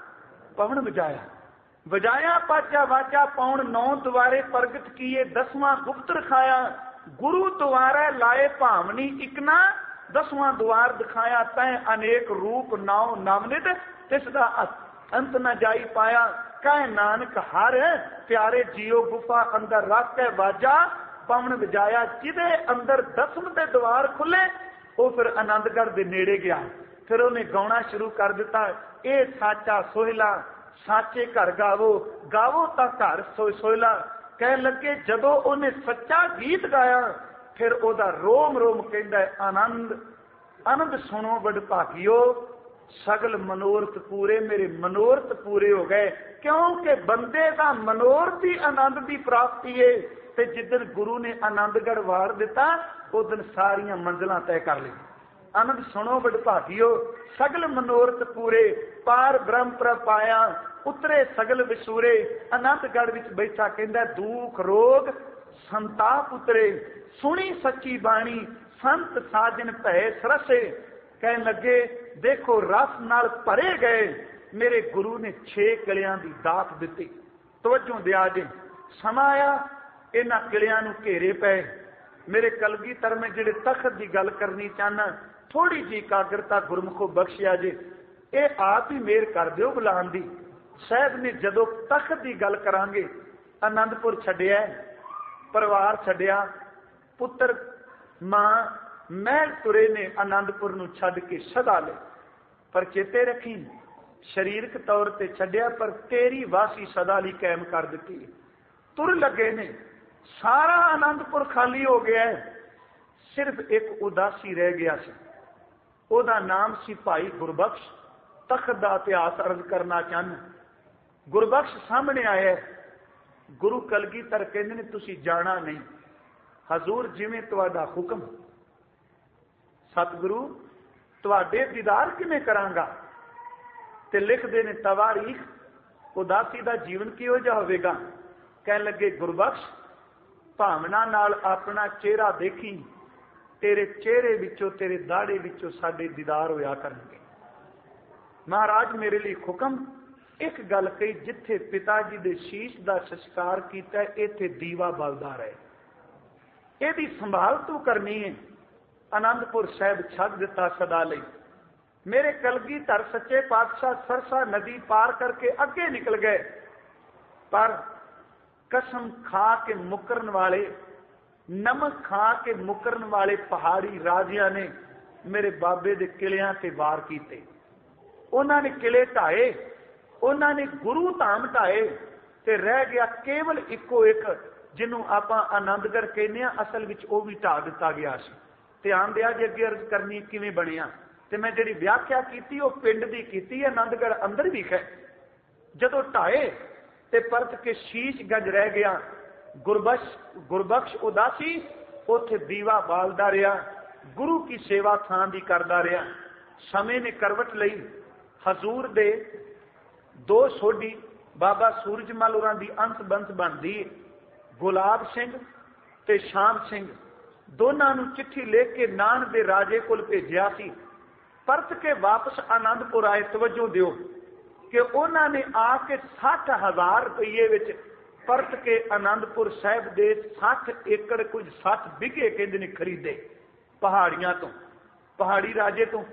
पवन बजाया, बजाया पाचा वाचा पौन 9 द्वारे प्रगट किए 10वां गुप्त रखाया, गुरु द्वारा लाए भावनी इकना 10वां द्वार दिखाया, तय अनेक रूप नाव नवनित तिसदा अंत न जाई पाया। कह नानक हर प्यारे जियो गुफा अंदर रख के बाजा पवन बजाया, जिदे अंदर 10वें द्वार खुले वो फिर आनंदगढ़ दे नेड़े गया। फिर उन्हें गाना शुरू कर दिता, ए साचा सोहला साचे घर गावो, गावो ता घर सोहला। कह लगे जदों उन्हें सच्चा गीत गाया फिर ओदा रोम रोम कहंदा आनंद आनंद सुनो बड़ भागियो, सगल मनोरथ पूरे, मेरे मनोरथ पूरे हो गए। क्योंकि बंदे का मनोरथ ही आनंद की प्राप्ति है। ते जिदन गुरु ने आनंदगढ़ वार दिता उस दिन सारियां मंजिलां तय कर ली। आनंद सुनो बड़ भागियो, सगल मनोरथ पूरे, पार ब्रह्म प्रभ पाया, उतरे सगल विसूरे। आनंदगढ़ विच बैठा कहंदा दुख रोग संताप उतरे, सुनी सच्ची बाणी संत साजन भय सरसे। कह लगे देखो रस नाल भरे गए, मेरे गुरु ने 6 किलियां दी दात दिती। तवज्जो दिया जे, समा आया इन्हां किलियां नूं घेरे पे। मेरे कलगीधर में जिहड़े तखत की गल करनी चाहना, थोड़ी जी एकाग्रता गुरमुखो बख्शिया जे, ये आप ही मेहर कर दिओ बुलाण दी। साहब ने जदों तखत की गल करांगे, आनंदपुर छड्डिया, परिवार छड्डिया, पुत्र मां महल तुरे ने आनंदपुर नूं छड्ड के सदा ले। पर चेते रखी शरीरक तौर ते छड्डिया पर तेरी वासी सदा लई कायम कर दिती। तुर लगे ने, सारा आनंदपुर खाली हो गया है, सिर्फ एक उदासी रह गया सी, ओदा नाम सी भाई गुरबख्श। तखत दा इतिहास अर्ज करना चाहना। गुरबख्श सामने आया, गुरु कलगीधर कहंदे ने तुसी जाना नहीं, हजूर जिवें तुहाडा हुक्म। सतगुरु तुहाडे दीदार किवें करांगा? ते लिखदे ने तवारीख उदासी दा जीवन किहो जिहा होवेगा। कह लगे गुरबख्श भावना नाल अपना चेहरा देखी, तेरे चेहरे विचों तेरे दाड़े विचों साडे दीदार होया करनगे। महाराज मेरे लिए हुक्म, एक गल कही, जिथे पिता जी दे शीश दा संस्कार कीता इत्थे दीवा बलदा रहे, इहदी संभाल तू करनी है। आनंदपुर साहब छड्ड दिता सदा लई। मेरे कलगीधर सच्चे पातशाह सरसा नदी पार करके अगे निकल गए, पर कसम खा के मुकरन वाले, नमक खा के मुकरन वाले पहाड़ी राजिया ने मेरे बाबे दे किलियां ते वार कीते। उन्होंने किले ढाए, उन्होंने गुरु धाम ढाए, ते रह गया केवल इको एक जिन्हों आप आनंदगढ़ कहने, असल विच वो भी ढा दिता गया सी। ध्यान दिया जे अगे अर्ज करनी किवें बनिया, ते मैं जिहड़ी व्याख्या कीती वो पिंड दी कीती, आनंदगढ़ अंदर भी है। जदों ढाए ते परत के शीश गज रह गया, गुरबख्श उदासी उथे दीवा बालदा रहा, गुरु की सेवा थां दी करदा रहा। समय ने करवट लई, हजूर दे 2 सोडी बाबा सूरजमल होरां दी अंश बंश बनदी। गुलाब सिंह ते शाम सिंह दोनों नूं चिट्ठी लिख के नान दे राजे कोल भेजिया सी। परत के वापस आनंदपुर आए। तवज्जो दिओ कि उन्होंने आके 60,000 रुपये विच परत के आनंदपुर साहब दे 60 एकड़ कुछ 60 बिघे कहंदे ने खरीदे पहाड़ियां तो, पहाड़ी राजे तो।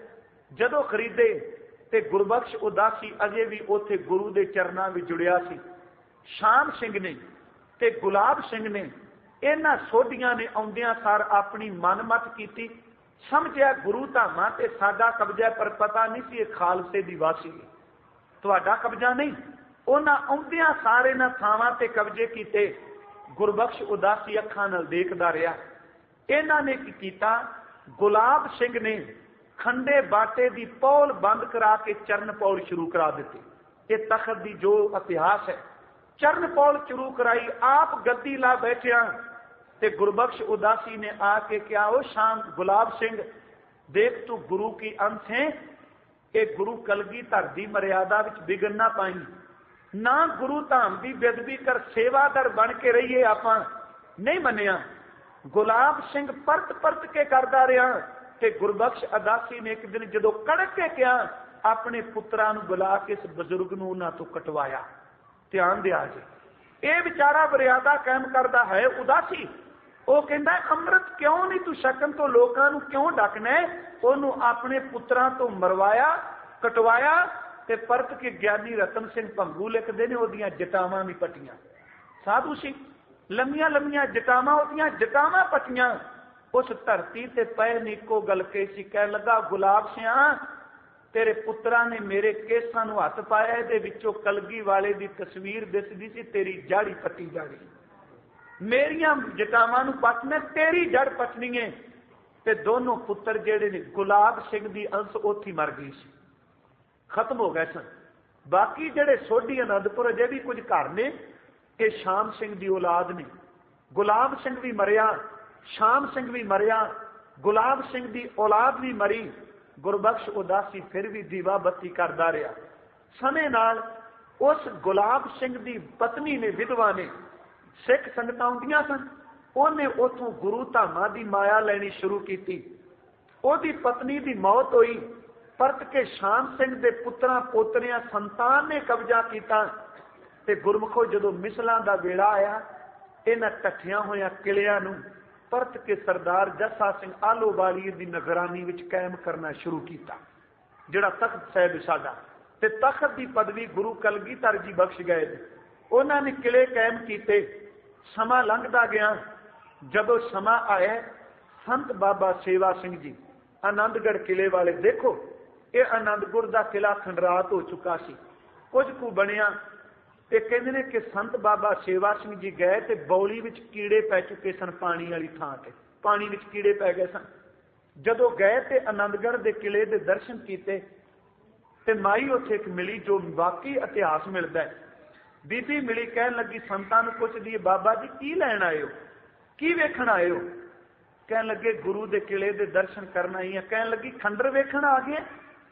ਜਦੋਂ ਖਰੀਦੇ ਤੇ ਗੁਰਬਖਸ਼ ਉਦਾਸੀ ਅਜੇ ਵੀ ਉੱਥੇ ਗੁਰੂ ਦੇ ਚਰਨਾਂ ਵਿੱਚ ਜੁੜਿਆ ਸੀ। ਸ਼ਾਮ ਸਿੰਘ ਨੇ ਤੇ ਗੁਲਾਬ ਸਿੰਘ ਨੇ ਇਹਨਾਂ ਸੋਢੀਆਂ ਨੇ ਆਉਂਦਿਆਂ ਸਾਰ ਆਪਣੀ ਮਨਮਤ ਕੀਤੀ। ਸਮਝਿਆ ਗੁਰੂ ਧਾਮਾਂ ਤੇ ਸਾਡਾ ਕਬਜ਼ਾ, ਪਰ ਪਤਾ ਨਹੀਂ ਸੀ ਇਹ ਖਾਲਸੇ ਦੀ ਵਾਸੀ ਹੈ, ਤੁਹਾਡਾ ਕਬਜ਼ਾ ਨਹੀਂ। ਉਹਨਾਂ ਆਉਂਦਿਆਂ ਸਾਰੇ ਇਹਨਾਂ ਥਾਵਾਂ ਤੇ ਕਬਜ਼ੇ ਕੀਤੇ। ਗੁਰਬਖਸ਼ ਉਦਾਸੀ ਅੱਖਾਂ ਨਾਲ ਦੇਖਦਾ ਰਿਹਾ। ਇਹਨਾਂ ਨੇ ਕੀ ਕੀਤਾ, ਗੁਲਾਬ ਸਿੰਘ ਨੇ ਖੰਡੇ ਬਾਟੇ ਦੀ ਪੌਲ ਬੰਦ ਕਰਾ ਕੇ ਚਰਨ ਪੌਲ ਸ਼ੁਰੂ ਕਰਾ ਦਿੱਤੀ। ਇਹ ਤਖਤ ਦੀ ਜੋ ਇਤਿਹਾਸ ਹੈ, ਚਰਨ ਪੌਲ ਸ਼ੁਰੂ ਕਰਾਈ, ਆਪ ਗੱਦੀ ਲਾ ਬੈਠਿਆ ਤੇ ਗੁਰਬਖਸ਼ ਉਦਾਸੀ ਨੇ ਆ ਕੇ ਕਿਹਾ, ਉਹ ਸ਼ਾਮ ਗੁਲਾਬ ਸਿੰਘ ਦੇਖ ਤੂੰ ਗੁਰੂ ਕੀ ਅੰਸ਼ ਹੈ, ਇਹ ਗੁਰੂ ਕਲਗੀਧਰ ਦੀ ਮਰਿਆਦਾ ਵਿੱਚ ਵਿਘਨ ਨਾ ਪਾਈ, ਨਾ ਗੁਰੂ ਧਾਮ ਦੀ ਬੇਅਦਬੀ ਕਰ, ਸੇਵਾਦਾਰ ਬਣ ਕੇ ਰਹੀਏ। ਆਪਾਂ ਨਹੀਂ ਮੰਨਿਆ। ਗੁਲਾਬ ਸਿੰਘ ਪਰਤ ਕੇ ਕਰਦਾ ਰਿਹਾ ਤੇ ਗੁਰਬਖਸ਼ ਉਦਾਸੀ ਨੇ ਇੱਕ ਦਿਨ ਜਦੋਂ ਕੜਕ ਕੇ ਕਿਹਾ, ਆਪਣੇ ਪੁੱਤਰਾਂ ਨੂੰ ਬੁਲਾ ਕੇ ਇਸ ਬਜ਼ੁਰਗ ਨੂੰ ਉਹਨਾਂ ਤੋਂ ਕਟਵਾਇਆ। ਧਿਆਨ ਦਿਆ ਜੀ, ਇਹ ਵਿਚਾਰਾ ਮਰਿਆਦਾ ਕਾਇਮ ਕਰਦਾ ਹੈ ਉਦਾਸੀ। ਉਹ ਕਹਿੰਦਾ ਅੰਮ੍ਰਿਤ ਕਿਉਂ ਨਹੀਂ ਤੂੰ ਛਕਣ ਤੋਂ ਲੋਕਾਂ ਨੂੰ ਕਿਉਂ ਡੱਕਣਾ? ਉਹਨੂੰ ਆਪਣੇ ਪੁੱਤਰਾਂ ਤੋਂ ਮਰਵਾਇਆ, ਕਟਵਾਇਆ ਤੇ ਪਰਤ ਕੇ ਗਿਆਨੀ ਰਤਨ ਸਿੰਘ ਭੰਗੂ ਲਿਖਦੇ ਨੇ ਉਹਦੀਆਂ ਜਟਾਵਾਂ ਵੀ ਪੱਟੀਆਂ। ਸਾਧੂ ਸੀ, ਲੰਮੀਆਂ ਲੰਮੀਆਂ ਜਟਾਵਾਂ, ਉਹਦੀਆਂ ਜਟਾਵਾਂ ਪੱਟੀਆਂ। ਉਸ ਧਰਤੀ ਤੇ ਪਏ ਨੇ ਇੱਕੋ ਗੱਲ ਕਹੀ ਸੀ, ਕਹਿਣ ਲੱਗਾ ਗੁਲਾਬ ਸਿਆਂ ਤੇਰੇ ਪੁੱਤਰਾਂ ਨੇ ਮੇਰੇ ਕੇਸਾਂ ਨੂੰ ਹੱਥ ਪਾਇਆ, ਇਹਦੇ ਵਿੱਚੋਂ ਕਲਗੀ ਵਾਲੇ ਦੀ ਤਸਵੀਰ ਦਿਸਦੀ ਸੀ, ਤੇਰੀ ਜੜ ਪੱਟੀ ਜਾਣੀ, ਮੇਰੀਆਂ ਜਟਾਵਾਂ ਨੂੰ ਪੱਟਣਾ, ਤੇਰੀ ਜੜ ਪੱਟਣੀ ਹੈ। ਤੇ ਦੋਨੋਂ ਪੁੱਤਰ ਜਿਹੜੇ ਨੇ, ਗੁਲਾਬ ਸਿੰਘ ਦੀ ਅੰਸ਼ ਉੱਥੇ ਮਰ ਗਈ ਸੀ, ਖਤਮ ਹੋ ਗਏ ਸਨ। ਬਾਕੀ ਜਿਹੜੇ ਸੋਢੀ ਅਨੰਦਪੁਰ ਅਜੇ ਵੀ ਕੁਝ ਘਰ ਨੇ, ਇਹ ਸ਼ਾਮ ਸਿੰਘ ਦੀ ਔਲਾਦ ਨੇ। ਗੁਲਾਬ ਸਿੰਘ ਵੀ ਮਰਿਆ, ਸ਼ਾਮ ਸਿੰਘ ਵੀ ਮਰਿਆ, ਗੁਲਾਬ ਸਿੰਘ ਦੀ ਔਲਾਦ ਵੀ ਮਰੀ। ਗੁਰਬਖਸ਼ ਉਦਾਸੀ ਫਿਰ ਵੀ ਦੀਵਾ ਬੱਤੀ ਕਰਦਾ ਰਿਹਾ। ਸਮੇਂ ਨਾਲ ਉਸ ਗੁਲਾਬ ਸਿੰਘ ਦੀ ਪਤਨੀ ਨੇ, ਵਿਧਵਾ ਨੇ, ਸਿੱਖ ਸੰਗਤਾਂ ਆਉਂਦੀਆਂ ਸਨ, ਉਹਨੇ ਉੱਥੋਂ ਗੁਰੂ ਧਾਮਾਂ ਦੀ ਮਾਇਆ ਲੈਣੀ ਸ਼ੁਰੂ ਕੀਤੀ। ਉਹਦੀ ਪਤਨੀ ਦੀ ਮੌਤ ਹੋਈ। ਪਰਤ ਕੇ ਸ਼ਾਮ ਸਿੰਘ ਦੇ ਪੁੱਤਰਾਂ ਪੋਤਰਿਆਂ ਸੰਤਾਨ ਨੇ ਕਬਜ਼ਾ ਕੀਤਾ। ਤੇ ਗੁਰਮੁਖੋ ਜਦੋਂ ਮਿਸਲਾਂ ਦਾ ਵੇਲਾ ਆਇਆ, ਇਹਨਾਂ ਇਕੱਠਿਆਂ ਹੋਇਆਂ ਕਿਲਿਆਂ ਨੂੰ ਪਰਤ ਕੇ ਸਰਦਾਰ ਜੱਸਾ ਸਿੰਘ ਆਲੋਵਾਲੀਏ ਦੀ ਨਿਗਰਾਨੀ ਵਿੱਚ ਕਾਇਮ ਕਰਨਾ ਸ਼ੁਰੂ ਕੀਤਾ, ਜਿਹੜਾ ਤਖਤ ਸਾਹਿਬ ਸਾਡਾ। ਤੇ ਤਖਤ ਦੀ ਪਦਵੀ ਗੁਰੂ ਕਲਗੀਧਰ ਜੀ ਬਖਸ਼ ਗਏ। ਉਹਨਾਂ ਨੇ ਕਿਲੇ ਕਾਇਮ ਕੀਤੇ। ਸਮਾਂ ਲੰਘਦਾ ਗਿਆ। ਜਦੋਂ ਸਮਾਂ ਆਇਆ, ਸੰਤ ਬਾਬਾ ਸੇਵਾ ਸਿੰਘ ਜੀ ਆਨੰਦਗੜ੍ਹ ਕਿਲੇ ਵਾਲੇ, ਦੇਖੋ ਇਹ ਆਨੰਦਪੁਰ ਦਾ ਕਿਲਾ ਖੰਡਰਾਤ ਹੋ ਚੁੱਕਾ ਸੀ, ਕੁਝ ਕੁ ਬਣਿਆ। ਤੇ ਕਹਿੰਦੇ ਨੇ ਕਿ ਸੰਤ ਬਾਬਾ ਸੇਵਾ ਸਿੰਘ ਜੀ ਗਏ ਤੇ ਬੌਲੀ ਵਿੱਚ ਕੀੜੇ ਪੈ ਚੁੱਕੇ ਸਨ, ਪਾਣੀ ਵਾਲੀ ਥਾਂ ਤੇ ਪਾਣੀ ਵਿੱਚ ਕੀੜੇ ਪੈ ਗਏ ਸਨ। ਜਦੋਂ ਗਏ ਤੇ ਆਨੰਦਗੜ੍ਹ ਦੇ ਕਿਲੇ ਦੇ ਦਰਸ਼ਨ ਕੀਤੇ ਤੇ ਮਾਈ ਉੱਥੇ ਇੱਕ ਮਿਲੀ, ਜੋ ਵਾਕਈ ਇਤਿਹਾਸ ਮਿਲਦਾ ਹੈ। ਬੀਬੀ ਮਿਲੀ, ਕਹਿਣ ਲੱਗੀ, ਸੰਤਾਂ ਨੂੰ ਪੁੱਛਦੀ ਹੈ, ਬਾਬਾ ਜੀ ਕੀ ਲੈਣ ਆਏ ਹੋ, ਕੀ ਵੇਖਣ ਆਏ ਹੋ? ਕਹਿਣ ਲੱਗੇ ਗੁਰੂ ਦੇ ਕਿਲੇ ਦੇ ਦਰਸ਼ਨ ਕਰਨ ਆਈ ਆ। ਕਹਿਣ ਲੱਗੀ ਖੰਡਰ ਵੇਖਣ ਆ ਗਏ?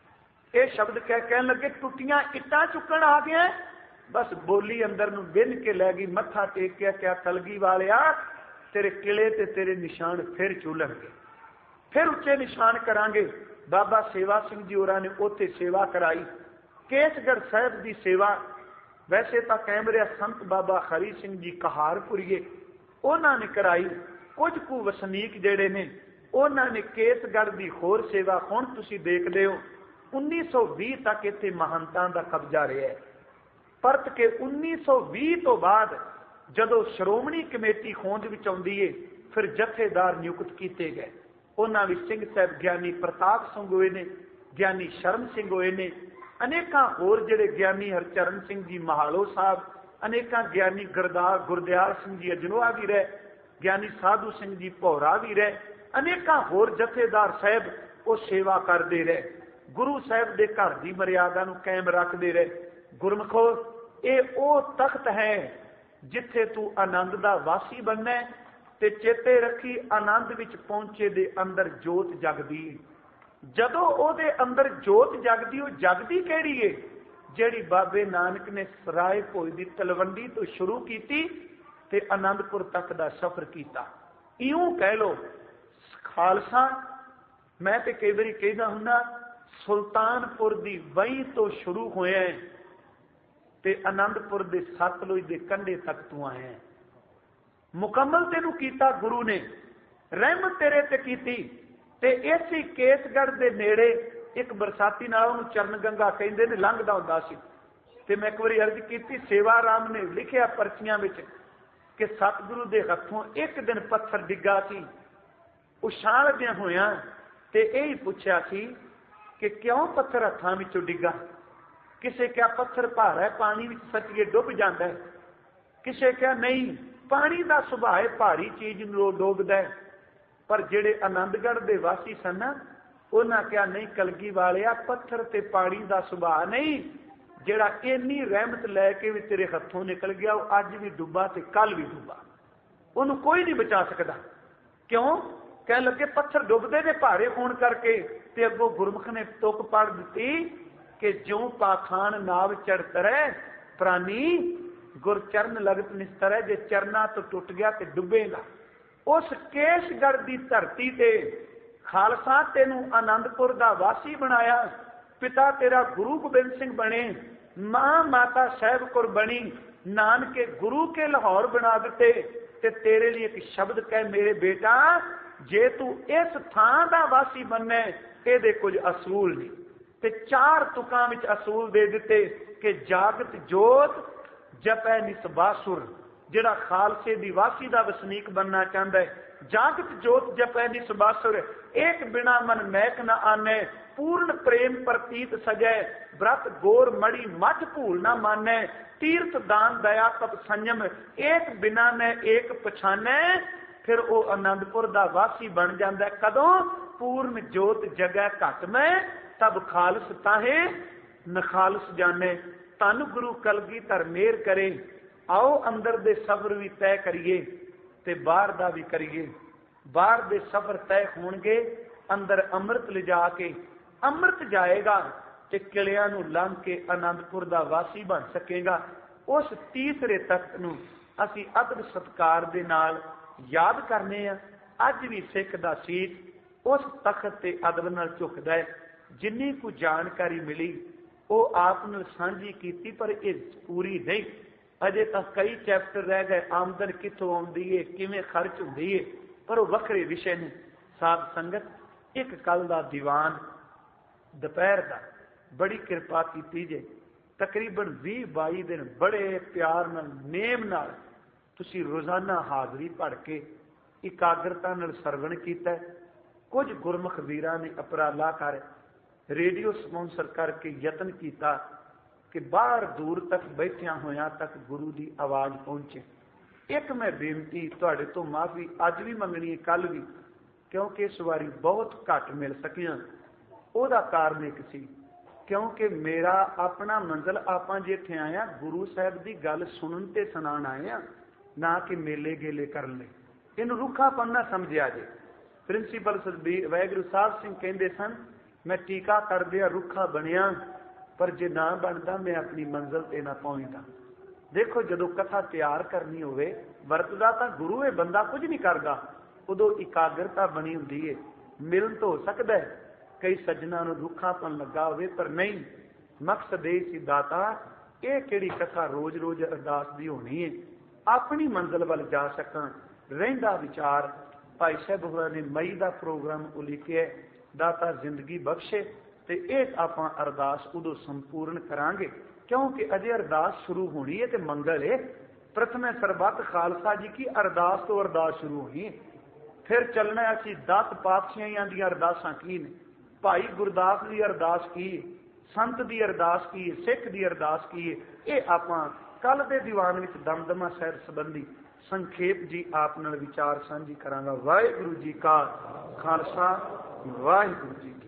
ਇਹ ਸ਼ਬਦ ਕਹਿਣ ਲੱਗੇ ਟੁੱਟੀਆਂ ਇੱਟਾਂ ਚੁੱਕਣ ਆ ਗਏ? ਬਸ ਬੋਲੀ ਅੰਦਰ ਨੂੰ ਬਿੰਨ ਕੇ ਲੈ ਗਈ। ਮੱਥਾ ਟੇਕਿਆ, ਕਿਹਾ ਕਲਗੀ ਵਾਲਿਆ ਤੇਰੇ ਕਿਲੇ ਤੇ ਤੇਰੇ ਨਿਸ਼ਾਨ ਫਿਰ ਝੂਲਣਗੇ, ਫਿਰ ਉੱਚੇ ਨਿਸ਼ਾਨ ਕਰਾਂਗੇ। ਬਾਬਾ ਸੇਵਾ ਸਿੰਘ ਜੀ ਹੋਰਾਂ ਨੇ ਉੱਥੇ ਸੇਵਾ ਕਰਾਈ। ਕੇਸਗੜ੍ਹ ਸਾਹਿਬ ਦੀ ਸੇਵਾ ਵੈਸੇ ਤਾਂ ਕਾਇਮ ਰਿਹਾ ਸੰਤ ਬਾਬਾ ਹਰੀ ਸਿੰਘ ਜੀ ਕਹਾਰਪੁਰੀਏ, ਉਹਨਾਂ ਨੇ ਕਰਾਈ। ਕੁਝ ਕੁ ਵਸਨੀਕ ਜਿਹੜੇ ਨੇ, ਉਹਨਾਂ ਨੇ ਕੇਸਗੜ੍ਹ ਦੀ ਹੋਰ ਸੇਵਾ। ਹੁਣ ਤੁਸੀਂ ਦੇਖਦੇ ਹੋ 1920 ਤੱਕ ਇੱਥੇ ਮਹੰਤਾਂ ਦਾ ਕਬਜ਼ਾ ਰਿਹਾ। ਪਰਤ ਕੇ 1920 ਤੋਂ ਬਾਅਦ ਜਦੋਂ ਸ਼੍ਰੋਮਣੀ ਕਮੇਟੀ ਹੋਂਦ ਵਿੱਚ ਆਉਂਦੀ ਏ, ਫਿਰ ਜਥੇਦਾਰ ਨਿਯੁਕਤ ਕੀਤੇ ਗਏ। ਉਹਨਾਂ ਵਿੱਚ ਸਿੰਘ ਸਾਹਿਬ ਗਿਆਨੀ ਪ੍ਰਤਾਪ ਸਿੰਘ ਹੋਏ ਨੇ, ਗਿਆਨੀ ਸ਼ਰਮ ਸਿੰਘ ਹੋਏ ਨੇ, ਅਨੇਕਾਂ ਹੋਰ ਜਿਹੜੇ ਗਿਆਨੀ ਹਰਚਰਨ ਸਿੰਘ ਜੀ ਮਹਾਲੋ ਸਾਹਿਬ, ਅਨੇਕਾਂ ਗਿਆਨੀ ਗੁਰਦਿਆਲ ਸਿੰਘ ਜੀ ਅਜਨੋਆ ਵੀ ਰਹੇ, ਗਿਆਨੀ ਸਾਧੂ ਸਿੰਘ ਜੀ ਭੌਰਾ ਵੀ ਰਹੇ, ਅਨੇਕਾਂ ਹੋਰ ਜਥੇਦਾਰ ਸਾਹਿਬ ਉਹ ਸੇਵਾ ਕਰਦੇ ਰਹੇ, ਗੁਰੂ ਸਾਹਿਬ ਦੇ ਘਰ ਦੀ ਮਰਿਆਦਾ ਨੂੰ ਕਾਇਮ ਰੱਖਦੇ ਰਹੇ। ਗੁਰਮਖੋ, ਇਹ ਉਹ ਤਖਤ ਹੈ ਜਿੱਥੇ ਤੂੰ ਆਨੰਦ ਦਾ ਵਾਸੀ ਬਣਨਾ। ਤੇ ਚੇਤੇ ਰੱਖੀ, ਆਨੰਦ ਵਿੱਚ ਪਹੁੰਚੇ ਦੇ ਅੰਦਰ ਜੋਤ ਜਗਦੀ। ਜਦੋਂ ਉਹਦੇ ਅੰਦਰ ਜੋਤ ਜਗਦੀ, ਉਹ ਜਗਦੀ ਕਿਹੜੀ ਏ? ਜਿਹੜੀ ਬਾਬੇ ਨਾਨਕ ਨੇ ਸਰਾਏ ਭੋਜ ਦੀ ਤਲਵੰਡੀ ਤੋਂ ਸ਼ੁਰੂ ਕੀਤੀ ਤੇ ਆਨੰਦਪੁਰ ਤੱਕ ਦਾ ਸਫ਼ਰ ਕੀਤਾ। ਇਉਂ ਕਹਿ ਲੋ, ਖਾਲਸਾ ਮੈਂ ਤੇ ਕਈ ਵਾਰੀ ਕਹਿੰਦਾ ਹੁੰਦਾ, ਸੁਲਤਾਨਪੁਰ ਦੀ ਵਹੀ ਤੋਂ ਸ਼ੁਰੂ ਹੋਇਆ ਤੇ ਆਨੰਦਪੁਰ ਦੇ ਸਤਲੁਜ ਦੇ ਕੰਢੇ ਤੱਕ ਤੂੰ ਆਇਆ। ਮੁਕੰਮਲ ਤੈਨੂੰ ਕੀਤਾ ਗੁਰੂ ਨੇ, ਰਹਿਮਤ ਤੇਰੇ ਤੇ ਕੀਤੀ। ਤੇ ਇਸੇ ਕੇਸਗੜ੍ਹ ਦੇ ਨੇੜੇ एक बरसाती नाल उहनूं चरण गंगा कहंदे ने, लंघदा हुंदा सी। ते मैं एक बारी अर्ज की, सेवा राम ने लिखिया पर्चियां विच कि सतगुरु के हथों एक दिन पत्थर डिग्गा सी, उछालदियां होइयां ते यही पुछया सी कि क्यों पत्थर हत्थां विचों डिग्गा। किसे क्या पत्थर भारा है, पानी विच सटिए डुब जांदा है। किसे क्या नहीं, पानी का सुभाव है, भारी चीज नूं डोबदा है। पर जिहड़े आनंदगढ़ के वासी सन उन्हां क्या नहीं, कलगी वालिया पत्थर ते पानी का सुभाव नहीं, जिहड़ा इन्नी रहमत लैके भी तेरे हथों निकल गया वो अज भी डुबा ते कल भी डुबा, उन्होंने कोई नहीं बचा सकता। क्यों? कह लगे पत्थर डुबदे ने भारे होने करके। ते अगों गुरमुख ने तुक पढ़ दी कि ज्यों पाखान नाव चढ़ तरै प्राणी गुर चरण लगत निस्तरै, जे चरना तो टुट गया तो डुबेगा। उस केसगढ़ की धरती ते खालसा तेनू आनंदपुर का वासी बनाया, पिता तेरा गुरु गोबिंद सिंह बने, मां माता साहब कौर बनी, नानके गुरु के लाहौर बना दिते। ते तेरे लिए एक शब्द कह मेरे बेटा, जे तू इस थां दा वासी बनना ये कुछ असूल नहीं। ते 4 तुकां विच असूल दे दिते कि जागत जोत जपै निसबासुर, जिहड़ा खालसे दी वासी दा वसनीक बनना चाहता है, जागत जोत जपै निसबासुर, एक बिना मन महक न आने, पूर्ण प्रेम प्रतीत सजै, व्रत गोर मड़ी मठ भूल न मानै, तीर्थ दान दया तप संयम, एक बिना ने एक पछाने। फिर वो आनंदपुर का वासी बन जाता है। कदों? पूर्ण जोत जगह घट में, तब खालस ताहे नखालस जाने। तन गुरु कलगी धर मेहर करे, आओ अंदर दे सफर भी तय करिए ते बाहर दा भी करिए। बाहर दे सफर तय होणगे, अंदर अमृत लिजा के अमृत जाएगा ते किलियां नूं लंघ के आनंदपुर दा वासी बन सकेगा। उस तीसरे तख्त नूं असीं अदब सत्कार दे नाल याद करने आ। अज भी सिख दा सीस उस तख्त ते अदब नाल झुकदा है। जिन्नी को जानकारी मिली वो आप नाल सांझी कीती, पर ये पूरी नहीं। अजे तक कई चैप्टर रह गए, आमदन कित्थों आउंदी है, किवें खर्च हुंदी है, पर वो वखरे विषय ने। साध संगत, एक कल दा दीवान दोपहर का बड़ी कृपा की जे, तकरीबन 20-22 दिन बड़े प्यार नाल नेम नाल तुसी रोजाना हाजरी पढ़ के इकाग्रता नाल सरवण कीता। कुछ गुरमुख वीरां ने उपराला कर रेडियो स्पॉन्सर करके यतन किया कि बाहर दूर तक बैठिया होया तक गुरु की आवाज़ पहुंचे। एक मैं बेनती तुहाडे तो माफी अज भी मंगनी है, कल भी, क्योंकि इस बारी बहुत घट मिल सकियां। ਉਹਦਾ ਕਾਰਨ ਇੱਕ ਸੀ, क्योंकि मेरा अपना मंजिल ਆਪਾਂ ਜਿੱਥੇ ਆਇਆ गुरु साहब की गल सुनन ते सुनाण आए हैं, ना कि मेले गेले करन लई। इहनूं रुखापन ना समझिया जे। प्रिंसीपल वाहिगुरू साहब सिंह कहते सन, मैं टीका कर दिया रुखा बनिया, पर जे ना बनता मैं अपनी मंजिल ते ना पहुंचता। देखो जदों कथा तैयार करनी होवे, वरतदा तां गुरु है, बंदा कुछ नहीं करता, उदों इकाग्रता बनी हुंदी है। मिलन तो हो सकता है, कई सज्जना नूं रुखापन लगा होवे, पर नहीं। मकसद ये सी दाता ये किहड़ी कथा रोज रोज अरदास दी होनी है, अपनी मंजिल वल जा सकां। रहिंदा विचार भाई साहब होरां ने मई का प्रोग्राम उलीकिया, दाता जिंदगी बख्शे, ते ये आपां अरदास उदों संपूर्ण करांगे, क्योंकि अजे अरदास शुरू होनी है तो मंगल है। प्रथम सरबत खालसा जी की अरदास तो अरदास शुरू होनी है, फिर चलना असीं 10 पातशाहियां दी अरदासां की ने, भाई गुरदास की अरदास की, संत की अरदास की, सिख की अरदास की। ये आपां कल के दीवान विच दमदमा साहिब संबंधी संखेप जी आप नाल विचार सांझी करांगा। वाहिगुरू जी का खालसा, वाहिगुरू जी की